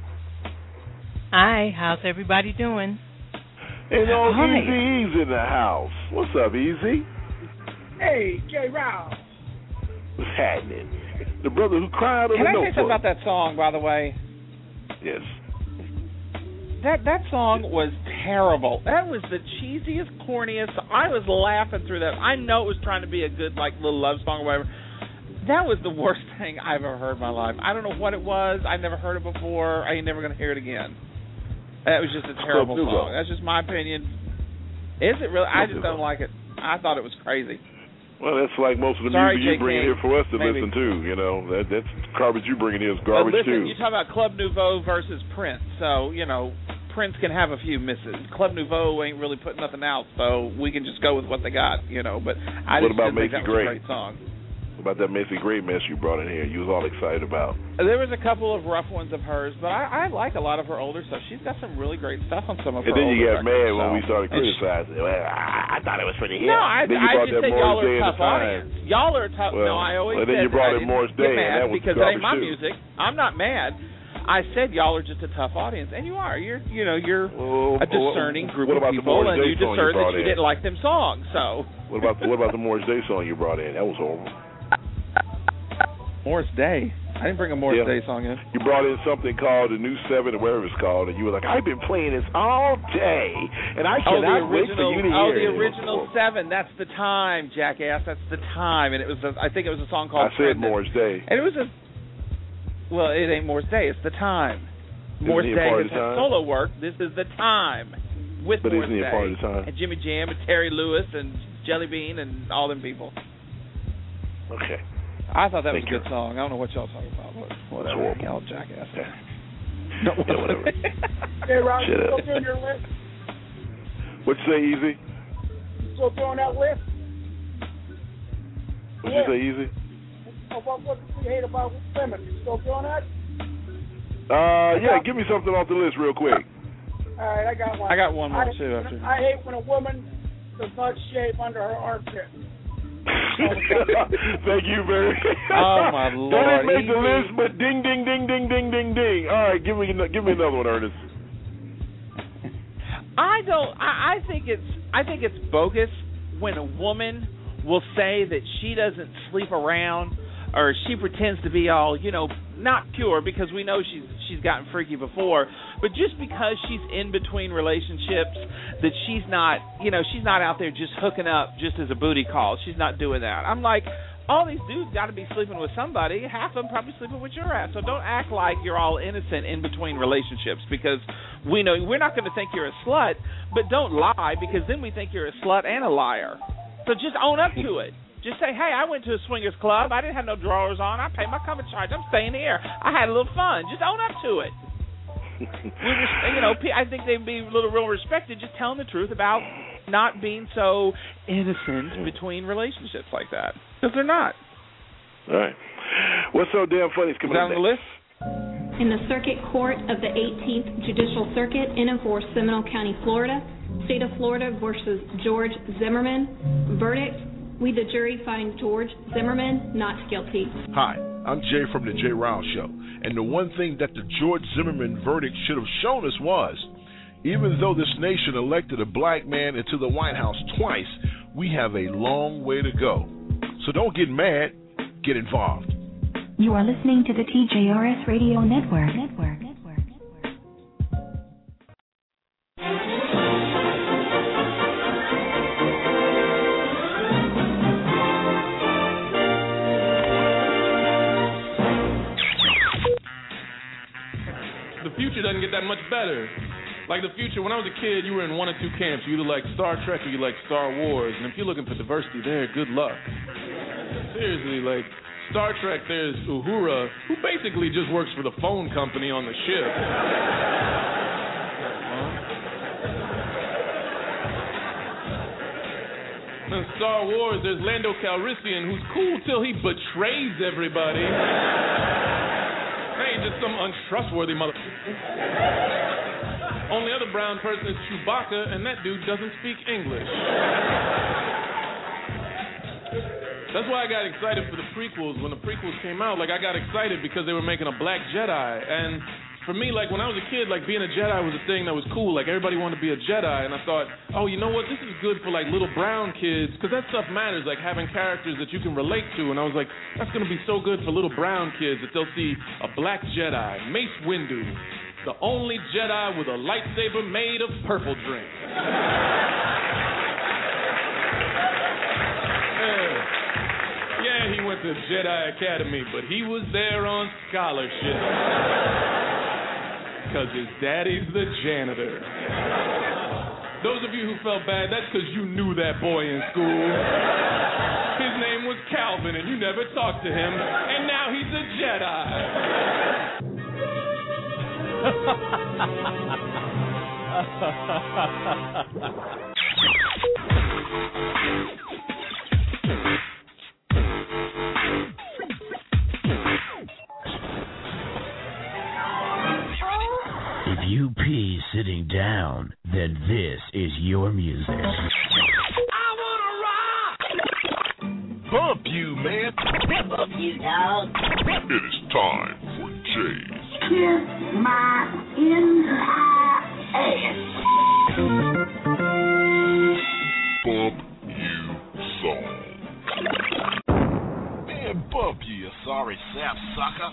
Hi, how's everybody doing? And Easy's in the house. What's up, Easy? Hey, J. Round. What's happening? The brother who cried on Can the I notebook. say something about that song, by the way? Yes. That song was terrible. That was the cheesiest, corniest. I was laughing through that. I know it was trying to be a good, like, little love song or whatever. That was the worst thing I've ever heard in my life. I don't know what it was. I've never heard it before. I ain't never going to hear it again. That was just a terrible song. That's just my opinion. Is it really? I just don't like it. I thought it was crazy. Well, that's like most of the music you bring in here for us to listen to. You know, that's garbage you bring in here is garbage listen, too. You talk about Club Nouveau versus Prince, so you know Prince can have a few misses. Club Nouveau ain't really putting nothing out, so we can just go with what they got. You know, but I just didn't think that was a great song. What about that Macy Gray mess you brought in here? You was all excited about. There was a couple of rough ones of hers, but I like a lot of her older stuff. She's got some really great stuff on some of her older records. And then you got mad when we started and criticizing. Well, I thought it was for the hit. No, I just said y'all are a tough audience. Y'all are a tough. Well, no, I always said. Then you brought in Morris Day, and that was because that ain't my too. music. I'm not mad. I said y'all are just a tough audience, and you are. You're a discerning group of people, and you discern that you didn't like them songs. So what about the Morris Day song you brought in? That was horrible. Morris Day. I didn't bring a Morris Day song in. You brought in something called the New 7 or whatever it's called, and you were like, I've been playing this all day, and I cannot wait for you to hear it. The original 7. That's the time, jackass. That's the time. And it was. I think it was a song called. I said Morris Day. And it was a. Well, it ain't Morris Day. It's the time. Morris Day has had solo work. This is the time with but Morris isn't he Day a part of the time? and Jimmy Jam and Terry Lewis and Jelly Bean and all them people. Okay. I thought that was a good song. I don't know what y'all talking about, but whatever. Y'all jackass. Yeah. No, whatever. Hey, Rob, you still doing your list? What'd you say, Easy? You still doing that list? What'd you say, Easy? What do you hate about women? You still doing that? Yeah, give me something off the list real quick. All right, I got one. I got one more, too. I hate when a woman does not shave under her armpit. Thank you very much. Oh, my Lord. That didn't make the list, but ding, ding, ding, ding, ding, ding, ding. All right, give me another one, Ernest. I think it's bogus when a woman will say that she doesn't sleep around or she pretends to be all, not pure, because we know she's gotten freaky before, but just because she's in between relationships, that she's not out there just hooking up just as a booty call. She's not doing that. I'm like, all these dudes got to be sleeping with somebody. Half of them probably sleeping with your ass. So don't act like you're all innocent in between relationships, because we know we're not going to think you're a slut, but don't lie, because then we think you're a slut and a liar. So just own up to it. Just say, hey, I went to a swingers club. I didn't have no drawers on. I paid my cover charge. I'm staying here. I had a little fun. Just own up to it. I think they'd be a little real respected just telling the truth about not being so innocent between relationships like that, because they're not. All right. What's so damn funny is coming on the list? In the Circuit Court of the 18th Judicial Circuit in and for Seminole County, Florida, State of Florida versus George Zimmerman. Verdict: we, the jury, find George Zimmerman not guilty. Hi, I'm Jay from the Jay Round Show, and the one thing that the George Zimmerman verdict should have shown us was, even though this nation elected a black man into the White House twice, we have a long way to go. So don't get mad, get involved. You are listening to the TJRS Radio Network. The future doesn't get that much better. Like the future, when I was a kid, you were in one or two camps. You either like Star Trek or you like Star Wars. And if you're looking for diversity there, good luck. Seriously, like Star Trek, there's Uhura, who basically just works for the phone company on the ship. In Star Wars, there's Lando Calrissian, who's cool till he betrays everybody. Hey, just some untrustworthy mother. Only other brown person is Chewbacca, and that dude doesn't speak English. That's why I got excited for the prequels. When the prequels came out, I got excited because they were making a black Jedi. And for me, when I was a kid, being a Jedi was a thing that was cool. Everybody wanted to be a Jedi. And I thought, oh, you know what? This is good for, little brown kids, because that stuff matters, having characters that you can relate to. And I was like, that's going to be so good for little brown kids that they'll see a black Jedi, Mace Windu, the only Jedi with a lightsaber made of purple drink. Yeah, he went to Jedi Academy, but he was there on scholarship. Because his daddy's the janitor. Those of you who felt bad, that's because you knew that boy in school. His name was Calvin, and you never talked to him, and now he's a Jedi. If you pee sitting down, then this is your music. I wanna rock! Bump you, man. Bump you, dog. It is time for Jay's Kiss my entire ass. Bump You song. Man, bump you sorry sap sucker.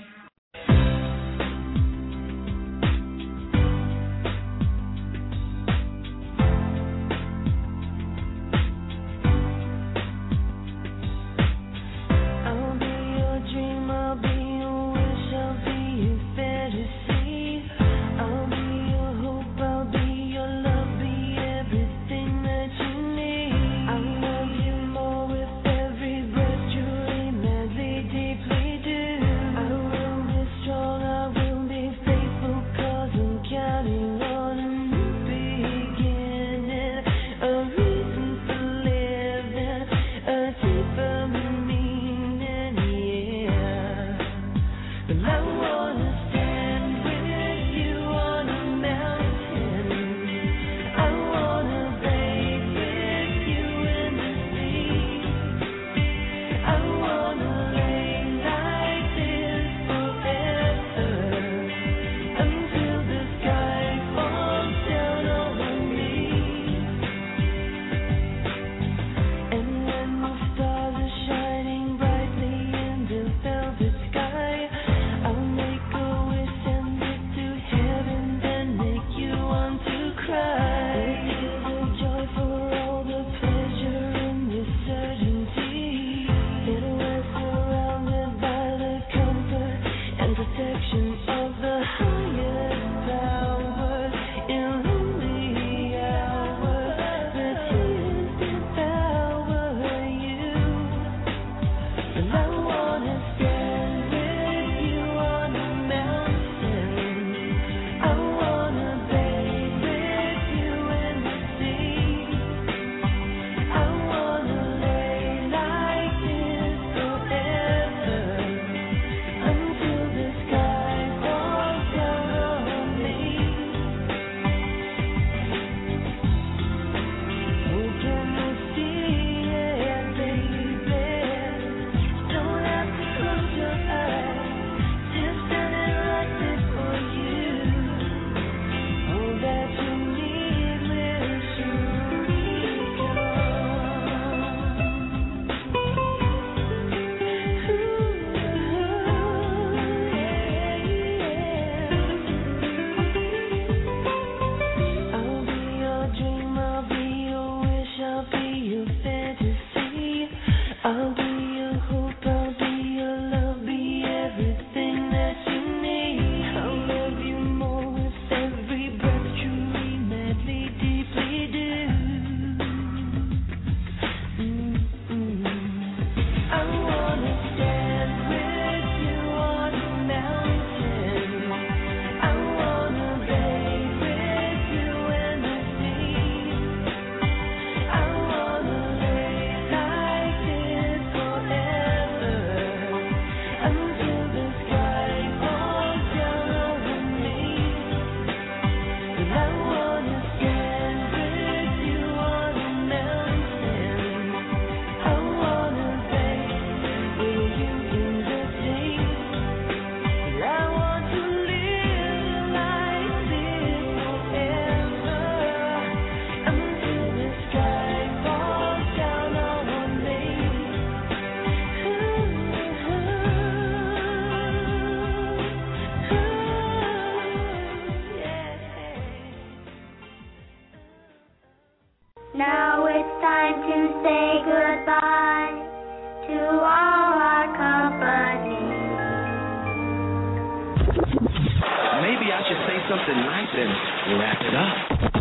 I will Now it's time to say goodbye to all our company. Maybe I should say something nice and wrap it up.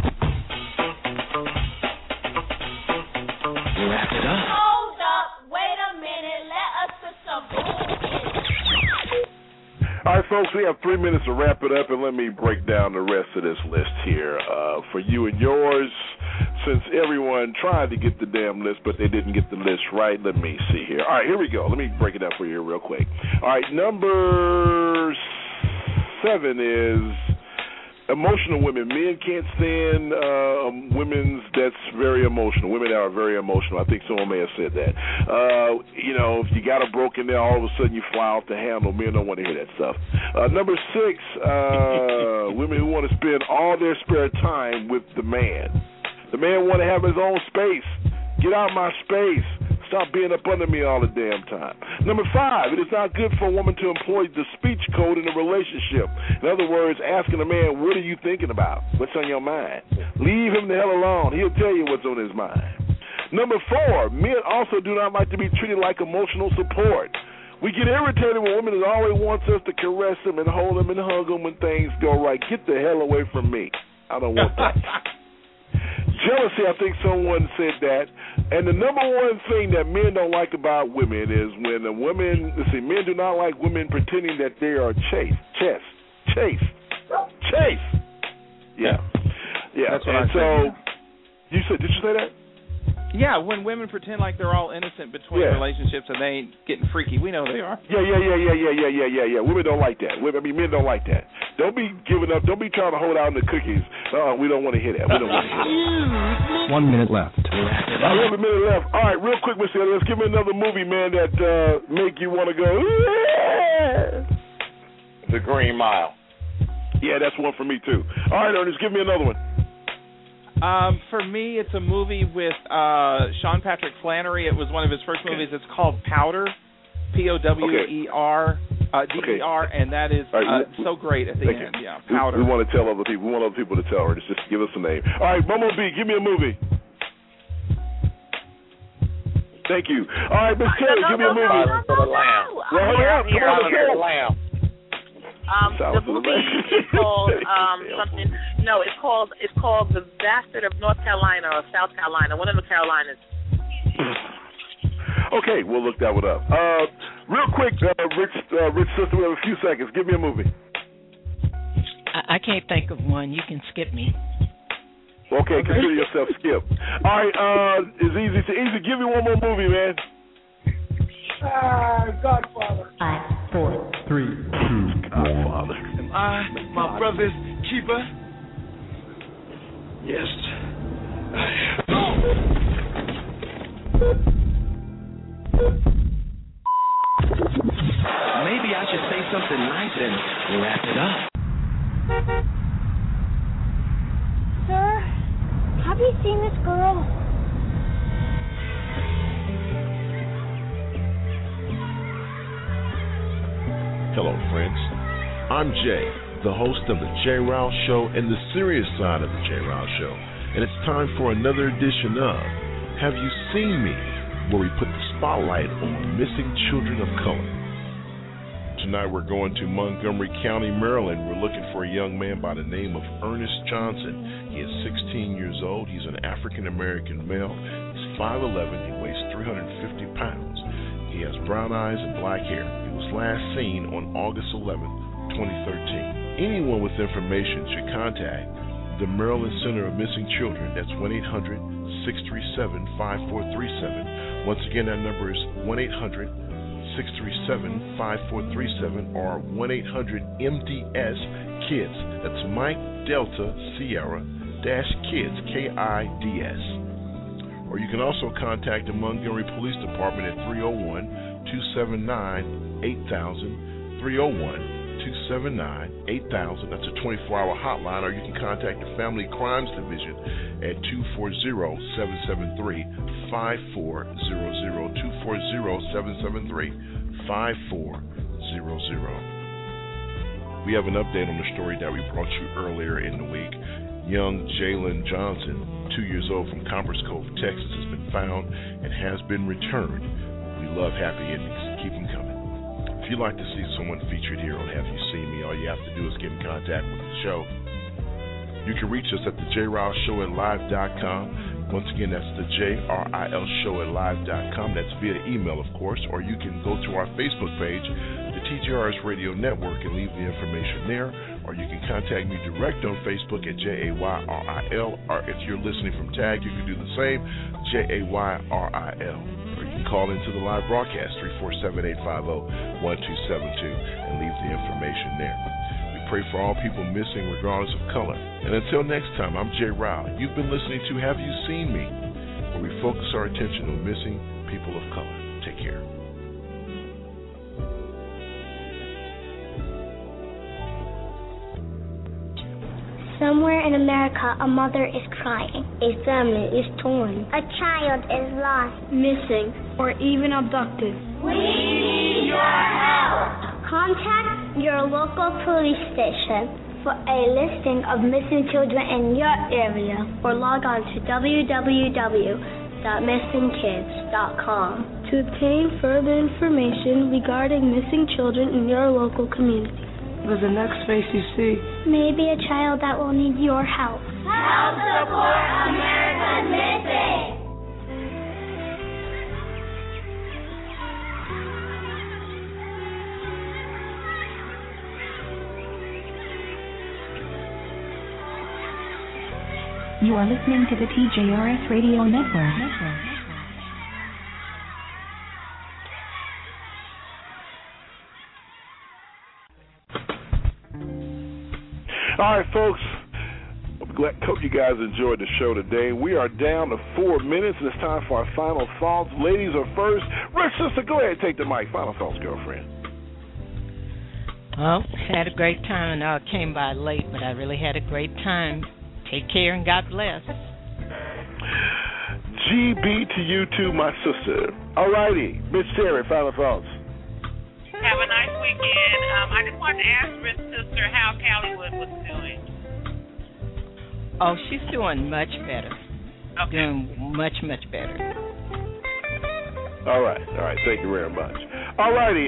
Wrap it up. Hold up, wait a minute, let us put some bullshit. All right, folks, we have 3 minutes to wrap it up, and let me break down the rest of this list here for you and yours. Since everyone tried to get the damn list, but they didn't get the list right, let me see here. All right, here we go. Let me break it up for you real quick. All right, number 7 is emotional women. Men can't stand women that's very emotional. Women that are very emotional. I think someone may have said that. If you got a broken there, all of a sudden you fly off the handle. Men don't want to hear that stuff. Number 6, women who want to spend all their spare time with the man. The man want to have his own space. Get out of my space. Stop being up under me all the damn time. Number 5, it is not good for a woman to employ the speech code in a relationship. In other words, asking a man, what are you thinking about? What's on your mind? Leave him the hell alone. He'll tell you what's on his mind. Number 4, men also do not like to be treated like emotional support. We get irritated when women always wants us to caress them and hold them and hug them when things go right. Get the hell away from me. I don't want that. Jealousy, I think someone said that. And the number one thing that men don't like about women is when a woman, men do not like women pretending that they are chaste. Yeah. That's what and I said. You said, did you say that? Yeah, when women pretend like they're all innocent between relationships and they ain't getting freaky, we know they are. Yeah. Women don't like that. Men don't like that. Don't be giving up. Don't be trying to hold out on the cookies. We don't want to hear that. We don't want to hear that. 1 minute left. I have a minute left. All right, real quick, Mr. Let's give me another movie, man, that make you want to go, yeah. The Green Mile. Yeah, that's one for me, too. All right, Ernest, give me another one. For me, it's a movie with Sean Patrick Flannery. It was one of his first movies. It's called Powder, P-O-W-E-R, D-E-R, and that is so great at the end. Yeah, Powder. We want to tell other people. We want other people to tell her. Just give us a name. All right, Bumblebee, give me a movie. Thank you. All right, Miss Terry, give me a movie. Silence of the Lamb. Well, hurry up. Come on, Silence of the Lamb. The movie is called something. No, it's called The Bastard of North Carolina or South Carolina, one of the Carolinas. Okay, we'll look that one up. Real quick, Rich Sister, we have a few seconds. Give me a movie. I can't think of one. You can skip me. Okay, consider yourself skipped. All right, it's easy. Give me one more movie, man. Godfather. 5, 4, 3, 2, Godfather. Am I my brother's keeper? Yes. Maybe I should say something nice and wrap it up. Sir, have you seen this girl? Hello, friends. I'm Jay, the host of the Jay Rouse Show and the serious side of the Jay Rouse Show. And it's time for another edition of Have You Seen Me?, where we put the spotlight on missing children of color. Tonight we're going to Montgomery County, Maryland. We're looking for a young man by the name of Ernest Johnson. He is 16 years old. He's an African-American male. He's 5'11". He weighs 350 pounds. He has brown eyes and black hair. He was last seen on August 11th, 2013. Anyone with information should contact the Maryland Center of Missing Children. That's 1-800-637-5437. Once again, that number is 1-800-637-5437 or 1-800-MDS-KIDS. That's Mike Delta Sierra -Kids, KIDS. Or you can also contact the Montgomery Police Department at 301-279-8000, 301-279-8000. That's a 24-hour hotline. Or you can contact the Family Crimes Division at 240-773-5400, 240-773-5400. We have an update on the story that we brought you earlier in the week. Young Jalen Johnson, 2 years old, from Coppers Cove, Texas, has been found and has been returned. We love happy endings. Keep them coming. If you'd like to see someone featured here on Have You Seen Me, all you have to do is get in contact with the show. You can reach us at the JRilesShow@live.com. Once again, that's the JRILShow@live.com. That's via email, of course, or you can go to our Facebook page, the TJRS Radio Network, and leave the information there. Or you can contact me direct on Facebook at JAYRIL, or if you're listening from TAG, you can do the same, JAYRIL. Or you can call into the live broadcast, 347-850-1272, and leave the information there. We pray for all people missing, regardless of color. And until next time, I'm Jay Rao. You've been listening to Have You Seen Me?, where we focus our attention on missing people of color. Take care. Somewhere in America, a mother is crying. A family is torn. A child is lost, missing, or even abducted. We need your help. Contact your local police station for a listing of missing children in your area, or log on to www.missingkids.com to obtain further information regarding missing children in your local community. But the next face you see may be a child that will need your help. Help support America's Missing! You are listening to the TJRS Radio Network. All right, folks. Hope you guys enjoyed the show today. We are down to 4 minutes, and it's time for our final thoughts. Ladies are first. Rich Sister, go ahead and take the mic. Final thoughts, girlfriend. Well, had a great time, and I came by late, but I really had a great time. Take care, and God bless. GB to you too, my sister. All righty. Miss Terry, final thoughts. Have a nice weekend. I just wanted to ask Rich Sister how Callywood was doing. Oh, she's doing much better. Okay. Doing much, much better. All right. Thank you very much. All righty.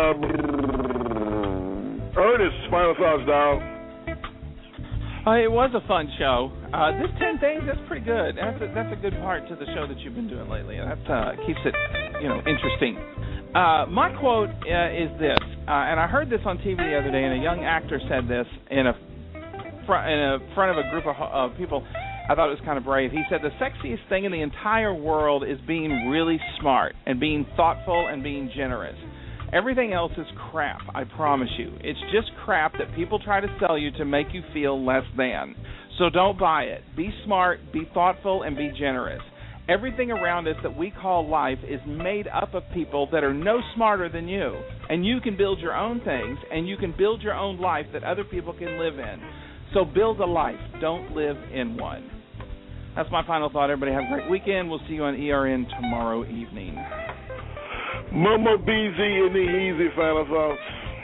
Ernest, final thoughts, dog. It was a fun show. This 10 things, that's pretty good. That's a good part to the show that you've been doing lately. That keeps it interesting. My quote is this, and I heard this on TV the other day, and a young actor said this in front of a group of people. I thought it was kind of brave. He said, the sexiest thing in the entire world is being really smart and being thoughtful and being generous. Everything else is crap, I promise you. It's just crap that people try to sell you to make you feel less than. So don't buy it. Be smart, be thoughtful, and be generous. Everything around us that we call life is made up of people that are no smarter than you. And you can build your own things, and you can build your own life that other people can live in. So build a life. Don't live in one. That's my final thought. Everybody have a great weekend. We'll see you on ERN tomorrow evening. Momo BZ in the Easy final thoughts.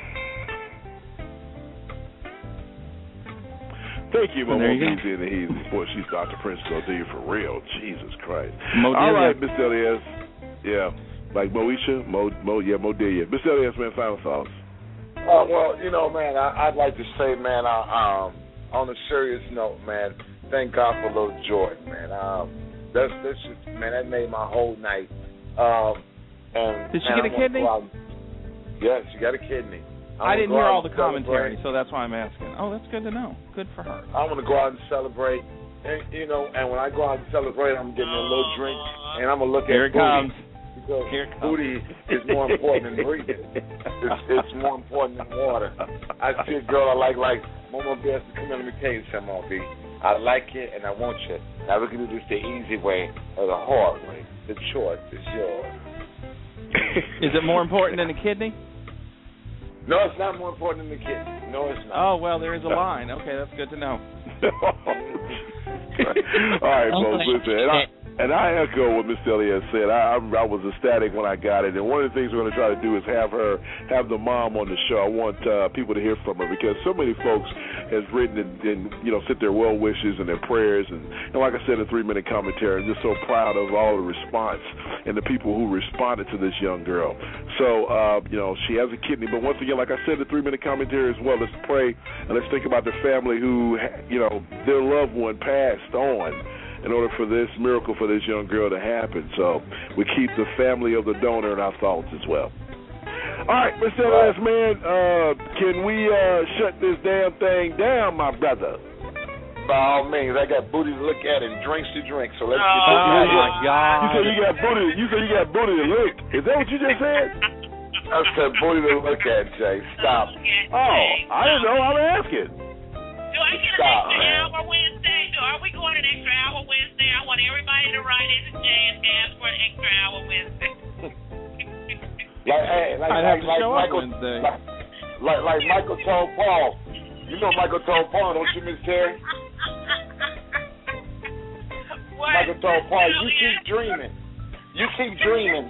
Thank you, Momo BZ in the Easy. Boy, she's Dr. Prince go do you for real. Jesus Christ. All right, Mr. Elias. Yeah, like Moesha, Modelia. Mr. Elias, man, final thoughts. Well, man, I'd like to say, man, on a serious note, man, thank God for little Jordan, man. That's just, man, that made my whole night. Did she get a kidney? Yeah, she got a kidney. I didn't hear all the commentary, so that's why I'm asking. Oh, that's good to know. Good for her. I want to go out and celebrate, and when I go out and celebrate, I'm getting a little drink, and I'm gonna look Here at it comes. Because booty is more important than breathing. It's more important than water. I see a girl I like Momo Best to come in. Let me tell you something, B. I like it and I want you. Now we can do this the easy way or the hard way. The choice is yours. Is it more important than the kidney? No, it's not more important than the kidney. No, it's not. Oh, well, there is a line. Okay, that's good to know. All right, folks, listen. And I echo what Miss Elliott said. I was ecstatic when I got it. And one of the things we're going to try to do is have the mom on the show. I want people to hear from her because so many folks has written and sent their well wishes and their prayers. And like I said, a 3-minute commentary. I'm just so proud of all the response and the people who responded to this young girl. So, she has a kidney. But once again, like I said, the 3-minute commentary as well. Let's pray and let's think about the family who, their loved one passed on in order for this miracle for this young girl to happen. So we keep the family of the donor in our thoughts as well. All right, Mr. Last Man, can we shut this damn thing down, my brother? By all means, I got booty to look at and drinks to drink, so let's get this. Oh, my God. You said you got booty to look. Is that what you just said? I said booty to look at, Jay. Stop. Oh, I didn't know. I'm asking. Do I get an extra hour Wednesday? Are we going an extra hour Wednesday? I want everybody to write in to Jay and ask for an extra hour Wednesday. I'd have to show up Wednesday. Like Michael told Paul. You know Michael told Paul, don't you, Miss Terry? What? Michael told Paul, you keep dreaming. You keep dreaming.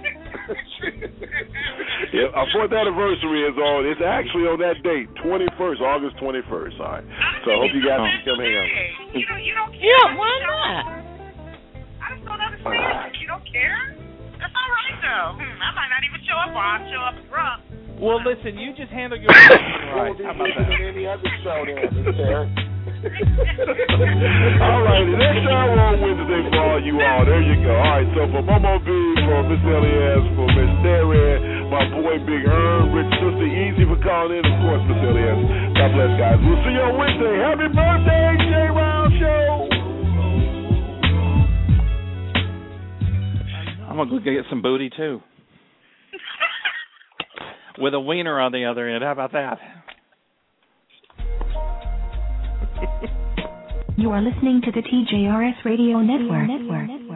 Yeah, our 4th anniversary is on. It's actually on that date, 21st, August 21st. All right. So I hope you guys can come hang out. You don't care. Yeah, why not? I just don't understand. You don't care? That's all right, though. I might not even show up, or I'll show up drunk. Well, listen, you just handle your business right. How about that? Any other show there, Miss Terry. All right, the next hour on Wednesday for all you all. There you go. All right, so for Momo B, for Miss Elias, for Miss Terry, my boy Big Earn, Rich Sister Easy for calling in, of course, Miss Elias. God bless, guys. We'll see you on Wednesday. Happy birthday, J. Round Show. I'm going to go get some booty, too. With a wiener on the other end. How about that? You are listening to the TJRS Radio Network.